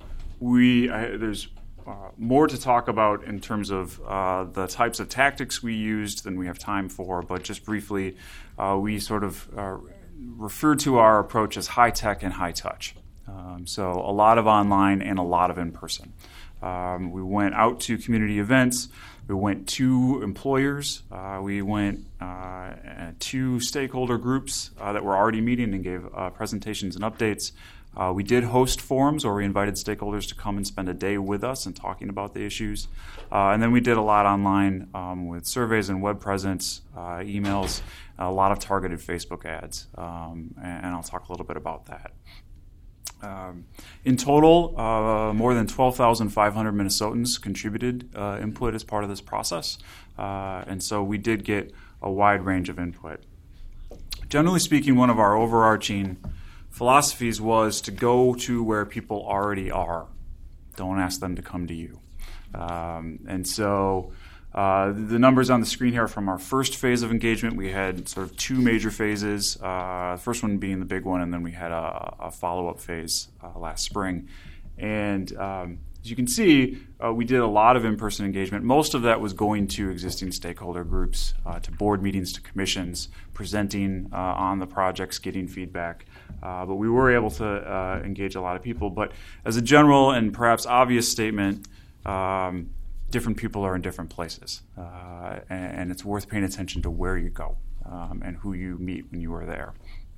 we I, there's Uh, more to talk about in terms of uh, the types of tactics we used than we have time for, but just briefly, uh, we sort of uh, referred to our approach as high tech and high touch. Um, so a lot of online and a lot of in person. Um, we went out to community events. We went to employers. Uh, we went uh, to stakeholder groups uh, that were already meeting and gave uh, presentations and updates. Uh, we did host forums where we invited stakeholders to come and spend a day with us and talking about the issues. Uh, and then we did a lot online um, with surveys and web presence, uh, emails, a lot of targeted Facebook ads. Um, and, and I'll talk a little bit about that. Um, in total, uh, more than twelve thousand five hundred Minnesotans contributed uh, input as part of this process. Uh, and so we did get a wide range of input. Generally speaking, one of our overarching philosophies was to go to where people already are. Don't ask them to come to you. Um, and so uh, the numbers on the screen here are from our first phase of engagement. We had sort of two major phases, uh, the first one being the big one, and then we had a, a follow-up phase uh, last spring. And um, as you can see, uh, we did a lot of in-person engagement. Most of that was going to existing stakeholder groups, uh, to board meetings, to commissions, presenting uh, on the projects, getting feedback. Uh, but we were able to uh, engage a lot of people. But as a general and perhaps obvious statement, um, different people are in different places. Uh, and, and it's worth paying attention to where you go um, and who you meet when you are there.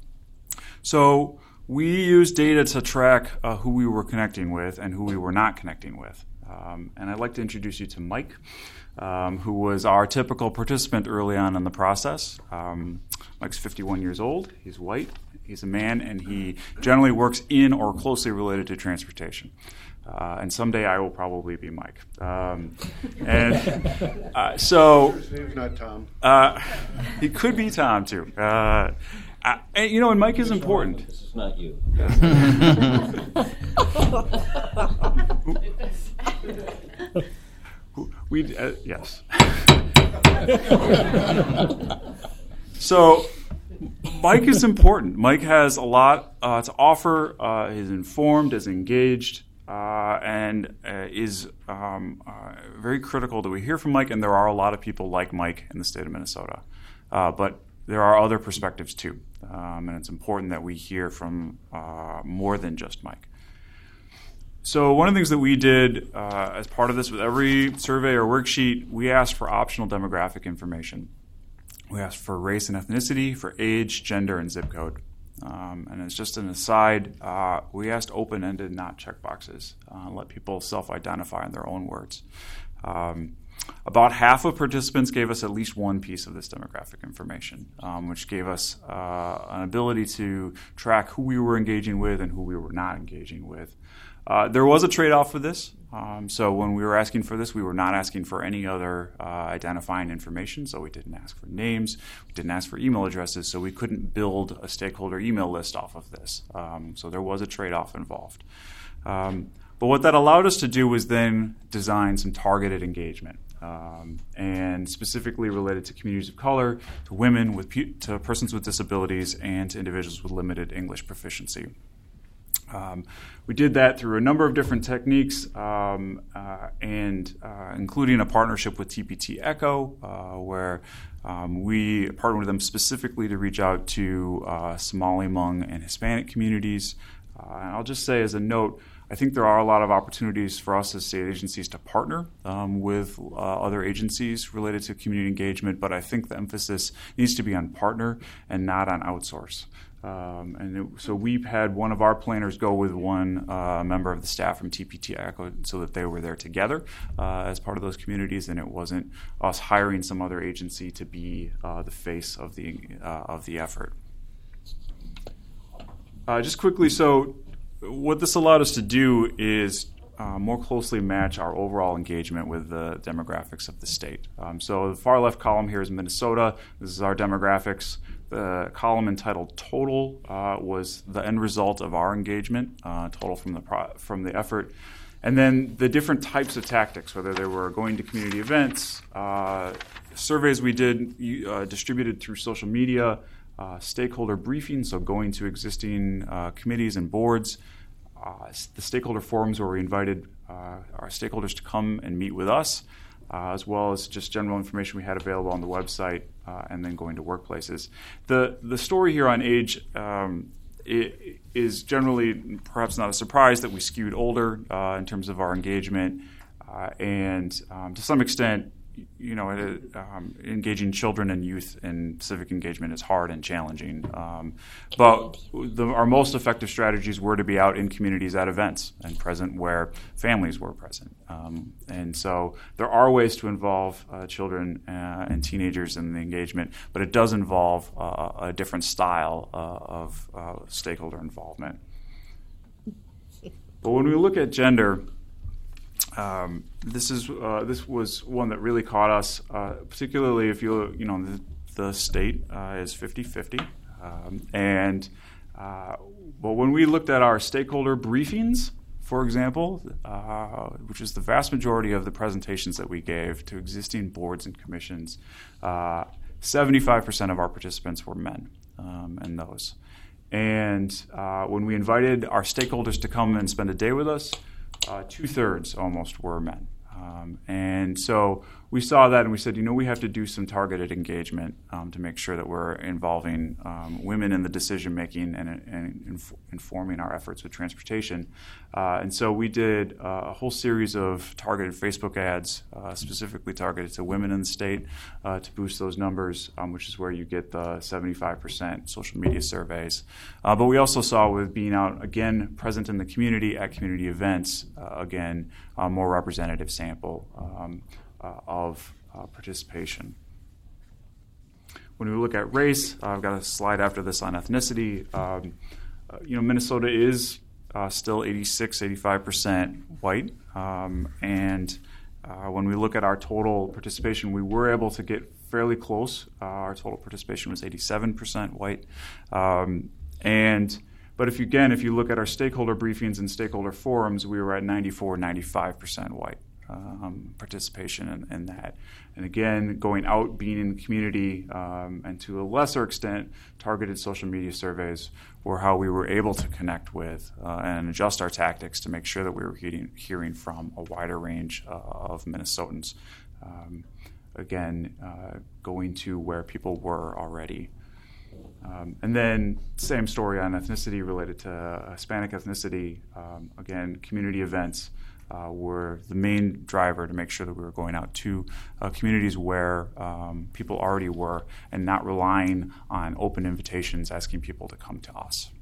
So we use data to track uh, who we were connecting with and who we were not connecting with. Um, and I'd like to introduce you to Mike, um, who was our typical participant early on in the process. Um, Mike's fifty-one years old. He's white. He's a man, and he generally works in or closely related to transportation. Uh, and someday I will probably be Mike. Um, and uh, so, His name's not Tom. Uh, he could be Tom too. Uh, uh, and, you know, and Mike is important. This is not you. we uh, yes. So. Mike is important. Mike has a lot uh, to offer. Uh, he's informed, is engaged, uh, and uh, is um, uh, very critical that we hear from Mike. And there are a lot of people like Mike in the state of Minnesota. Uh, but there are other perspectives too. Um, and it's important that we hear from uh, more than just Mike. So one of the things that we did uh, as part of this, with every survey or worksheet, we asked for optional demographic information. We asked for race and ethnicity, for age, gender, and zip code. Um, and as just an aside, uh, we asked open-ended, not checkboxes. Uh, let people self-identify in their own words. Um, about half of participants gave us at least one piece of this demographic information, um, which gave us uh, an ability to track who we were engaging with and who we were not engaging with. Uh, there was a trade-off for this. Um, so when we were asking for this, we were not asking for any other uh, identifying information. So we didn't ask for names. We didn't ask for email addresses. So we couldn't build a stakeholder email list off of this. Um, so there was a trade-off involved. Um, but what that allowed us to do was then design some targeted engagement, um, and specifically related to communities of color, to women, with pu- to persons with disabilities, and to individuals with limited English proficiency. Um, we did that through a number of different techniques, um, uh, and uh, including a partnership with T P T Echo, uh, where um, we partnered with them specifically to reach out to uh, Somali, Hmong, and Hispanic communities. Uh, and I'll just say as a note, I think there are a lot of opportunities for us as state agencies to partner um, with uh, other agencies related to community engagement, but I think the emphasis needs to be on partner and not on outsource. Um, and it, so we've had one of our planners go with one uh, member of the staff from T P T Echo so that they were there together uh, as part of those communities, and it wasn't us hiring some other agency to be uh, the face of the uh, of the effort. Uh, just quickly, so what this allowed us to do is uh, more closely match our overall engagement with the demographics of the state. Um, so the far left column here is Minnesota. This is our demographics. The column entitled Total uh, was the end result of our engagement, uh, total from the pro- from the effort. And then the different types of tactics, whether they were going to community events, uh, surveys we did uh, distributed through social media, uh, stakeholder briefings, so going to existing uh, committees and boards, uh, the stakeholder forums where we invited uh, our stakeholders to come and meet with us, uh, as well as just general information we had available on the website, uh, and then going to workplaces. The, the story here on age um, it is generally perhaps not a surprise that we skewed older uh, in terms of our engagement, uh, and um, to some extent, you know, it, um, engaging children and youth in civic engagement is hard and challenging. Um, but the, our most effective strategies were to be out in communities at events and present where families were present. Um, and so there are ways to involve uh, children uh, and teenagers in the engagement, but it does involve uh, a different style uh, of uh, stakeholder involvement. But when we look at gender, Um, this is uh, this was one that really caught us, uh, particularly if you you know the, the state uh, is fifty-fifty, um, and uh, but when we looked at our stakeholder briefings, for example, uh, which is the vast majority of the presentations that we gave to existing boards and commissions, uh, seventy-five percent of our participants were men um, in those, and uh, when we invited our stakeholders to come and spend a day with us, Uh, two-thirds almost were men. Um, and so we saw that and we said, you know, we have to do some targeted engagement um, to make sure that we're involving um, women in the decision-making and, and inf- informing our efforts with transportation. Uh, and so we did uh, a whole series of targeted Facebook ads, uh, specifically targeted to women in the state uh, to boost those numbers, um, which is where you get the seventy-five percent social media surveys. Uh, but we also saw with being out, again, present in the community at community events, uh, again, a more representative sample um, uh, of uh, participation. When we look at race, uh, I've got a slide after this on ethnicity. Um, uh, you know, Minnesota is uh, still eighty-six, eighty-five percent white. Um, and uh, when we look at our total participation, we were able to get fairly close. Uh, our total participation was eighty-seven percent white. Um, and But if you, again, if you look at our stakeholder briefings and stakeholder forums, we were at ninety-four, ninety-five percent white um, participation in, in that. And again, going out, being in the community, um, and to a lesser extent, targeted social media surveys were how we were able to connect with uh, and adjust our tactics to make sure that we were hearing, hearing from a wider range uh, of Minnesotans. Um, again, uh, going to where people were already. Um, and then same story on ethnicity related to Hispanic ethnicity. Um, again, community events uh, were the main driver to make sure that we were going out to uh, communities where um, people already were and not relying on open invitations asking people to come to us.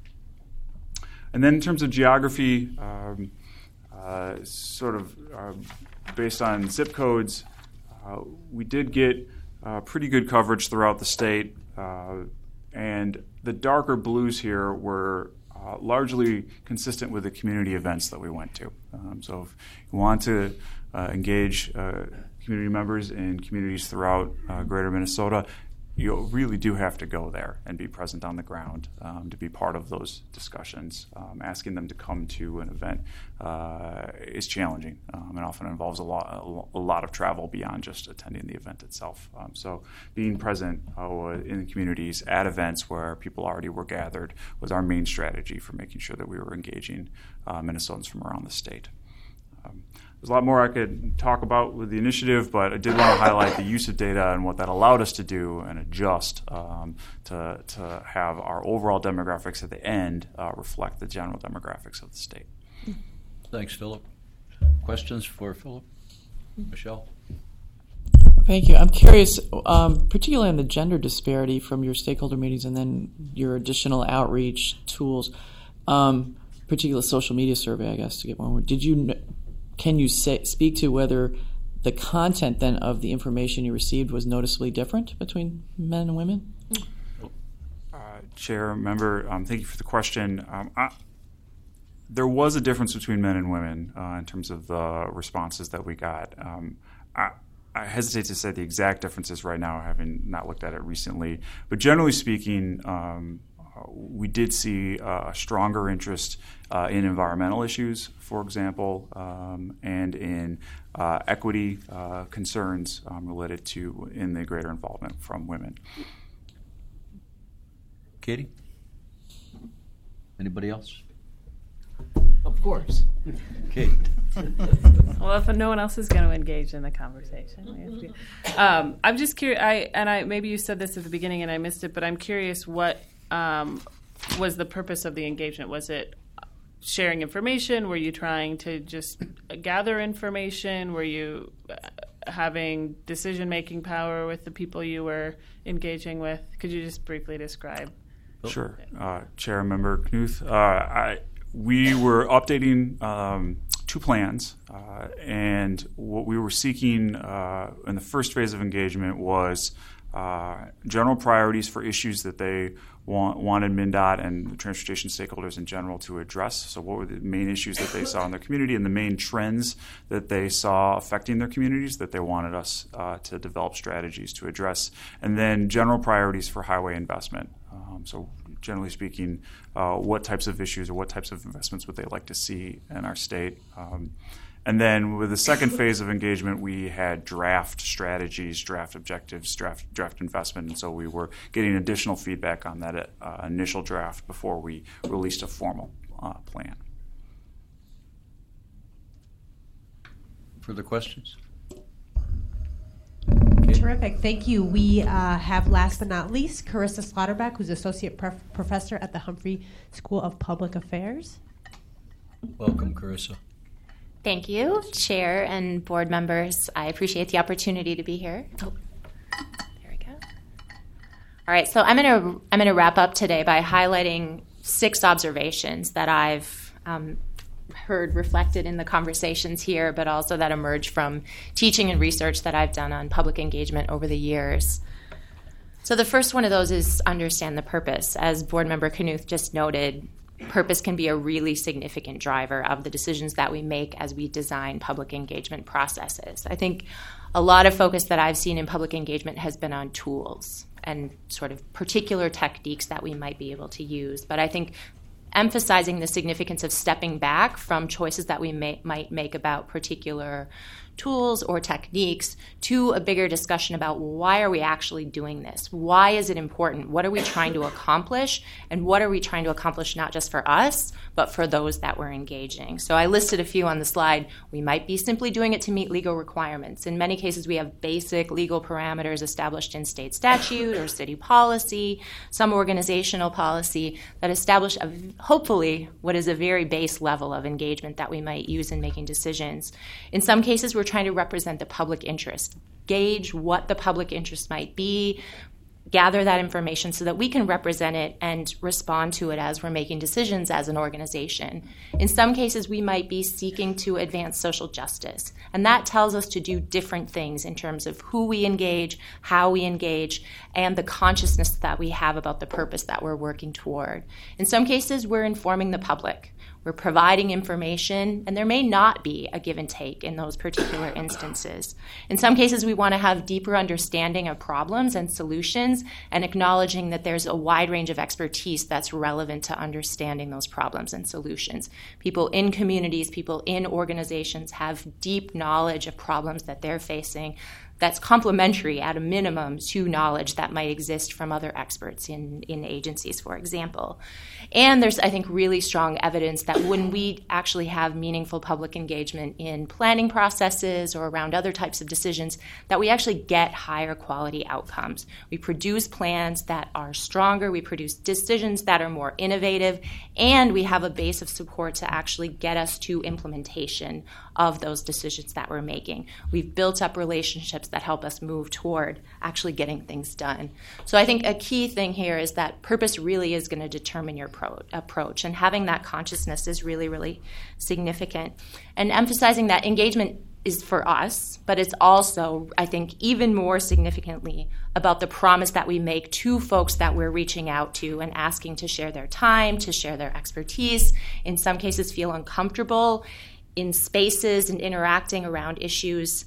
And then in terms of geography, um, uh, sort of uh, based on zip codes, uh, we did get uh, pretty good coverage throughout the state. Uh, And the darker blues here were uh, largely consistent with the community events that we went to. Um, so if you want to uh, engage uh, community members in communities throughout uh, greater Minnesota, you really do have to go there and be present on the ground um, to be part of those discussions. Um, asking them to come to an event uh, is challenging um, and often involves a lot, a lot of travel beyond just attending the event itself. Um, so being present uh, in the communities at events where people already were gathered was our main strategy for making sure that we were engaging uh, Minnesotans from around the state. Um, There's a lot more I could talk about with the initiative, but I did want to highlight the use of data and what that allowed us to do and adjust um, to, to have our overall demographics at the end uh, reflect the general demographics of the state. Thanks, Philip. Questions for Philip? Michelle? Thank you. I'm curious, um, particularly on the gender disparity from your stakeholder meetings and then your additional outreach tools, um, particular social media survey, I guess, to get one more. Did you... Kn- Can you say, speak to whether the content then of the information you received was noticeably different between men and women? Uh, Chair, member, um, thank you for the question. Um, I, there was a difference between men and women uh, in terms of the responses that we got. Um, I, I hesitate to say the exact differences right now, having not looked at it recently. But generally speaking, um, we did see uh, a stronger interest uh, in environmental issues, for example, um, and in uh, equity uh, concerns um, related to in the greater involvement from women. Katie? Anybody else? Of course. Kate. Well, if no one else is going to engage in the conversation, we have to. Um, I'm just curious. I and I maybe you said this at the beginning and I missed it, but I'm curious what um, was the purpose of the engagement? Was it sharing information? Were you trying to just gather information? Were you having decision-making power with the people you were engaging with? Could you just briefly describe? Sure. Uh, Chair and Member Knuth, uh, I, we were updating um, two plans, uh, and what we were seeking uh, in the first phase of engagement was uh, general priorities for issues that they want, wanted MnDOT and the transportation stakeholders in general to address. So what were the main issues that they saw in their community and the main trends that they saw affecting their communities that they wanted us uh, to develop strategies to address, and then general priorities for highway investment. Um, so generally speaking, uh, what types of issues or what types of investments would they like to see in our state? Um, and then with the second phase of engagement, we had draft strategies, draft objectives, draft draft investment, and so we were getting additional feedback on that uh, initial draft before we released a formal uh, plan. Further questions? Terrific. Thank you. We uh, have, last but not least, Carissa Slaughterback, who's Associate Prof- Professor at the Humphrey School of Public Affairs. Welcome, Carissa. Thank you, Chair and board members. I appreciate the opportunity to be here. Oh, there we go. All right, so I'm going to I'm going to wrap up today by highlighting six observations that I've um, heard reflected in the conversations here, but also that emerge from teaching and research that I've done on public engagement over the years. So the first one of those is understand the purpose. As Board Member Knuth just noted, purpose can be a really significant driver of the decisions that we make as we design public engagement processes. I think a lot of focus that I've seen in public engagement has been on tools and sort of particular techniques that we might be able to use. But I think emphasizing the significance of stepping back from choices that we may, might make about particular tools or techniques to a bigger discussion about why are we actually doing this? Why is it important? What are we trying to accomplish? And what are we trying to accomplish not just for us, but for those that we're engaging? So I listed a few on the slide. We might be simply doing it to meet legal requirements. In many cases, we have basic legal parameters established in state statute or city policy, some organizational policy that establish, a, hopefully, what is a very base level of engagement that we might use in making decisions. In some cases, we're trying to represent the public interest, gauge what the public interest might be, gather that information so that we can represent it and respond to it as we're making decisions as an organization. In some cases, we might be seeking to advance social justice, and that tells us to do different things in terms of who we engage, how we engage, and the consciousness that we have about the purpose that we're working toward. In some cases, we're informing the public. We're providing information, and there may not be a give and take in those particular instances. In some cases, we want to have deeper understanding of problems and solutions and acknowledging that there's a wide range of expertise that's relevant to understanding those problems and solutions. People in communities, people in organizations have deep knowledge of problems that they're facing that's complementary at a minimum to knowledge that might exist from other experts in, in agencies, for example. And there's, I think, really strong evidence that when we actually have meaningful public engagement in planning processes or around other types of decisions, that we actually get higher quality outcomes. We produce plans that are stronger, we produce decisions that are more innovative, and we have a base of support to actually get us to implementation of those decisions that we're making. We've built up relationships components that help us move toward actually getting things done. So I think a key thing here is that purpose really is going to determine your pro- approach, and having that consciousness is really, really significant. And emphasizing that engagement is for us, but it's also, I think, even more significantly about the promise that we make to folks that we're reaching out to and asking to share their time, to share their expertise, in some cases feel uncomfortable in spaces and interacting around issues,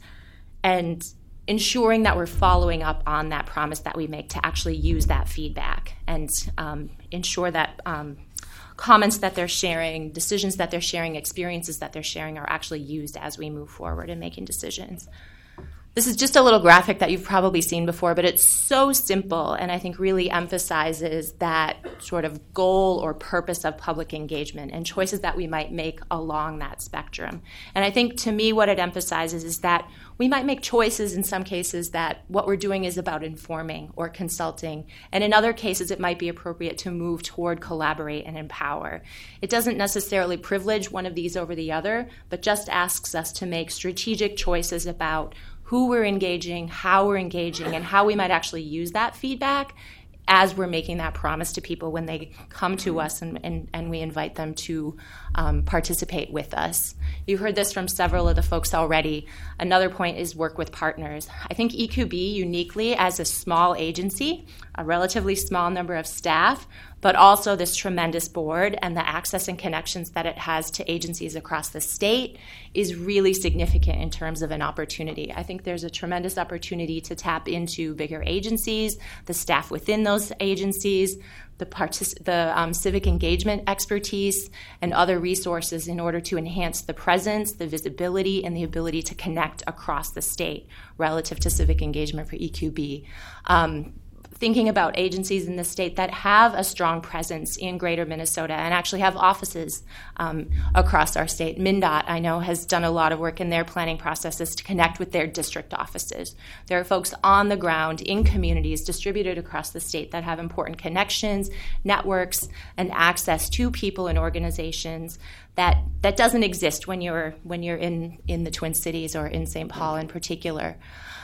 and ensuring that we're following up on that promise that we make to actually use that feedback and um, ensure that um, comments that they're sharing, decisions that they're sharing, experiences that they're sharing are actually used as we move forward in making decisions. This is just a little graphic that you've probably seen before, but it's so simple and I think really emphasizes that sort of goal or purpose of public engagement and choices that we might make along that spectrum. And I think to me what it emphasizes is that we might make choices in some cases that what we're doing is about informing or consulting, and in other cases it might be appropriate to move toward collaborate and empower. It doesn't necessarily privilege one of these over the other, but just asks us to make strategic choices about who we're engaging, how we're engaging, and how we might actually use that feedback as we're making that promise to people when they come to us and, and, and we invite them to um, participate with us. You heard this from several of the folks already. Another point is work with partners. I think E Q B uniquely as a small agency, a relatively small number of staff, but also this tremendous board and the access and connections that it has to agencies across the state is really significant in terms of an opportunity. I think there's a tremendous opportunity to tap into bigger agencies, the staff within those agencies, the, partic- the um, civic engagement expertise, and other resources in order to enhance the presence, the visibility, and the ability to connect across the state relative to civic engagement for E Q B. Um, thinking about agencies in the state that have a strong presence in greater Minnesota and actually have offices um, across our state. MnDOT, I know, has done a lot of work in their planning processes to connect with their district offices. There are folks on the ground in communities distributed across the state that have important connections, networks, and access to people and organizations that, that doesn't exist when you're when you're in, in the Twin Cities or in Saint Paul in particular.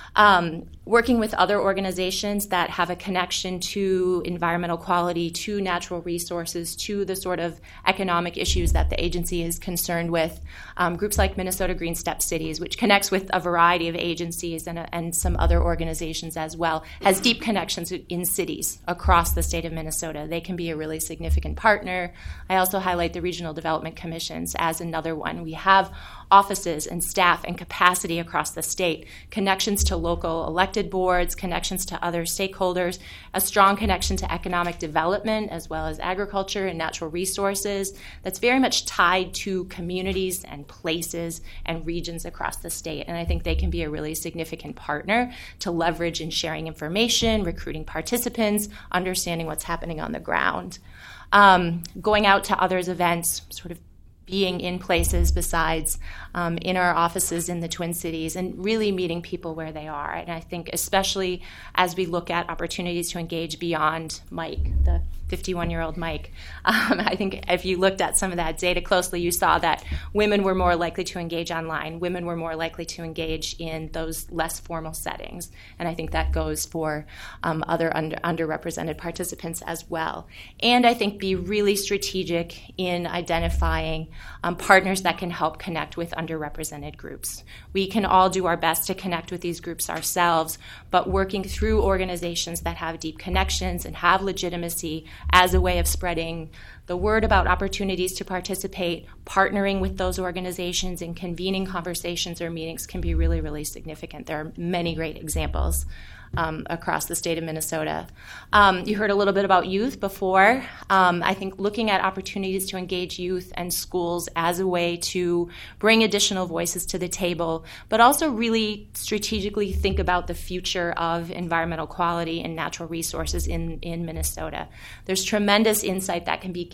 Um, working with other organizations that have a connection to environmental quality, to natural resources, to the sort of economic issues that the agency is concerned with. Um, groups like Minnesota Green Step Cities, which connects with a variety of agencies and, uh, and some other organizations as well, has deep connections in cities across the state of Minnesota. They can be a really significant partner. I also highlight the Regional Development Commissions as another one. We have offices and staff and capacity across the state, connections to local elected boards, connections to other stakeholders, a strong connection to economic development as well as agriculture and natural resources that's very much tied to communities and places and regions across the state. And I think they can be a really significant partner to leverage in sharing information, recruiting participants, understanding what's happening on the ground. Um, going out to others' events, sort of being in places besides um, in our offices in the Twin Cities and really meeting people where they are. And I think especially as we look at opportunities to engage beyond Mike, the fifty-one-year-old Mike, um, I think if you looked at some of that data closely, you saw that women were more likely to engage online. Women were more likely to engage in those less formal settings. And I think that goes for um, other under, underrepresented participants as well. And I think be really strategic in identifying um, partners that can help connect with underrepresented groups. We can all do our best to connect with these groups ourselves, but working through organizations that have deep connections and have legitimacy as a way of spreading the word about opportunities to participate, partnering with those organizations and convening conversations or meetings can be really, really significant. There are many great examples um, across the state of Minnesota. Um, you heard a little bit about youth before. Um, I think looking at opportunities to engage youth and schools as a way to bring additional voices to the table, but also really strategically think about the future of environmental quality and natural resources in, in Minnesota. There's tremendous insight that can be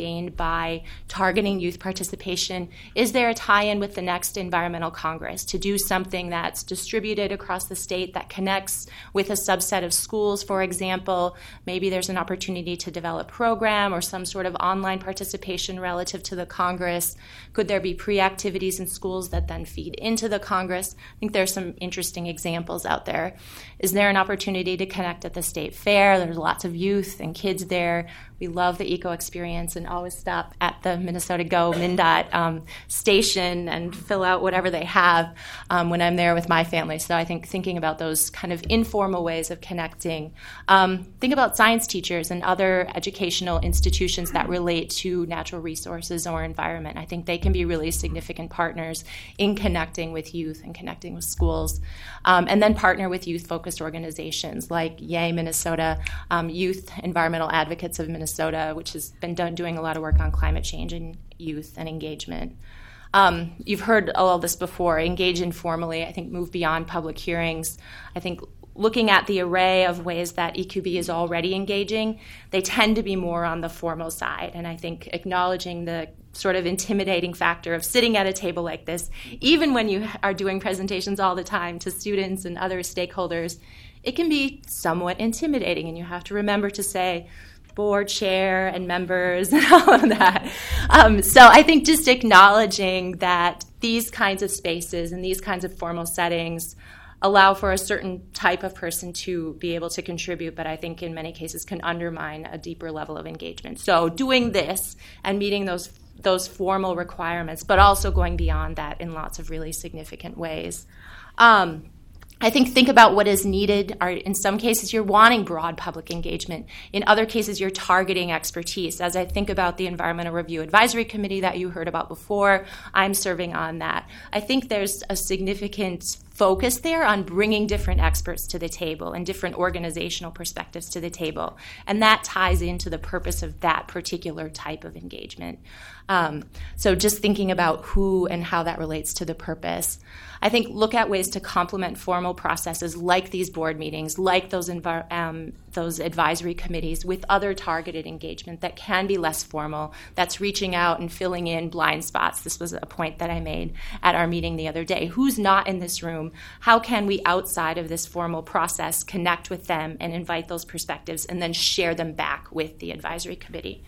gained by targeting youth participation? Is there a tie-in with the next Environmental Congress to do something that's distributed across the state that connects with a subset of schools, for example? Maybe there's an opportunity to develop a program or some sort of online participation relative to the Congress. Could there be pre-activities in schools that then feed into the Congress? I think there's some interesting examples out there. Is there an opportunity to connect at the state fair? There's lots of youth and kids there. We love the eco experience and always stop at the Minnesota Go MnDOT um, station and fill out whatever they have um, when I'm there with my family. So I think thinking about those kind of informal ways of connecting. Um, think about science teachers and other educational institutions that relate to natural resources or environment. I think they can be really significant partners in connecting with youth and connecting with schools. Um, and then partner with youth-focused organizations like Yay Minnesota, um, Youth Environmental Advocates of Minnesota, which has been done doing a lot of work on climate change and youth and engagement. Um, you've heard all of this before. Engage informally. I think move beyond public hearings. I think looking at the array of ways that E Q B is already engaging, they tend to be more on the formal side. And I think acknowledging the sort of intimidating factor of sitting at a table like this, even when you are doing presentations all the time to students and other stakeholders, it can be somewhat intimidating. And you have to remember to say, board chair and members and all of that. Um, so I think just acknowledging that these kinds of spaces and these kinds of formal settings allow for a certain type of person to be able to contribute, but I think in many cases can undermine a deeper level of engagement. So doing this and meeting those those formal requirements, but also going beyond that in lots of really significant ways. Um, I think think about what is needed. Are, in some cases, you're wanting broad public engagement. In other cases, you're targeting expertise. As I think about the Environmental Review Advisory Committee that you heard about before, I'm serving on that. I think there's a significant focus there on bringing different experts to the table and different organizational perspectives to the table. And that ties into the purpose of that particular type of engagement. Um, so just thinking about who and how that relates to the purpose. I think look at ways to complement formal processes like these board meetings, like those envi- um, those advisory committees with other targeted engagement that can be less formal, that's reaching out and filling in blind spots. This was a point that I made at our meeting the other day. Who's not in this room? How can we, outside of this formal process, connect with them and invite those perspectives and then share them back with the advisory committee?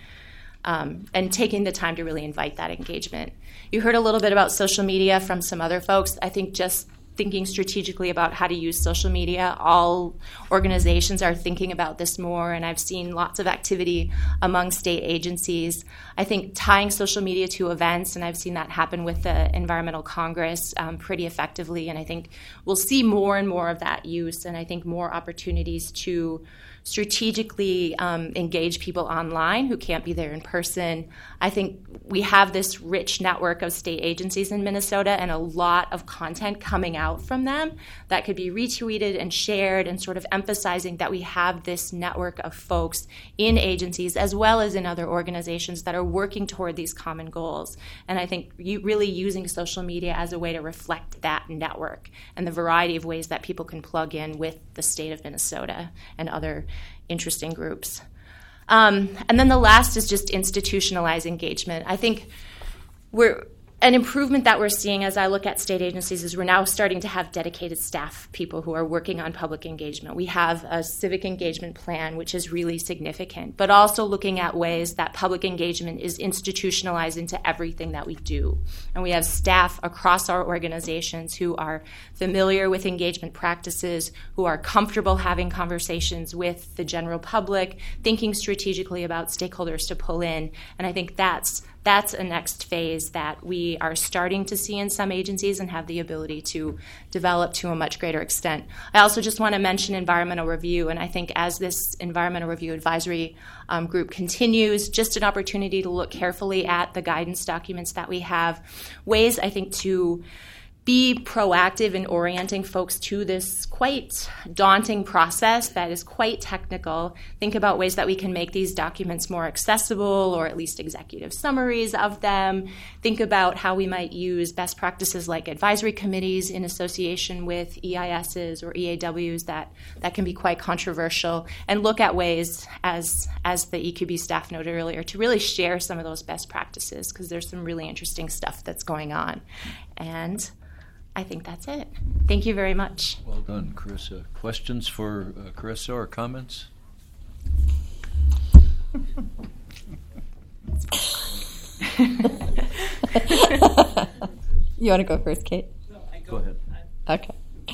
Um, and taking the time to really invite that engagement. You heard a little bit about social media from some other folks. I think just thinking strategically about how to use social media, all organizations are thinking about this more, and I've seen lots of activity among state agencies. I think tying social media to events, and I've seen that happen with the Environmental Congress um, pretty effectively, and I think we'll see more and more of that use, and I think more opportunities to strategically um, engage people online who can't be there in person. I think we have this rich network of state agencies in Minnesota and a lot of content coming out from them that could be retweeted and shared, and sort of emphasizing that we have this network of folks in agencies as well as in other organizations that are working toward these common goals. And I think you really using social media as a way to reflect that network and the variety of ways that people can plug in with the state of Minnesota and other interesting groups. Um, and then the last is just institutionalized engagement. I think we're an improvement that we're seeing as I look at state agencies is we're now starting to have dedicated staff people who are working on public engagement. We have a civic engagement plan, which is really significant, but also looking at ways that public engagement is institutionalized into everything that we do. And we have staff across our organizations who are familiar with engagement practices, who are comfortable having conversations with the general public, thinking strategically about stakeholders to pull in. And I think that's That's a next phase that we are starting to see in some agencies and have the ability to develop to a much greater extent. I also just want to mention environmental review, and I think as this environmental review advisory um, group continues, just an opportunity to look carefully at the guidance documents that we have, ways I think to be proactive in orienting folks to this quite daunting process that is quite technical. Think about ways that we can make these documents more accessible, or at least executive summaries of them. Think about how we might use best practices like advisory committees in association with E I Ss or E A Ws that, that can be quite controversial, and look at ways, as, as the E Q B staff noted earlier, to really share some of those best practices, because there's some really interesting stuff that's going on. And I think that's it. Thank you very much. Well done, Carissa. Questions for uh, Carissa or comments? You want to go first, Kate? No, I go, go ahead. Okay.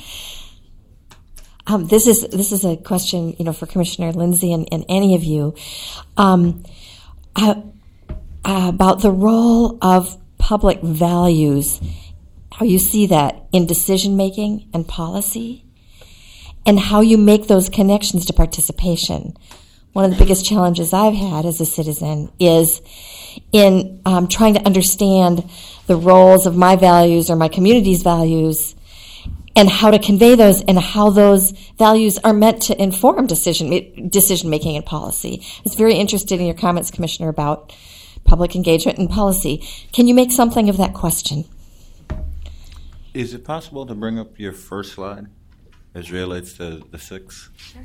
Um, this is this is a question, you know, for Commissioner Lindsay and, and any of you, um, uh, about the role of public values, how you see that in decision making and policy, and how you make those connections to participation. One of the biggest challenges I've had as a citizen is in um, trying to understand the roles of my values or my community's values, and how to convey those, and how those values are meant to inform decision decision making and policy. I was very interested in your comments, Commissioner, about public engagement and policy. Can you make something of that question? Is it possible to bring up your first slide as relates to the six? Sure.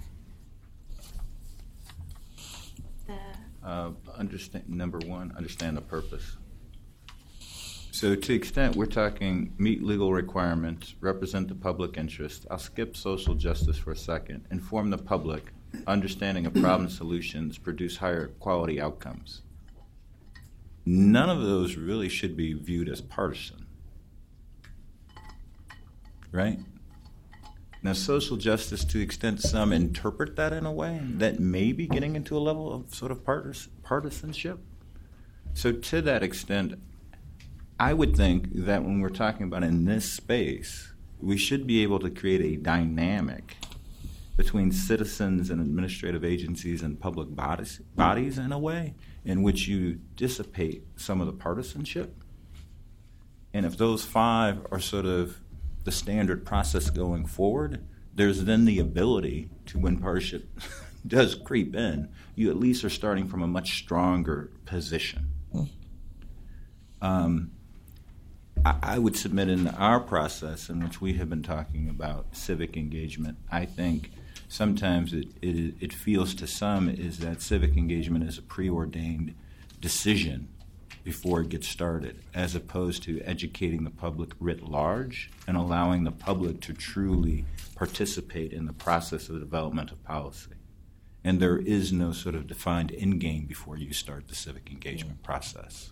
Uh, understand number one, understand the purpose. So to the extent we're talking meet legal requirements, represent the public interest, I'll skip social justice for a second, inform the public, understanding of problem solutions, produce higher quality outcomes. None of those really should be viewed as partisan, right? Now, social justice, to the extent some interpret that in a way, that may be getting into a level of sort of partis- partisanship. So to that extent, I would think that when we're talking about in this space, we should be able to create a dynamic between citizens and administrative agencies and public bodies, bodies in a way in which you dissipate some of the partisanship. And if those five are sort of the standard process going forward, there's then the ability to, when partisanship does creep in, you at least are starting from a much stronger position. Um, I, I would submit in our process, in which we have been talking about civic engagement, I think sometimes it, it, it feels to some is that civic engagement is a preordained decision before it gets started, as opposed to educating the public writ large and allowing the public to truly participate in the process of the development of policy. And there is no sort of defined end game before you start the civic engagement process.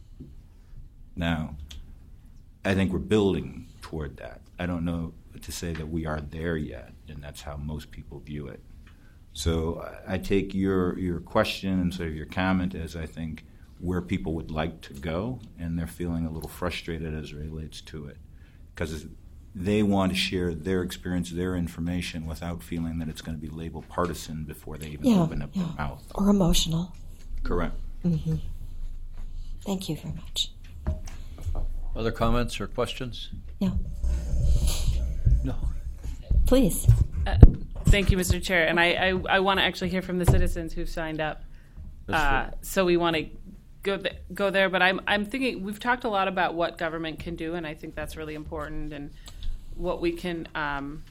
Now, I think we're building toward that. I don't know to say that we are there yet, and that's how most people view it. So I take your your question and sort of your comment as, I think, where people would like to go, and they're feeling a little frustrated as it relates to it, because they want to share their experience, their information, without feeling that it's going to be labeled partisan before they even yeah, open up yeah. their mouth. Or emotional. Correct. Mm-hmm. Thank you very much. Other comments or questions? Yeah. No. Please. Uh, thank you, Mister Chair. And I, I, I want to actually hear from the citizens who've signed up. Uh, so we want to go th- go there. But I'm I'm thinking we've talked a lot about what government can do, and I think that's really important. And what we can, um,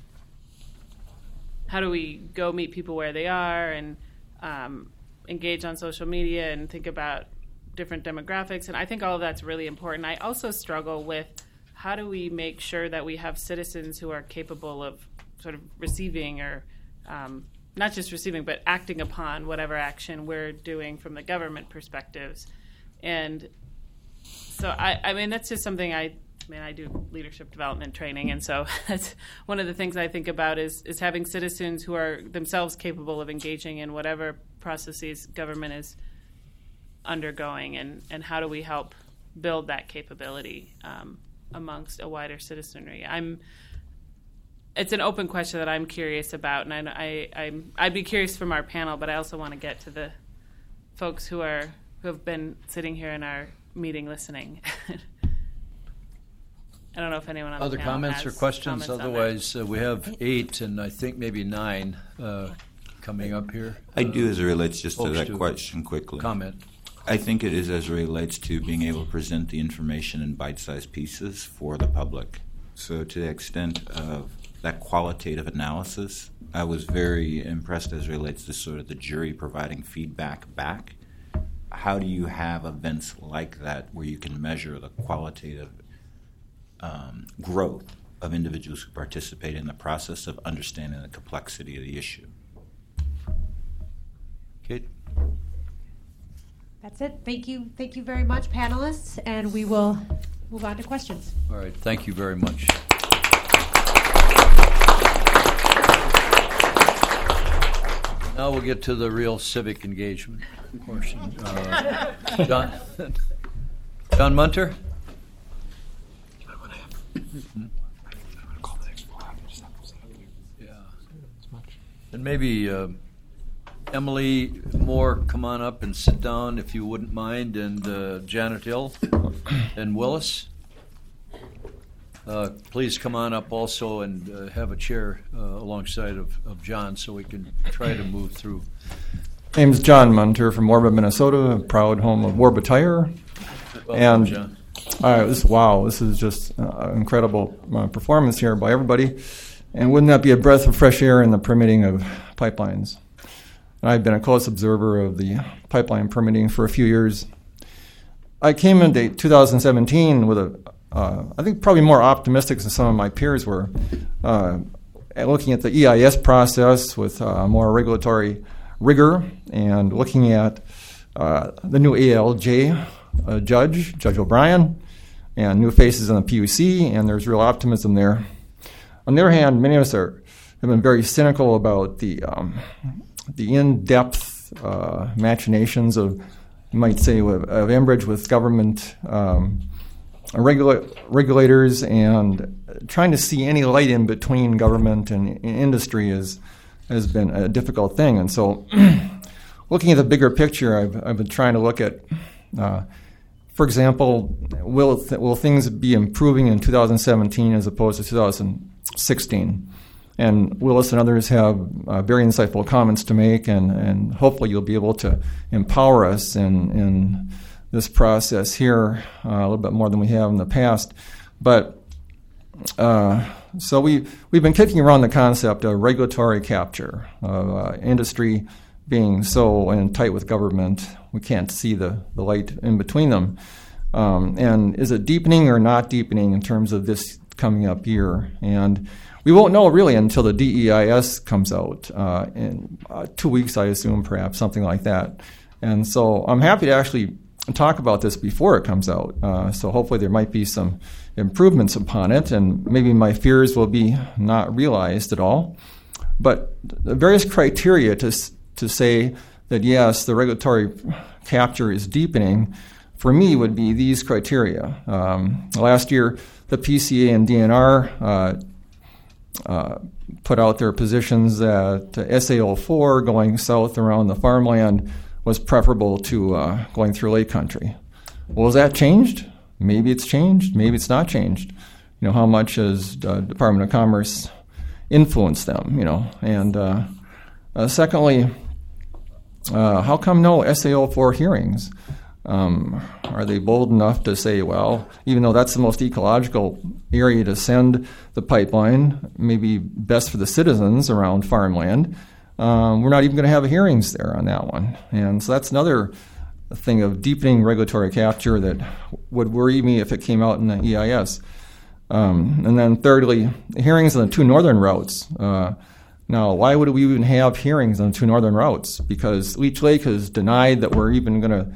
how do we go meet people where they are, and um, engage on social media, and think about different demographics. And I think all of that's really important. I also struggle with how do we make sure that we have citizens who are capable of sort of receiving or um, not just receiving, but acting upon whatever action we're doing from the government perspectives. And so, I, I mean, that's just something I, I mean, I do leadership development training, and so that's one of the things I think about is, is having citizens who are themselves capable of engaging in whatever processes government is undergoing, and, and how do we help build that capability um, amongst a wider citizenry. I'm It's an open question that I'm curious about, and I, I, I'm, I'd be curious from our panel, but I also want to get to the folks who are who have been sitting here in our meeting listening. I don't know if anyone on the Other panel comments has or questions? comments on that. Otherwise, uh, we have eight and I think maybe nine uh, coming up here. I do as it relates just to folks that to question quickly. Comment. I think it is as it relates to being able to present the information in bite-sized pieces for the public. So to the extent of that qualitative analysis, I was very impressed as it relates to sort of the jury providing feedback back. How do you have events like that where you can measure the qualitative um, growth of individuals who participate in the process of understanding the complexity of the issue? Kate? That's it. Thank you. Thank you very much, panelists, and we will move on to questions. All right. Thank you very much. Now we'll get to the real civic engagement portion. Uh, John, John Munter? Yeah. And maybe uh, Emily Moore, come on up and sit down if you wouldn't mind, and uh, Janet Hill and Willis. Uh, please come on up also and uh, have a chair uh, alongside of, of John so we can try to move through. Name's John Munter from Warba, Minnesota, a proud home of Warba Tire. Welcome, and John. Uh, this, wow, this is just an uh, incredible uh, performance here by everybody. And wouldn't that be a breath of fresh air in the permitting of pipelines? And I've been a close observer of the pipeline permitting for a few years. I came into two thousand seventeen with a Uh, I think probably more optimistic than some of my peers were, uh, looking at the E I S process with uh, more regulatory rigor and looking at uh, the new A L J uh, judge, Judge O'Brien, and new faces in the P U C, and there's real optimism there. On the other hand, many of us are, have been very cynical about the, um, the in-depth uh, machinations of, you might say, of, of Enbridge with government um, Regula- regulators, and trying to see any light in between government and industry is, has been a difficult thing. And so looking at the bigger picture, I've, I've been trying to look at, uh, for example, will, th- will things be improving in two thousand seventeen as opposed to two thousand sixteen? And Willis and others have uh, very insightful comments to make, and, and hopefully you'll be able to empower us in, in this process here uh, a little bit more than we have in the past. But uh, so we, we've been kicking around the concept of regulatory capture, of uh, industry being so in tight with government, we can't see the, the light in between them. Um, and is it deepening or not deepening in terms of this coming up year? And we won't know really until the D E I S comes out uh, in uh, two weeks, I assume, perhaps, something like that. And so I'm happy to actually talk about this before it comes out. Uh, so hopefully there might be some improvements upon it, and maybe my fears will be not realized at all. But the various criteria to to say that, yes, the regulatory capture is deepening, for me, would be these criteria. Um, last year, the P C A and D N R uh, uh, put out their positions that S A O four going south around the farmland was preferable to uh, going through Lake Country. Well, has that changed? Maybe it's changed. Maybe it's not changed. You know, how much has the uh, Department of Commerce influenced them? You know, and uh, uh, secondly, uh, how come no S A O four hearings? Um, are they bold enough to say, well, even though that's the most ecological area to send the pipeline, maybe best for the citizens around farmland, Um, we're not even going to have hearings there on that one. And so that's another thing of deepening regulatory capture that would worry me if it came out in the E I S. Um, and then thirdly, hearings on the two northern routes. Uh, now, why would we even have hearings on the two northern routes? Because Leech Lake has denied that we're even going to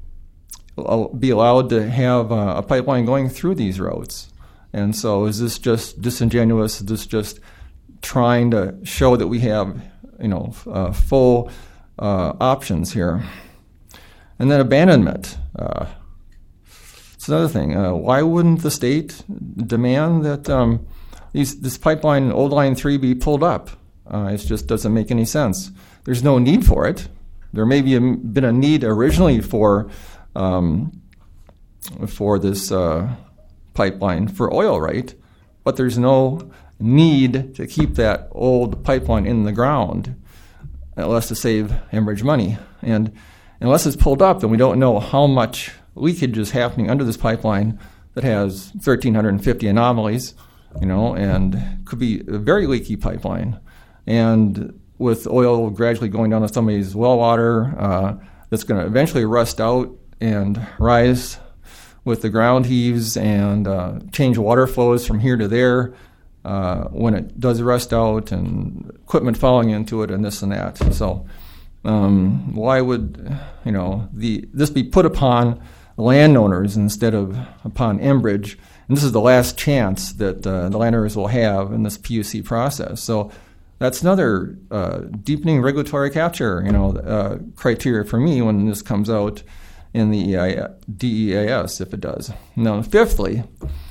be allowed to have uh, a pipeline going through these routes. And so is this just disingenuous? Is this just trying to show that we have you know, uh, full uh, options here? And then abandonment. Uh, it's another thing. Uh, why wouldn't the state demand that um, these, this pipeline, Old Line three, be pulled up? Uh, it just doesn't make any sense. There's no need for it. There may be a, been a need originally for um, for this uh, pipeline for oil right, but there's no need to keep that old pipeline in the ground unless to save Enbridge money. And unless it's pulled up, then we don't know how much leakage is happening under this pipeline that has one thousand three hundred fifty anomalies, you know, and could be a very leaky pipeline. And with oil gradually going down to somebody's well water, uh, that's going to eventually rust out and rise with the ground heaves and uh, change water flows from here to there uh, when it does rust out, and equipment falling into it and this and that. So um, why would, you know, the this be put upon landowners instead of upon Enbridge? And this is the last chance that uh, the landowners will have in this P U C process. So that's another uh, deepening regulatory capture, you know, uh, criteria for me when this comes out in the D E A S, if it does. Now, fifthly,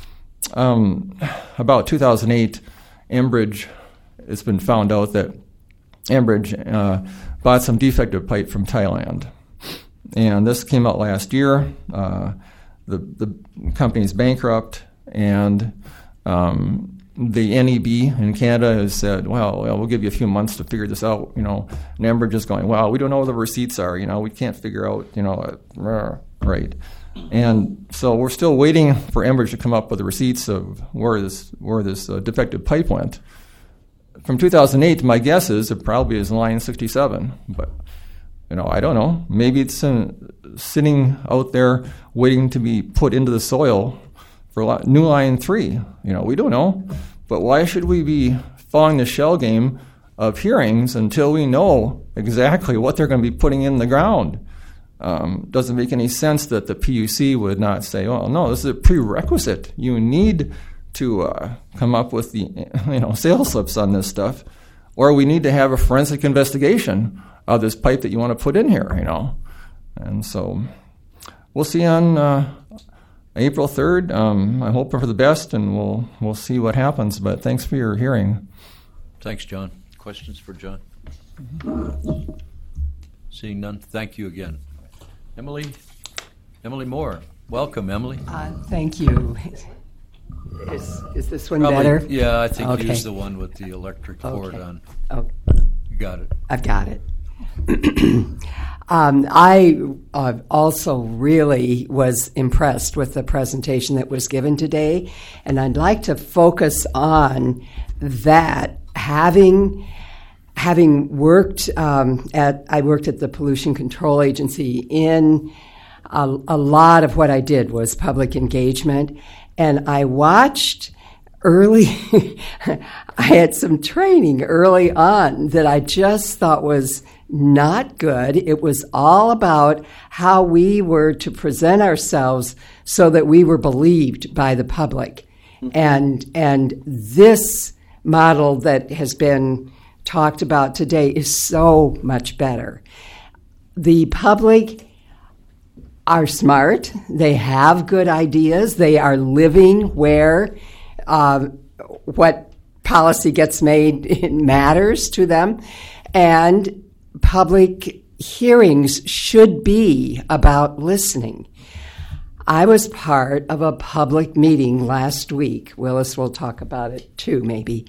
um, about two thousand eight, Enbridge, it's been found out that Enbridge uh, bought some defective pipe from Thailand. And this came out last year. Uh, the, the company's bankrupt, and um, the N E B in Canada has said, well, well, we'll give you a few months to figure this out, you know. And Enbridge is going, well, we don't know where the receipts are, you know, we can't figure out, you know, uh, right. And so we're still waiting for Enbridge to come up with the receipts of where this where this uh, defective pipe went. From two thousand eight, my guess is it probably is line sixty-seven, but, you know, I don't know. Maybe it's in, sitting out there waiting to be put into the soil for new line three. You know, we don't know. But why should we be following the shell game of hearings until we know exactly what they're going to be putting in the ground? Um, doesn't make any sense that the P U C would not say, oh, no, this is a prerequisite. You need to uh, come up with the, you know, sales slips on this stuff, or we need to have a forensic investigation of this pipe that you want to put in here, you know. And so we'll see on uh, April third. Um, I'm hoping for the best, and we'll we'll see what happens. But thanks for your hearing. Thanks, John. Questions for John? Mm-hmm. Seeing none, thank you again. Emily, Emily Moore. Welcome, Emily. Uh, thank you. Is, is this one Probably, better? Yeah, I think okay. use the one with the electric cord okay. on. Oh. You got it. I've got it. um, I uh, also really was impressed with the presentation that was given today, and I'd like to focus on that. Having having worked um, at, I worked at the Pollution Control Agency. In a, a lot of what I did was public engagement, and I watched early. I had some training early on that I just thought was not good. It was all about how we were to present ourselves so that we were believed by the public. Mm-hmm. And and this model that has been talked about today is so much better. The public are smart. They have good ideas. They are living where uh, what policy gets made it matters to them. And public hearings should be about listening. I was part of a public meeting last week. Willis will talk about it too, maybe.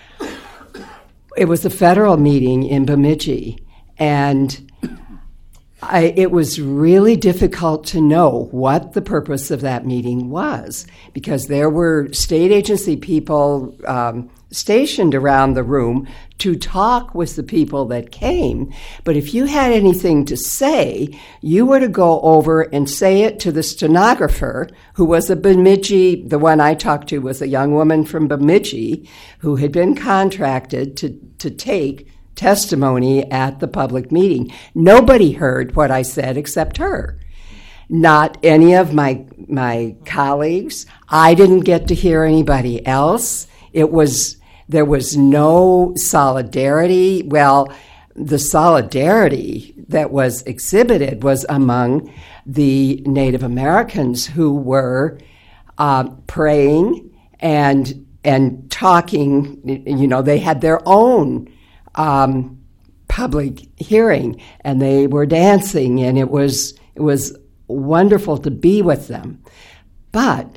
It was a federal meeting in Bemidji, and I, it was really difficult to know what the purpose of that meeting was, because there were state agency people um, stationed around the room to talk with the people that came. But if you had anything to say, you were to go over and say it to the stenographer, who was a Bemidji. The one I talked to was a young woman from Bemidji who had been contracted to, to take testimony at the public meeting. Nobody heard what I said except her. Not any of my my colleagues. I didn't get to hear anybody else. It was there was no solidarity. Well, the solidarity that was exhibited was among the Native Americans who were uh, praying and and talking. You know, they had their own Um, public hearing, and they were dancing, and it was it was wonderful to be with them. But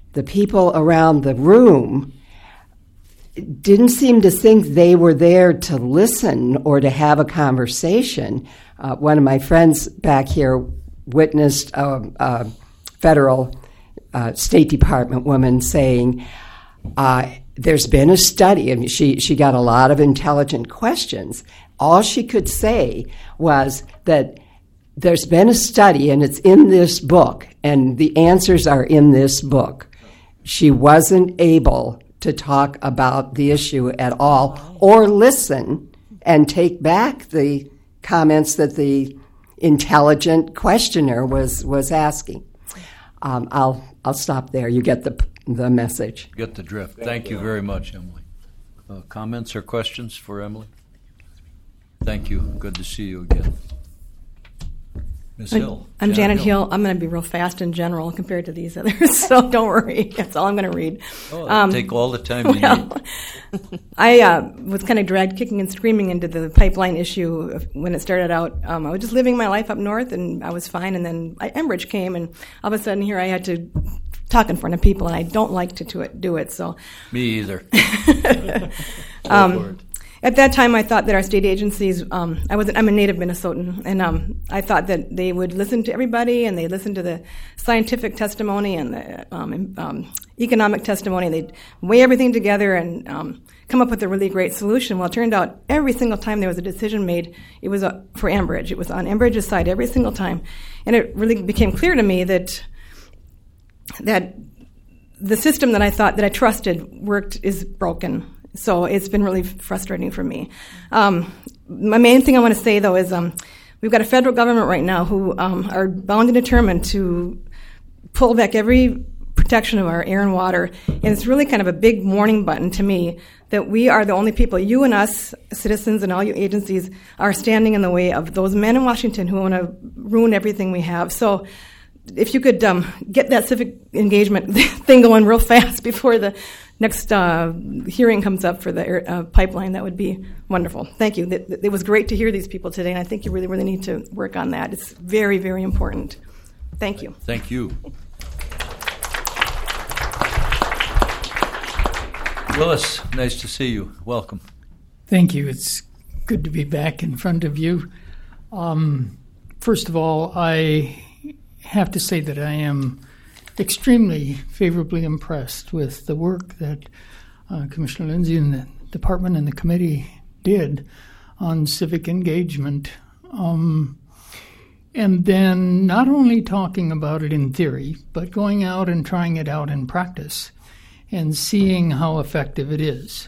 the people around the room didn't seem to think they were there to listen or to have a conversation. Uh, one of my friends back here witnessed a, a federal uh, State Department woman saying, uh, there's been a study, and she, she got a lot of intelligent questions. All she could say was that there's been a study, and it's in this book, and the answers are in this book. She wasn't able to talk about the issue at all or listen and take back the comments that the intelligent questioner was, was asking. Um, I'll I'll stop there. You get the the message. Get the drift. Thank, Thank you. you very much, Emily. Uh, comments or questions for Emily? Thank you. Good to see you again. Miz Hill. I'm Janet, Janet Hill. Hill. I'm going to be real fast in general compared to these others, so don't worry. That's all I'm going to read. Oh, um, take all the time you well, need. I uh, was kind of dragged kicking and screaming into the pipeline issue when it started out. Um, I was just living my life up north, and I was fine, and then I, Enbridge came, and all of a sudden here I had to talk in front of people, and I don't like to, to it, do it. So Me either. um, At that time, I thought that our state agencies, um, I was, I'm a native Minnesotan, and um, I thought that they would listen to everybody, and they'd listen to the scientific testimony and the um, um, economic testimony, and they'd weigh everything together and um, come up with a really great solution. Well, it turned out every single time there was a decision made, it was uh, for Enbridge. It was on Enbridge's side every single time. And it really became clear to me that that the system that I thought, that I trusted, worked, is broken. So it's been really frustrating for me. Um, my main thing I want to say, though, is um, we've got a federal government right now who um, are bound and determined to pull back every protection of our air and water. And it's really kind of a big warning button to me that we are the only people, you and us, citizens and all you agencies, are standing in the way of those men in Washington who want to ruin everything we have. So if you could um, get that civic engagement thing going real fast before the next uh, hearing comes up for the air, uh, pipeline, that would be wonderful. Thank you. It, it was great to hear these people today, and I think you really, really need to work on that. It's very, very important. Thank you. Thank you. Willis, nice to see you. Welcome. Thank you. It's good to be back in front of you. Um, first of all, I have to say that I am extremely favorably impressed with the work that uh, Commissioner Lindsay and the department and the committee did on civic engagement. Um, and then not only talking about it in theory, but going out and trying it out in practice and seeing how effective it is.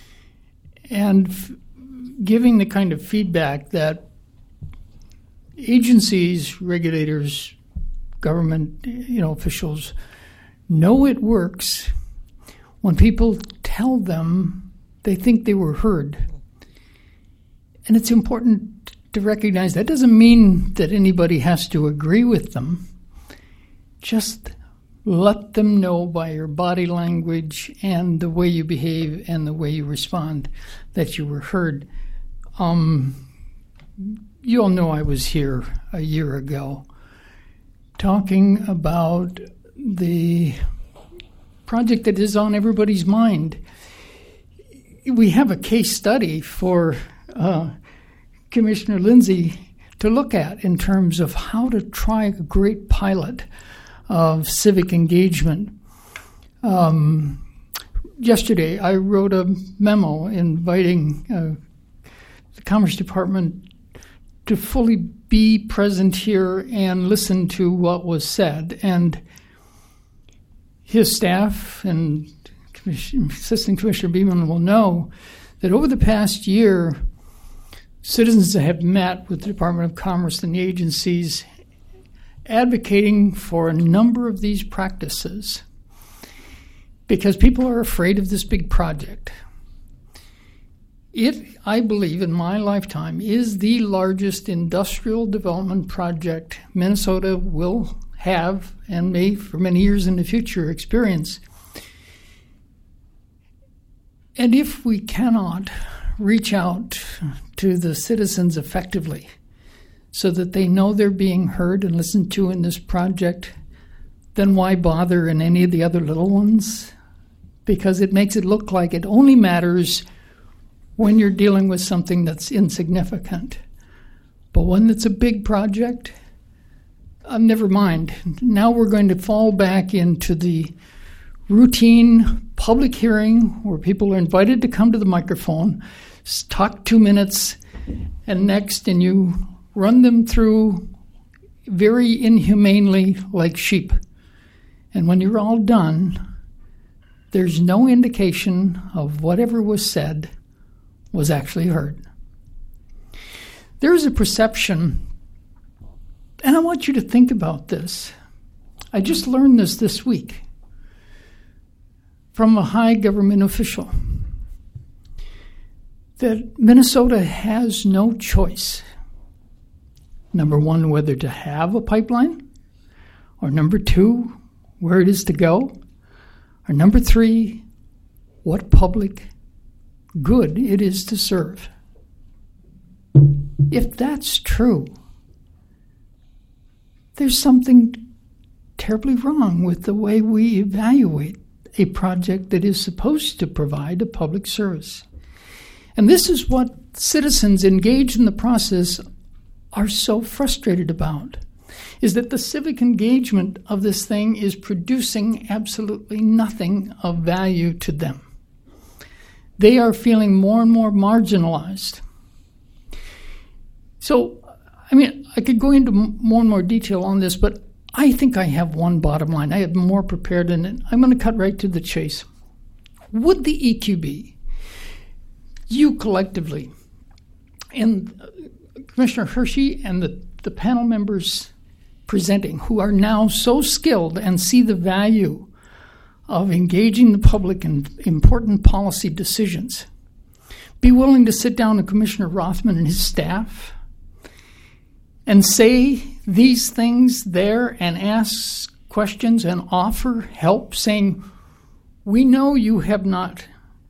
And f- giving the kind of feedback that agencies, regulators, government, you know, officials know it works when people tell them they think they were heard. And it's important to recognize that doesn't mean that anybody has to agree with them. Just let them know by your body language and the way you behave and the way you respond that you were heard. Um, you all know I was here a year ago talking about the project that is on everybody's mind. We have a case study for uh, Commissioner Lindsay to look at in terms of how to try a great pilot of civic engagement. Um, yesterday, I wrote a memo inviting uh, the Commerce Department to fully be present here and listen to what was said. And his staff and Assistant Commissioner Beeman will know that over the past year, citizens have met with the Department of Commerce and the agencies advocating for a number of these practices because people are afraid of this big project. It, I believe, in my lifetime, is the largest industrial development project Minnesota will have and may, for many years in the future, experience. And if we cannot reach out to the citizens effectively so that they know they're being heard and listened to in this project, then why bother in any of the other little ones? Because it makes it look like it only matters when you're dealing with something that's insignificant. But when it's a big project, uh, never mind. Now we're going to fall back into the routine public hearing where people are invited to come to the microphone, talk two minutes, and next, and you run them through very inhumanely like sheep. And when you're all done, there's no indication of whatever was said was actually heard. There's a perception, and I want you to think about this. I just learned this this week from a high government official, that Minnesota has no choice. Number one, whether to have a pipeline, or number two, where it is to go, or number three, what public good it is to serve. If that's true, there's something terribly wrong with the way we evaluate a project that is supposed to provide a public service. And this is what citizens engaged in the process are so frustrated about, is that the civic engagement of this thing is producing absolutely nothing of value to them. They are feeling more and more marginalized. So, I mean, I could go into more and more detail on this, but I think I have one bottom line. I have more prepared, and I'm going to cut right to the chase. Would the E Q B, you collectively, and Commissioner Hershey and the, the panel members presenting, who are now so skilled and see the value of engaging the public in important policy decisions, be willing to sit down with Commissioner Rothman and his staff and say these things there and ask questions and offer help, saying, we know you have not,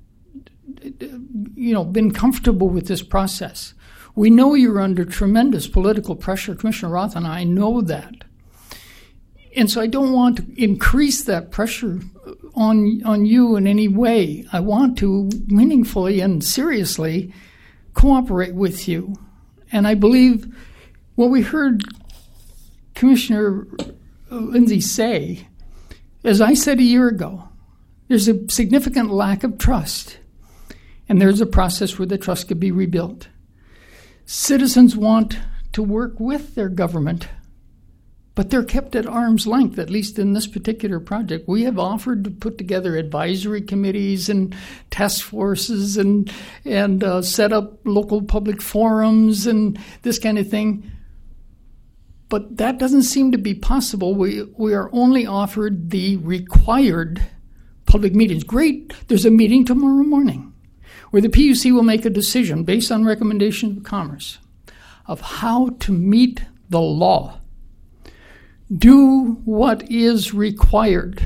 you know, been comfortable with this process. We know you're under tremendous political pressure. Commissioner Roth and I know that. And so I don't want to increase that pressure on on you in any way. I want to meaningfully and seriously cooperate with you. And I believe what we heard Commissioner Lindsay say, as I said a year ago, there's a significant lack of trust. And there's a process where the trust could be rebuilt. Citizens want to work with their government, but they're kept at arm's length, at least in this particular project. We have offered to put together advisory committees and task forces and, and uh, set up local public forums and this kind of thing. But that doesn't seem to be possible. We, we are only offered the required public meetings. Great, there's a meeting tomorrow morning where the P U C will make a decision based on recommendation of Commerce of how to meet the law. Do what is required.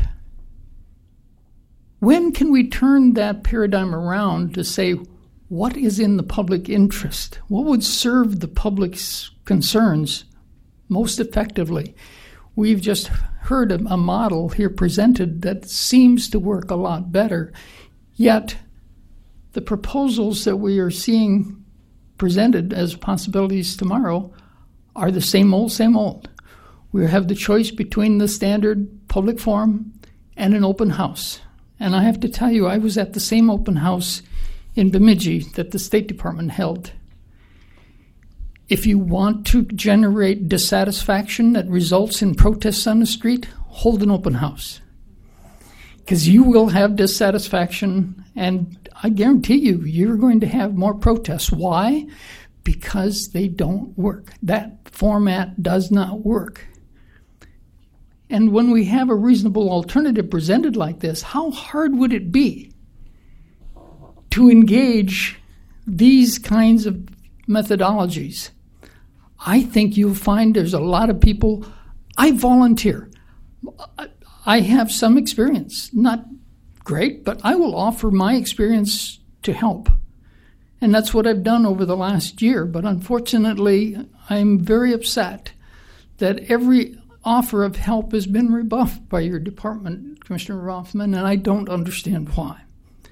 When can we turn that paradigm around to say, what is in the public interest? What would serve the public's concerns most effectively? We've just heard a, a model here presented that seems to work a lot better, yet the proposals that we are seeing presented as possibilities tomorrow are the same old, same old. We have the choice between the standard public forum and an open house. And I have to tell you, I was at the same open house in Bemidji that the State Department held. If you want to generate dissatisfaction that results in protests on the street, hold an open house. Because you will have dissatisfaction, and I guarantee you, you're going to have more protests. Why? Because they don't work. That format does not work. And when we have a reasonable alternative presented like this, how hard would it be to engage these kinds of methodologies? I think you'll find there's a lot of people. I volunteer. I have some experience, not great, but I will offer my experience to help. And that's what I've done over the last year. But unfortunately, I'm very upset that every offer of help has been rebuffed by your department, Commissioner Rothman, and I don't understand why.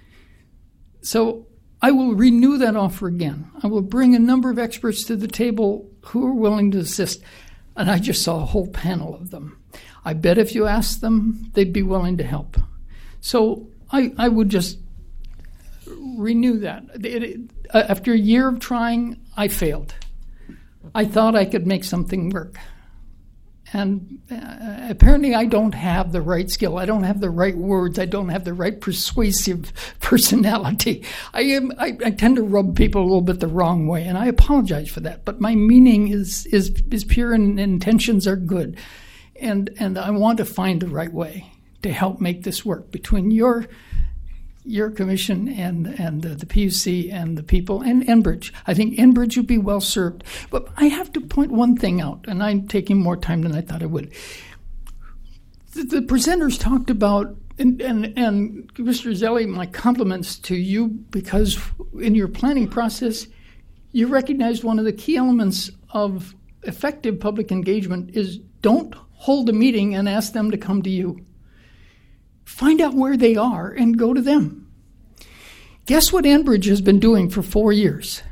So I will renew that offer again. I will bring a number of experts to the table who are willing to assist, and I just saw a whole panel of them. I bet if you asked them, they'd be willing to help. So I, I would just renew that. It, it, after a year of trying, I failed. I thought I could make something work. And uh, apparently I don't have the right skill. I don't have the right words. I don't have the right persuasive personality. I am. I, I tend to rub people a little bit the wrong way, and I apologize for that. But my meaning is is, is pure and intentions are good. And and I want to find the right way to help make this work between your your commission and and uh, the P U C and the people and Enbridge. I think Enbridge would be well served. But I have to point one thing out, and I'm taking more time than I thought I would. The, the presenters talked about, and, and, and Mister Zelli, my compliments to you, because in your planning process, you recognized one of the key elements of effective public engagement is don't hold a meeting and ask them to come to you. Find out where they are and go to them. Guess what Enbridge has been doing for four years?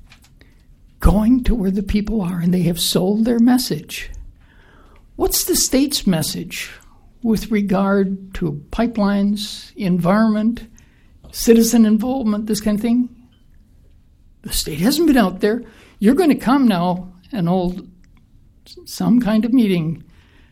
Going to where the people are, and they have sold their message. What's the state's message with regard to pipelines, environment, citizen involvement, this kind of thing? The state hasn't been out there. You're going to come now and hold some kind of meeting.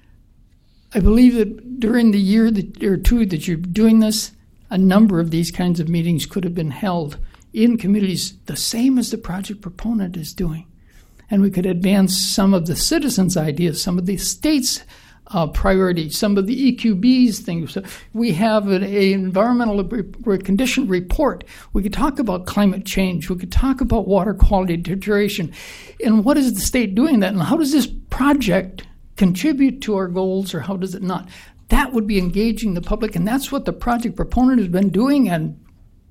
I believe that during the year that, or two that you're doing this, a number of these kinds of meetings could have been held in committees the same as the project proponent is doing. And we could advance some of the citizens' ideas, some of the state's uh, priorities, some of the E Q B's things. So we have an a environmental re- condition report. We could talk about climate change. We could talk about water quality deterioration. And what is the state doing that? And how does this project contribute to our goals, or how does it not? That would be engaging the public, and that's what the project proponent has been doing, and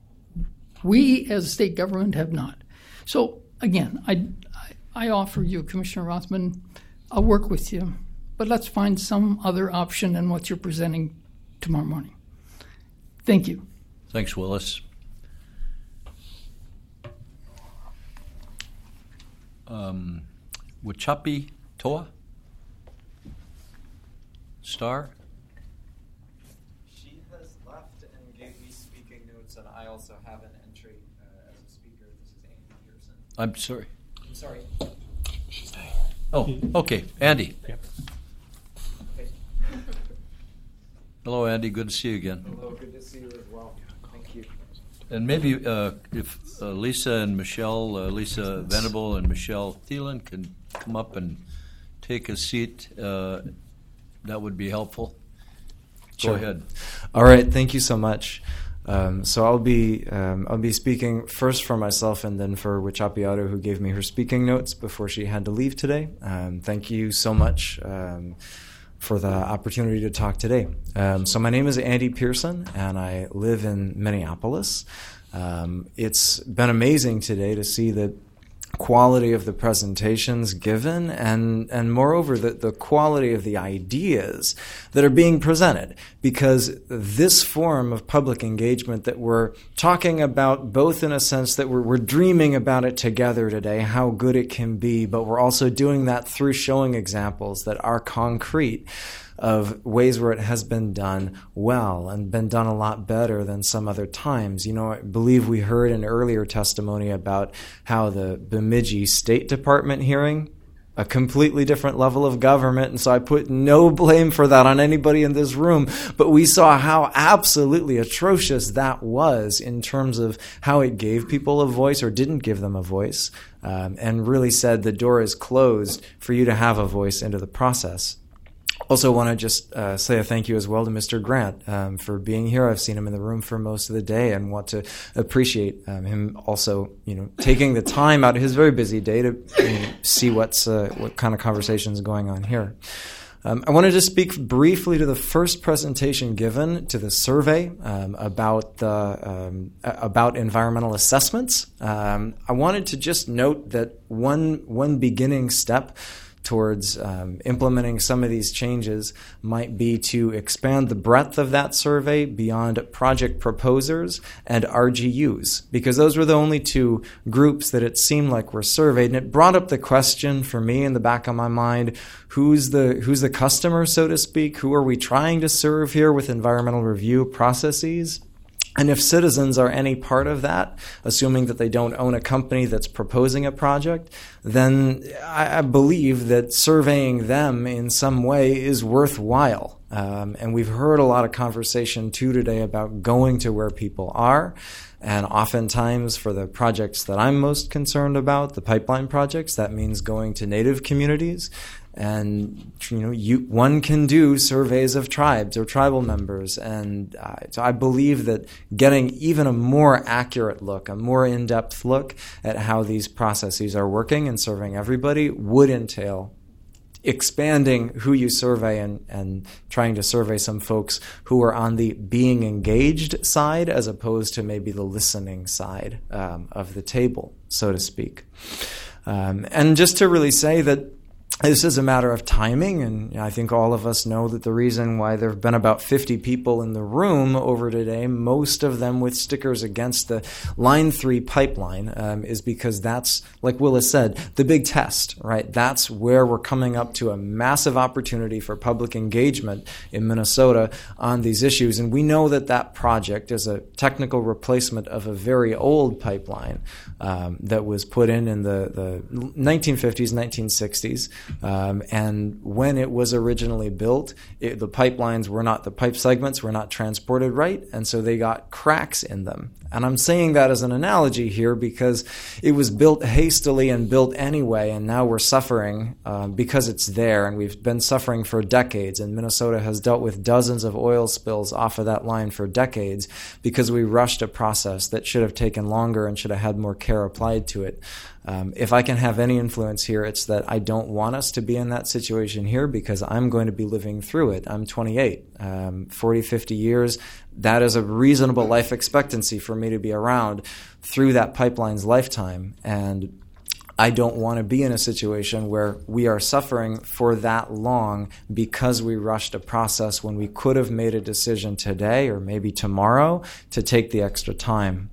we as a state government have not. So again, I, I, I offer you, Commissioner Rothman, I'll work with you, but let's find some other option than what you're presenting tomorrow morning. Thank you. Thanks, Willis. Um, Wachapi Toa? Star? She has left and gave me speaking notes, and I also have an entry uh, as a speaker. This is Andy Pearson. I'm sorry. I'm sorry. She's there. Oh, okay. Andy. Yep. Okay. Hello, Andy. Good to see you again. Hello. Good to see you as well. Thank you. And maybe uh, if uh, Lisa and Michelle, uh, Lisa Venable and Michelle Thielen can come up and take a seat, uh, that would be helpful. Go Sure. ahead. All right. Thank you so much. Um, so I'll be um, I'll be speaking first for myself and then for Wichapiato, who gave me her speaking notes before she had to leave today. Um, thank you so much um, for the opportunity to talk today. Um, so my name is Andy Pearson, and I live in Minneapolis. Um, it's been amazing today to see the quality of the presentations given, and and moreover the, the quality of the ideas that are being presented, because this form of public engagement that we're talking about, both in a sense that we're, we're dreaming about it together today, how good it can be, but we're also doing that through showing examples that are concrete of ways where it has been done well and been done a lot better than some other times. You know, I believe we heard an earlier testimony about how the Bemidji State Department hearing, a completely different level of government, and so I put no blame for that on anybody in this room, but we saw how absolutely atrocious that was in terms of how it gave people a voice or didn't give them a voice, um, and really said the door is closed for you to have a voice into the process. Also want to just uh, say a thank you as well to Mister Grant um, for being here. I've seen him in the room for most of the day and want to appreciate um, him also, you know, taking the time out of his very busy day to you know, see what's uh, what kind of conversations going on here. Um, I wanted to speak briefly to the first presentation given to the survey um, about the um, about environmental assessments. Um, I wanted to just note that one one beginning step towards um, implementing some of these changes might be to expand the breadth of that survey beyond project proposers and R G Us, because those were the only two groups that it seemed like were surveyed. And it brought up the question for me in the back of my mind, who's the who's the customer, so to speak? Who are we trying to serve here with environmental review processes? And if citizens are any part of that, assuming that they don't own a company that's proposing a project, then I, I believe that surveying them in some way is worthwhile. Um, and we've heard a lot of conversation too today about going to where people are. And oftentimes for the projects that I'm most concerned about, the pipeline projects, that means going to Native communities. And, you know, you, one can do surveys of tribes or tribal members. And uh, so I believe that getting even a more accurate look, a more in-depth look at how these processes are working and serving everybody would entail expanding who you survey and, and trying to survey some folks who are on the being engaged side as opposed to maybe the listening side um, of the table, so to speak. Um, and just to really say that this is a matter of timing, and I think all of us know that the reason why there have been about fifty people in the room over today, most of them with stickers against the Line three pipeline, um, is because that's, like Willis said, the big test, right? That's where we're coming up to a massive opportunity for public engagement in Minnesota on these issues. And we know that that project is a technical replacement of a very old pipeline um, that was put in in the, the nineteen fifties, nineteen sixties. Um, and when it was originally built, it, the pipelines were not, the pipe segments were not transported right, and so they got cracks in them. And I'm saying that as an analogy here because it was built hastily and built anyway, and now we're suffering uh, because it's there, and we've been suffering for decades. And Minnesota has dealt with dozens of oil spills off of that line for decades because we rushed a process that should have taken longer and should have had more care applied to it. Um, if I can have any influence here, it's that I don't want us to be in that situation here because I'm going to be living through it. I'm twenty-eight, um, forty, fifty years. That is a reasonable life expectancy for me to be around through that pipeline's lifetime. And I don't want to be in a situation where we are suffering for that long because we rushed a process when we could have made a decision today or maybe tomorrow to take the extra time.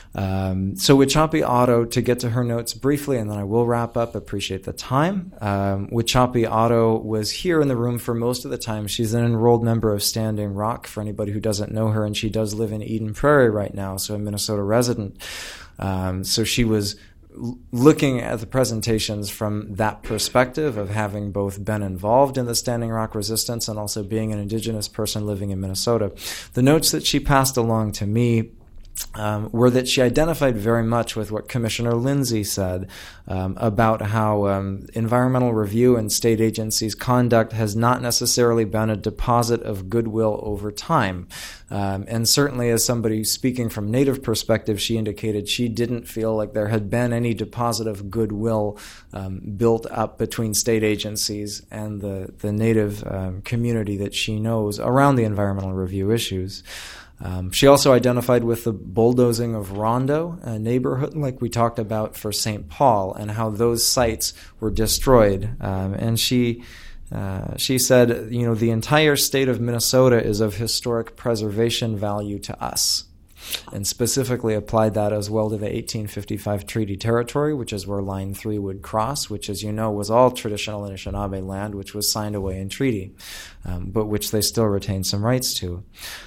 Um, so Wichapi Auto, to get to her notes briefly, and then I will wrap up, appreciate the time. Um, Wichapi Auto was here in the room for most of the time. She's an enrolled member of Standing Rock, for anybody who doesn't know her, and she does live in Eden Prairie right now, so a Minnesota resident. Um, so she was l- looking at the presentations from that perspective of having both been involved in the Standing Rock resistance and also being an Indigenous person living in Minnesota. The notes that she passed along to me Um, were that she identified very much with what Commissioner Lindsay said um, about how um, environmental review and state agencies' conduct has not necessarily been a deposit of goodwill over time. Um, and certainly as somebody speaking from Native perspective, she indicated she didn't feel like there had been any deposit of goodwill um, built up between state agencies and the, the Native um, community that she knows around the environmental review issues. Um, she also identified with the bulldozing of Rondo, a neighborhood like we talked about for Saint Paul, and how those sites were destroyed. Um, and she uh, she said, you know, the entire state of Minnesota is of historic preservation value to us, and specifically applied that as well to the eighteen fifty-five treaty territory, which is where Line three would cross, which, as you know, was all traditional Anishinaabe land, which was signed away in treaty, um, but which they still retain some rights to.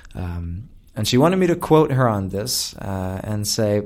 Um, And she wanted me to quote her on this uh, and say,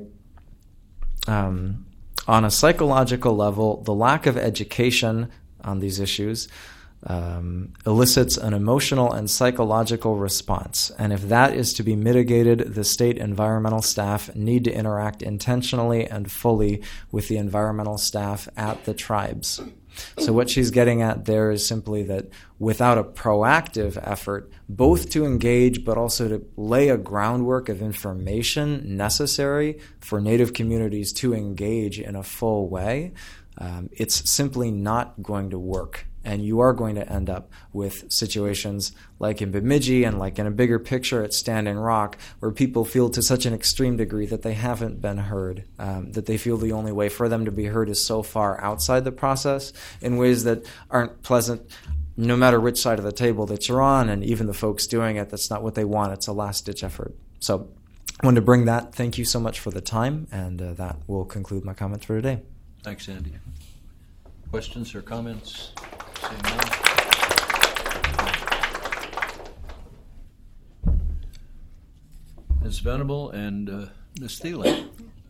um, on a psychological level, the lack of education on these issues um, elicits an emotional and psychological response. And if that is to be mitigated, the state environmental staff need to interact intentionally and fully with the environmental staff at the tribes. So what she's getting at there is simply that without a proactive effort, both to engage but also to lay a groundwork of information necessary for Native communities to engage in a full way, um, it's simply not going to work. And you are going to end up with situations like in Bemidji and like in a bigger picture at Standing Rock, where people feel to such an extreme degree that they haven't been heard, um, that they feel the only way for them to be heard is so far outside the process in ways that aren't pleasant, no matter which side of the table that you're on, and even the folks doing it, that's not what they want. It's a last-ditch effort. So I wanted to bring that. Thank you so much for the time, and uh, that will conclude my comments for today. Thanks, Andy. Questions or comments? Seeing none. Miz Venable and uh, Miz Thielen.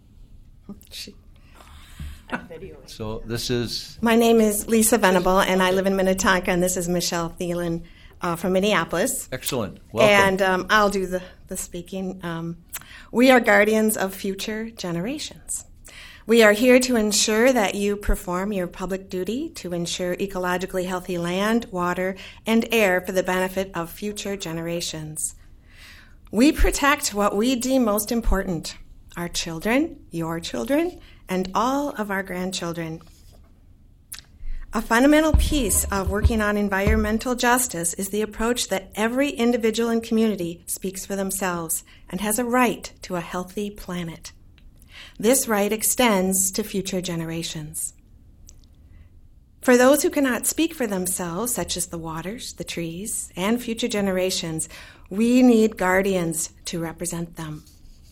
So this is... My name is Lisa Venable, and I live in Minnetonka, and this is Michelle Thielen uh, from Minneapolis. Excellent. Welcome. And um, I'll do the, the speaking. Um, we are guardians of future generations. We are here to ensure that you perform your public duty to ensure ecologically healthy land, water, and air for the benefit of future generations. We protect what we deem most important, our children, your children, and all of our grandchildren. A fundamental piece of working on environmental justice is the approach that every individual and community speaks for themselves and has a right to a healthy planet. This right extends to future generations. For those who cannot speak for themselves, such as the waters, the trees, and future generations, we need guardians to represent them.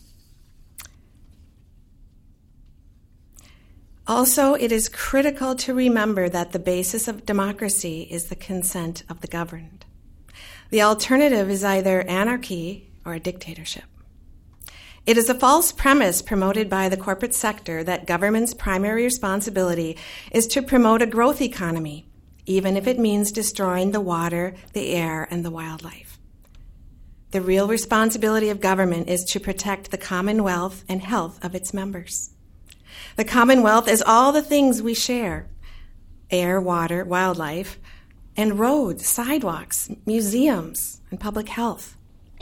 Also, it is critical to remember that the basis of democracy is the consent of the governed. The alternative is either anarchy or a dictatorship. It is a false premise promoted by the corporate sector that government's primary responsibility is to promote a growth economy, even if it means destroying the water, the air, and the wildlife. The real responsibility of government is to protect the commonwealth and health of its members. The commonwealth is all the things we share: air, water, wildlife, and roads, sidewalks, museums, and public health.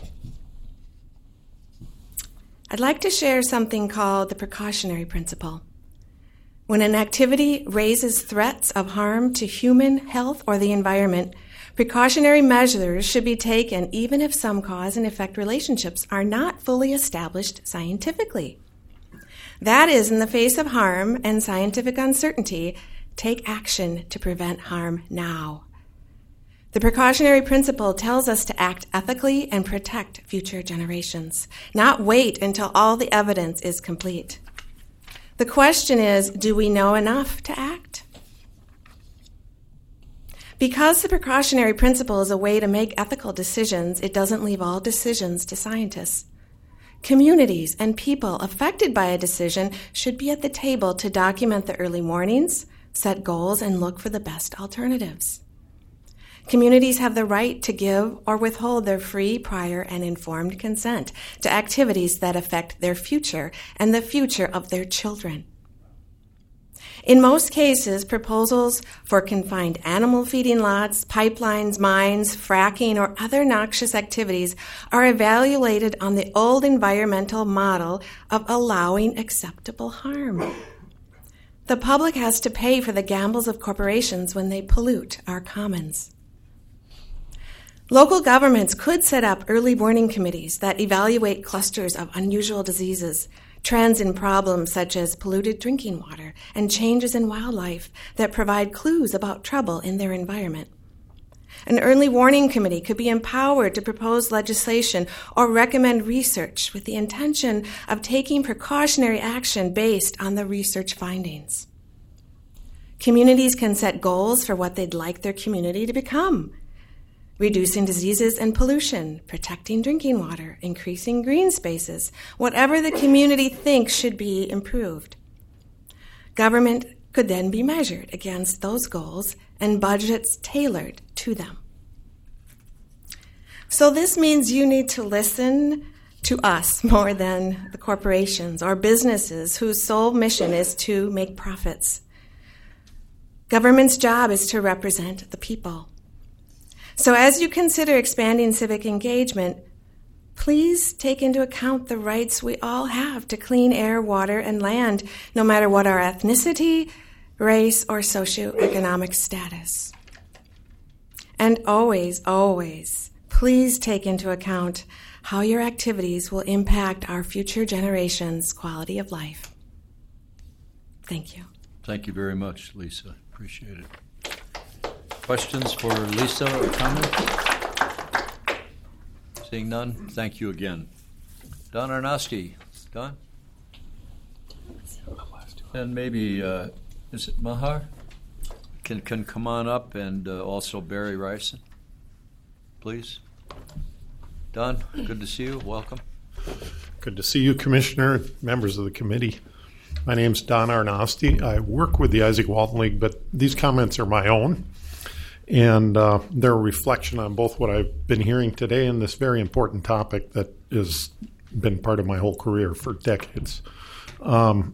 I'd like to share something called the precautionary principle. When an activity raises threats of harm to human health or the environment, precautionary measures should be taken even if some cause and effect relationships are not fully established scientifically. That is, in the face of harm and scientific uncertainty, take action to prevent harm now. The precautionary principle tells us to act ethically and protect future generations, not wait until all the evidence is complete. The question is, do we know enough to act? Because the precautionary principle is a way to make ethical decisions, it doesn't leave all decisions to scientists. Communities and people affected by a decision should be at the table to document the early warnings, set goals, and look for the best alternatives. Communities have the right to give or withhold their free, prior, and informed consent to activities that affect their future and the future of their children. In most cases, proposals for confined animal feeding lots, pipelines, mines, fracking, or other noxious activities are evaluated on the old environmental model of allowing acceptable harm. The public has to pay for the gambles of corporations when they pollute our commons. Local governments could set up early warning committees that evaluate clusters of unusual diseases, trends in problems such as polluted drinking water and changes in wildlife that provide clues about trouble in their environment. An early warning committee could be empowered to propose legislation or recommend research with the intention of taking precautionary action based on the research findings. Communities can set goals for what they'd like their community to become: reducing diseases and pollution, protecting drinking water, increasing green spaces, whatever the community thinks should be improved. Government could then be measured against those goals and budgets tailored to them. So this means you need to listen to us more than the corporations or businesses whose sole mission is to make profits. Government's job is to represent the people. So as you consider expanding civic engagement, please take into account the rights we all have to clean air, water, and land, no matter what our ethnicity, race, or socioeconomic status. And always, always, please take into account how your activities will impact our future generations' quality of life. Thank you. Thank you very much, Lisa. Appreciate it. Questions for Lisa or comments? Seeing none, thank you again. Don Arnosky. Don? And maybe, uh, is it Mahar? Can can come on up, and uh, also Barry Ryson, please. Don, good to see you. Welcome. Good to see you, Commissioner, members of the committee. My name's Don Arnosty. I work with the Isaac Walton League, but these comments are my own, and uh, they're a reflection on both what I've been hearing today and this very important topic that has been part of my whole career for decades. Um,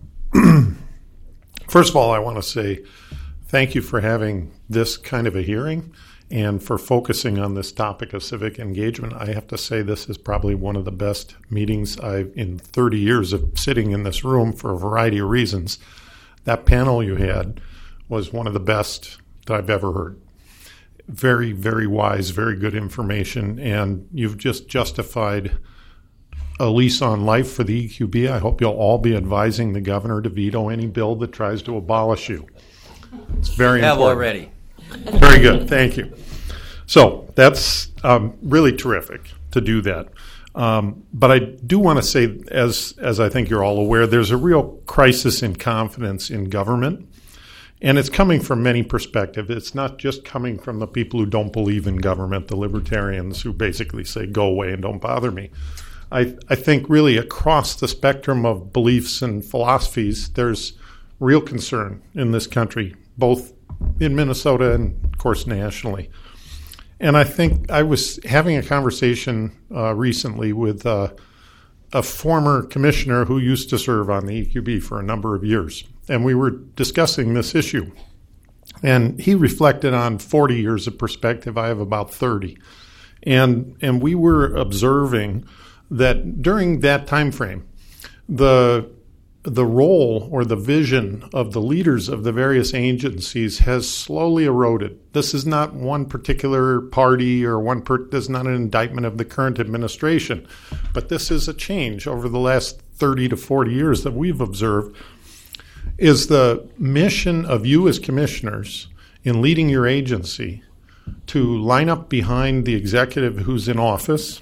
first of all, I want to say thank you for having this kind of a hearing and for focusing on this topic of civic engagement. I have to say this is probably one of the best meetings I've, in thirty years of sitting in this room for a variety of reasons. That panel you had was one of the best that I've ever heard. Very, very wise, very good information, and you've just justified a lease on life for the E Q B. I hope you'll all be advising the governor to veto any bill that tries to abolish you. It's very Have important. already. Very good. Thank you. So that's um, really terrific to do that. Um, but I do want to say, as as I think you're all aware, there's a real crisis in confidence in government. And it's coming from many perspectives. It's not just coming from the people who don't believe in government, the libertarians who basically say, go away and don't bother me. I, I think really across the spectrum of beliefs and philosophies, there's real concern in this country, both in Minnesota and, of course, nationally. And I think I was having a conversation uh, recently with uh, a former commissioner who used to serve on the E Q B for a number of years. And we were discussing this issue. And he reflected on forty years of perspective. I have about thirty. And and we were observing that during that time frame, the the role or the vision of the leaders of the various agencies has slowly eroded. This is not one particular party or one per, this is not an indictment of the current administration, but this is a change over the last thirty to forty years that we've observed. Is the mission of you as commissioners in leading your agency to line up behind the executive who's in office,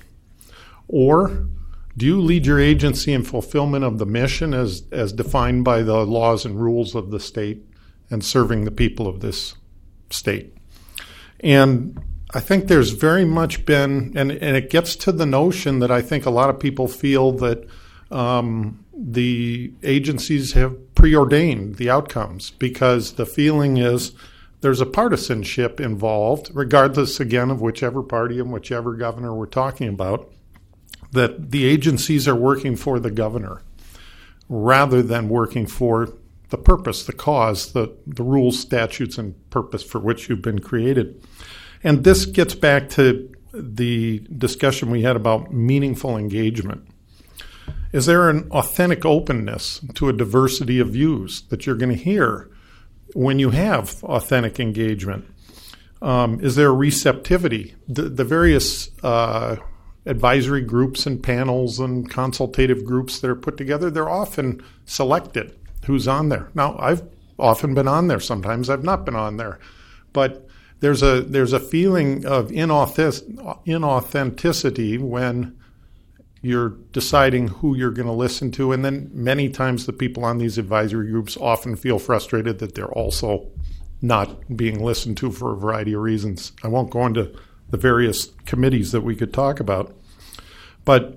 or do you lead your agency in fulfillment of the mission as, as defined by the laws and rules of the state and serving the people of this state? And I think there's very much been, and, and it gets to the notion that I think a lot of people feel that um, the agencies have preordained the outcomes, because the feeling is there's a partisanship involved, regardless, again, of whichever party and whichever governor we're talking about, that the agencies are working for the governor rather than working for the purpose, the cause, the, the rules, statutes, and purpose for which you've been created. And this gets back to the discussion we had about meaningful engagement. Is there an authentic openness to a diversity of views that you're going to hear when you have authentic engagement? Um, is there a receptivity? The, the various uh, advisory groups and panels and consultative groups that are put together, they're often selected who's on there. Now, I've often been on there. Sometimes I've not been on there. But there's a there's a feeling of inauth- inauthenticity when you're deciding who you're going to listen to. And then many times the people on these advisory groups often feel frustrated that they're also not being listened to for a variety of reasons. I won't go into the various committees that we could talk about. But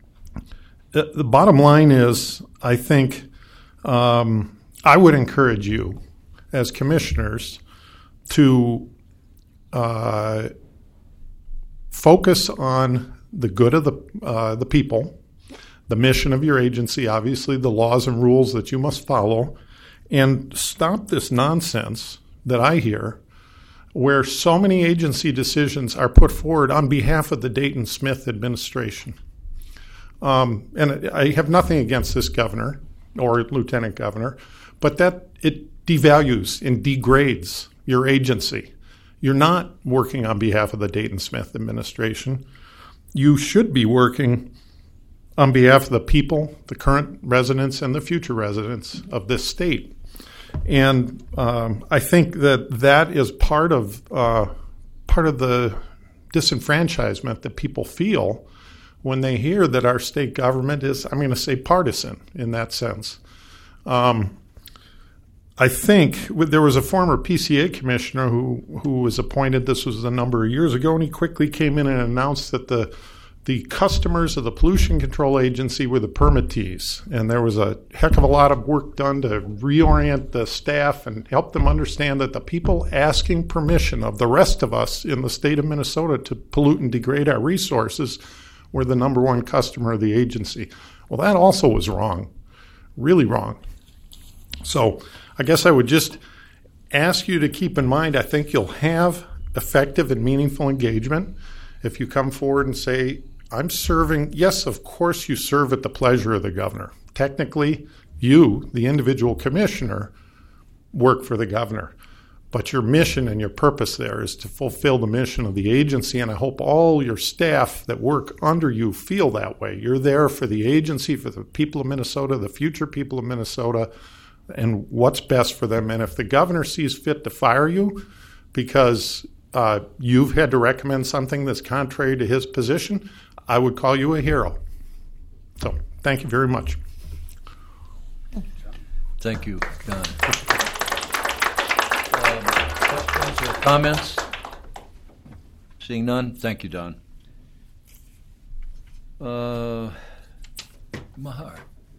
the bottom line is, I think um, I would encourage you as commissioners to uh, focus on the good of the uh, the people, the mission of your agency, obviously the laws and rules that you must follow, and stop this nonsense that I hear where so many agency decisions are put forward on behalf of the Dayton Smith administration. Um, and I have nothing against this governor or lieutenant governor, but that it devalues and degrades your agency. you're not working on behalf of the Dayton Smith administration. You should be working on behalf of the people, the current residents, and the future residents of this state. And um, I think that that is part of uh, part of the disenfranchisement that people feel when they hear that our state government is, I'm going to say, partisan in that sense. Um, I think there was a former P C A commissioner who, who was appointed, this was a number of years ago, and he quickly came in and announced that the the customers of the Pollution Control Agency were the permittees. And there was a heck of a lot of work done to reorient the staff and help them understand that the people asking permission of the rest of us in the state of Minnesota to pollute and degrade our resources were the number one customer of the agency. Well, that also was wrong, really wrong. So I guess I would just ask you to keep in mind, I think you'll have effective and meaningful engagement if you come forward and say, I'm serving, yes, of course you serve at the pleasure of the governor. Technically, you, the individual commissioner, work for the governor. But your mission and your purpose there is to fulfill the mission of the agency, and I hope all your staff that work under you feel that way. You're there for the agency, for the people of Minnesota, the future people of Minnesota, and what's best for them. And if the governor sees fit to fire you because uh, you've had to recommend something that's contrary to his position, I would call you a hero. So thank you very much. Thank you, Don. Um, questions or comments? Seeing none, thank you, Don. Uh, Mahar,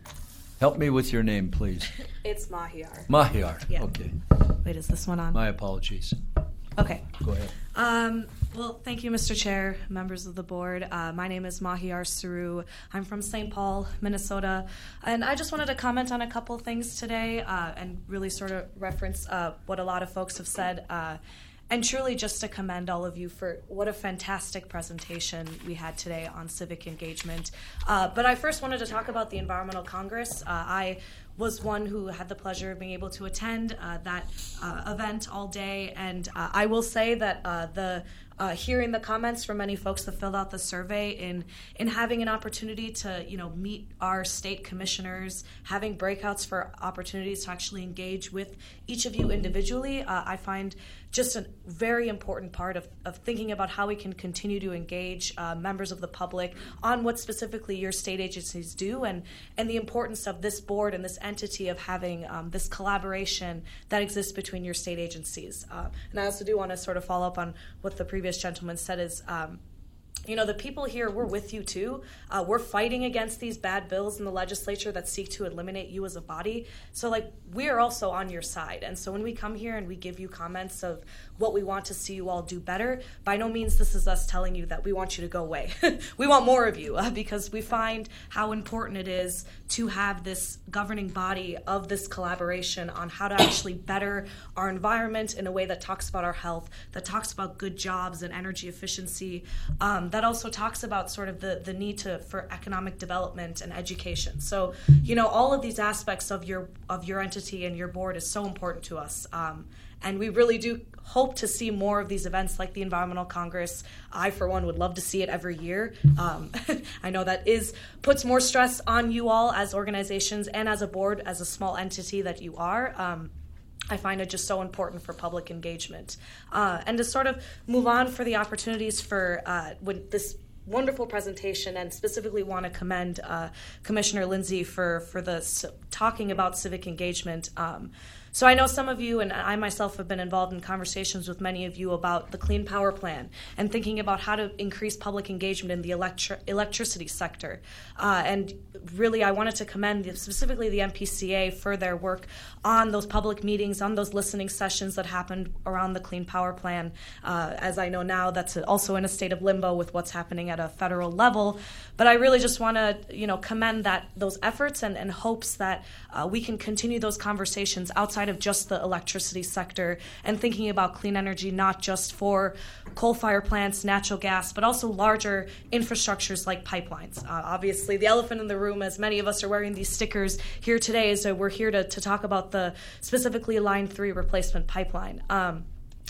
help me with your name, please. It's Mahiar. Mahiar, Yeah. okay. Wait, is this one on? My apologies. Okay. Go ahead. Um, well, thank you, Mister Chair, members of the board. Uh, my name is Mahiar Saru. I'm from Saint Paul, Minnesota. And I just wanted to comment on a couple things today uh, and really sort of reference uh, what a lot of folks have said. Uh, and truly just to commend all of you for what a fantastic presentation we had today on civic engagement. Uh, but I first wanted to talk about the Environmental Congress. Uh, I was one who had the pleasure of being able to attend uh, that uh, event all day. And uh, I will say that uh, the uh, hearing the comments from many folks that filled out the survey in in having an opportunity to you know meet our state commissioners, having breakouts for opportunities to actually engage with each of you individually, uh, I find just a very important part of, of thinking about how we can continue to engage uh, members of the public on what specifically your state agencies do and, and the importance of this board and this entity of having um, this collaboration that exists between your state agencies. Uh, and I also do want to sort of follow up on what the previous gentleman said is, um, you know, the people here, we're with you too. Uh, we're fighting against these bad bills in the legislature that seek to eliminate you as a body. So, like, we're also on your side. And so when we come here and we give you comments of what we want to see you all do better, by no means this is us telling you that we want you to go away. We want more of you uh, because we find how important it is to have this governing body of this collaboration on how to actually better our environment in a way that talks about our health, that talks about good jobs and energy efficiency, um, that also talks about sort of the, the need to for economic development and education. So, you know, all of these aspects of your of your entity and your board is so important to us. Um, and we really do hope to see more of these events like the Environmental Congress. I, for one, would love to see it every year. Um, I know that is puts more stress on you all as organizations and as a board, as a small entity that you are. Um, I find it just so important for public engagement. Uh, and to sort of move on for the opportunities for uh, with this wonderful presentation, and specifically want to commend uh, Commissioner Lindsay for, for the s- talking about civic engagement. Um, So I know some of you, and I myself have been involved in conversations with many of you about the Clean Power Plan and thinking about how to increase public engagement in the electri- electricity sector. Uh, and really, I wanted to commend the, specifically the M P C A for their work on those public meetings, on those listening sessions that happened around the Clean Power Plan. Uh, as I know now, that's also in a state of limbo with what's happening at a federal level. But I really just want to, you know, commend that those efforts and, and hopes that uh, we can continue those conversations outside of just the electricity sector and thinking about clean energy not just for coal-fired plants, natural gas, but also larger infrastructures like pipelines. Uh, obviously, the elephant in the room, as many of us are wearing these stickers here today, is that we're here to, to talk about the specifically Line three replacement pipeline. Um,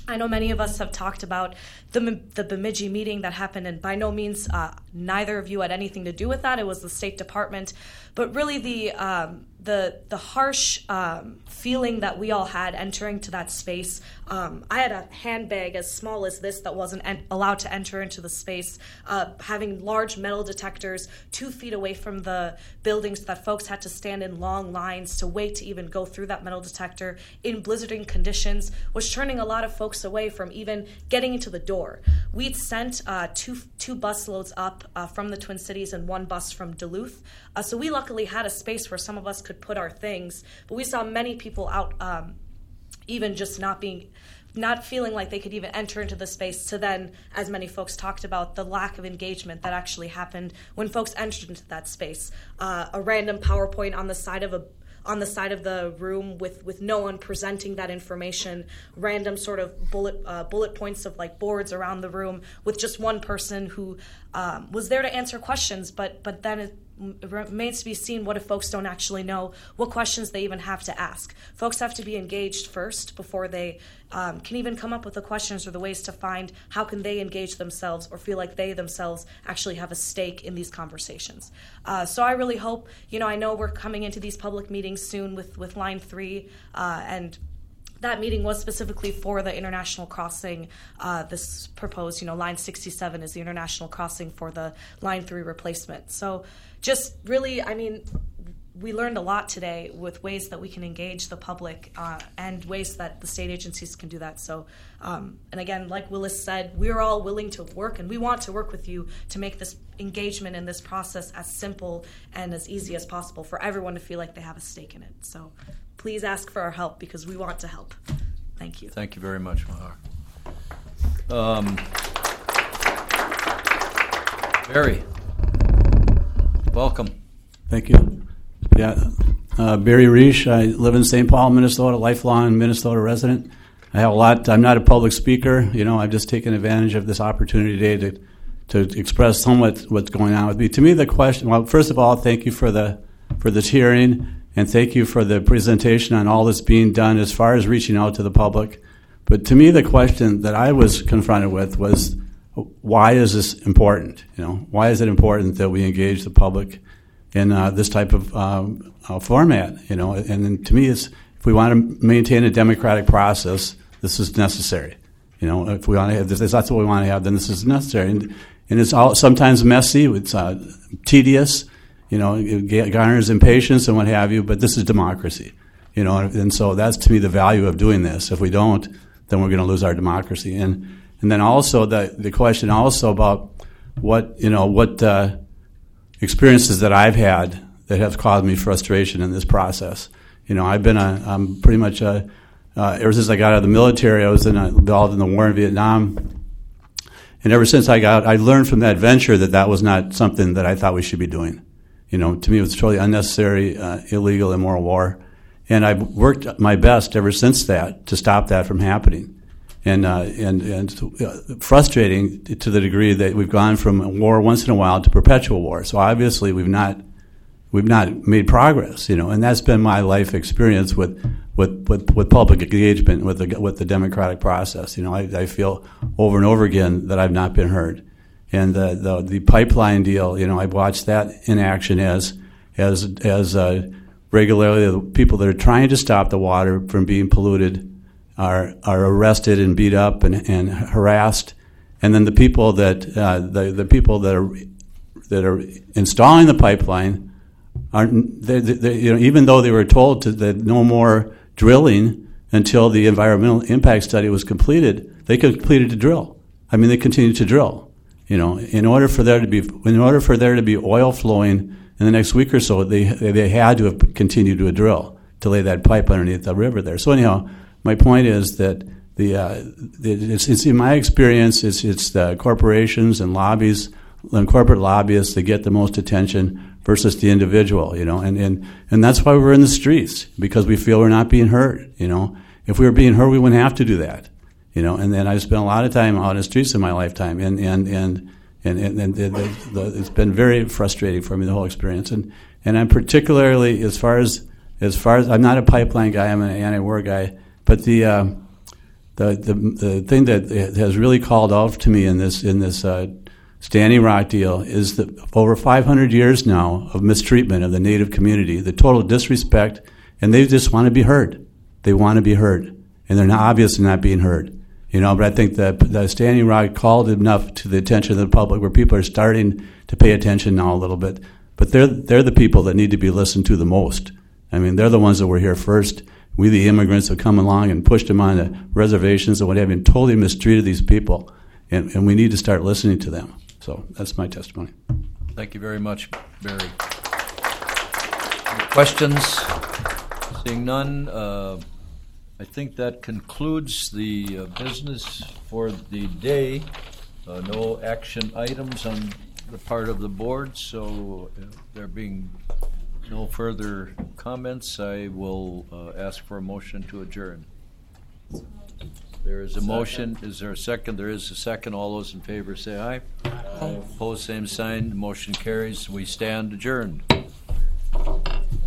I know many of us have talked about the, the Bemidji meeting that happened, and by no means uh, neither of you had anything to do with that. It was the State Department. But really the um, the the harsh um, feeling that we all had entering to that space. Um, I had a handbag as small as this that wasn't en- allowed to enter into the space, uh, having large metal detectors two feet away from the buildings that folks had to stand in long lines to wait to even go through that metal detector in blizzarding conditions, was turning a lot of folks away from even getting into the door. We'd sent uh, two two bus loads up uh, from the Twin Cities and one bus from Duluth. Uh, so we luckily had a space where some of us could put our things, but we saw many people out um, even just not being, not feeling like they could even enter into the space, to then, as many folks talked about, the lack of engagement that actually happened when folks entered into that space. Uh, a random PowerPoint on the side of a on the side of the room with, with no one presenting that information, random sort of bullet uh, bullet points of like boards around the room with just one person who um, was there to answer questions, but but then it, it remains to be seen what if folks don't actually know what questions they even have to ask. Folks have to be engaged first before they um, can even come up with the questions or the ways to find how can they engage themselves or feel like they themselves actually have a stake in these conversations. Uh, so I really hope, you know, I know we're coming into these public meetings soon with, with Line three, uh, and that meeting was specifically for the international crossing. Uh, this proposed, you know, Line sixty-seven is the international crossing for the Line three replacement. So just really, I mean, we learned a lot today with ways that we can engage the public uh, and ways that the state agencies can do that. So, um, and again, like Willis said, we're all willing to work, and we want to work with you to make this engagement in this process as simple and as easy as possible for everyone to feel like they have a stake in it. So please ask for our help, because we want to help. Thank you. Thank you very much, Mahar. Um, Barry, welcome. Thank you. Yeah, uh, Barry Reish. I live in Saint Paul, Minnesota, lifelong Minnesota resident. I have a lot. I'm not a public speaker. You know, I've just taken advantage of this opportunity today to to express somewhat what's going on with me. To me, the question. Well, first of all, thank you for the for this hearing, and thank you for the presentation on all that's being done as far as reaching out to the public. But to me, the question that I was confronted with was, why is this important? You know, why is it important that we engage the public in uh, this type of um, uh, format? You know, and, and to me, it's, if we want to maintain a democratic process, this is necessary. You know, if we want to have this, if that's what we want to have, then this is necessary. And, and it's all sometimes messy, it's uh, tedious. You know, it garners impatience and what have you. But this is democracy. You know, and so that's to me the value of doing this. If we don't, then we're going to lose our democracy. And and then also the the question also about what you know what. Uh, experiences that I've had that have caused me frustration in this process. You know, I've been a, I'm pretty much a, uh, ever since I got out of the military, I was in a, involved in the war in Vietnam. And ever since I got out, I learned from that venture that that was not something that I thought we should be doing. You know, to me, it was totally unnecessary, uh, illegal, immoral war. And I've worked my best ever since that to stop that from happening. And, uh, and, and uh, frustrating to the degree that we've gone from war once in a while to perpetual war. So obviously we've not, we've not made progress, you know, and that's been my life experience with, with, with, with public engagement with the, with the democratic process. You know, I, I feel over and over again that I've not been heard. And the, the, the pipeline deal, you know, I've watched that in action as, as, as, uh, regularly the people that are trying to stop the water from being polluted are are arrested and beat up and, and harassed, and then the people that uh, the the people that are that are installing the pipeline aren't they, they, you know, even though they were told to, that no more drilling until the environmental impact study was completed, they completed to drill. I mean, they continued to drill. You know, in order for there to be in order for there to be oil flowing in the next week or so, they they had to have continued to drill to lay that pipe underneath the river there. So anyhow. My point is that the, uh, the it's, it's in my experience, it's it's the corporations and lobbies and corporate lobbyists that get the most attention versus the individual, you know, and, and, and that's why we're in the streets, because we feel we're not being heard, you know. If we were being heard, we wouldn't have to do that, you know. And then I've spent a lot of time out in the streets in my lifetime, and and and and, and, and the, the, it's been very frustrating for me, the whole experience. And and I'm particularly as far as as far as I'm not a pipeline guy, I'm an anti-war guy. But the uh, The, the the thing that has really called out to me in this in this uh, Standing Rock deal is that over five hundred years now of mistreatment of the Native community, the total disrespect, and they just want to be heard. They want to be heard, and they're not obviously not being heard. You know, but I think that the Standing Rock called enough to the attention of the public where people are starting to pay attention now a little bit. But they're they're the people that need to be listened to the most. I mean, they're the ones that were here first. We, the immigrants, have come along and pushed them on the reservations and what have you, and totally mistreated these people. And, and we need to start listening to them. So that's my testimony. Thank you very much, Barry. Any questions? Seeing none, uh, I think that concludes the uh, business for the day. Uh, no action items on the part of the board, so uh, there being no further comments, I will uh, ask for a motion to adjourn. There is a second. Motion. Is there a second? There is a second. All those in favor say aye. Aye. Opposed, same sign. Motion carries. We stand adjourned.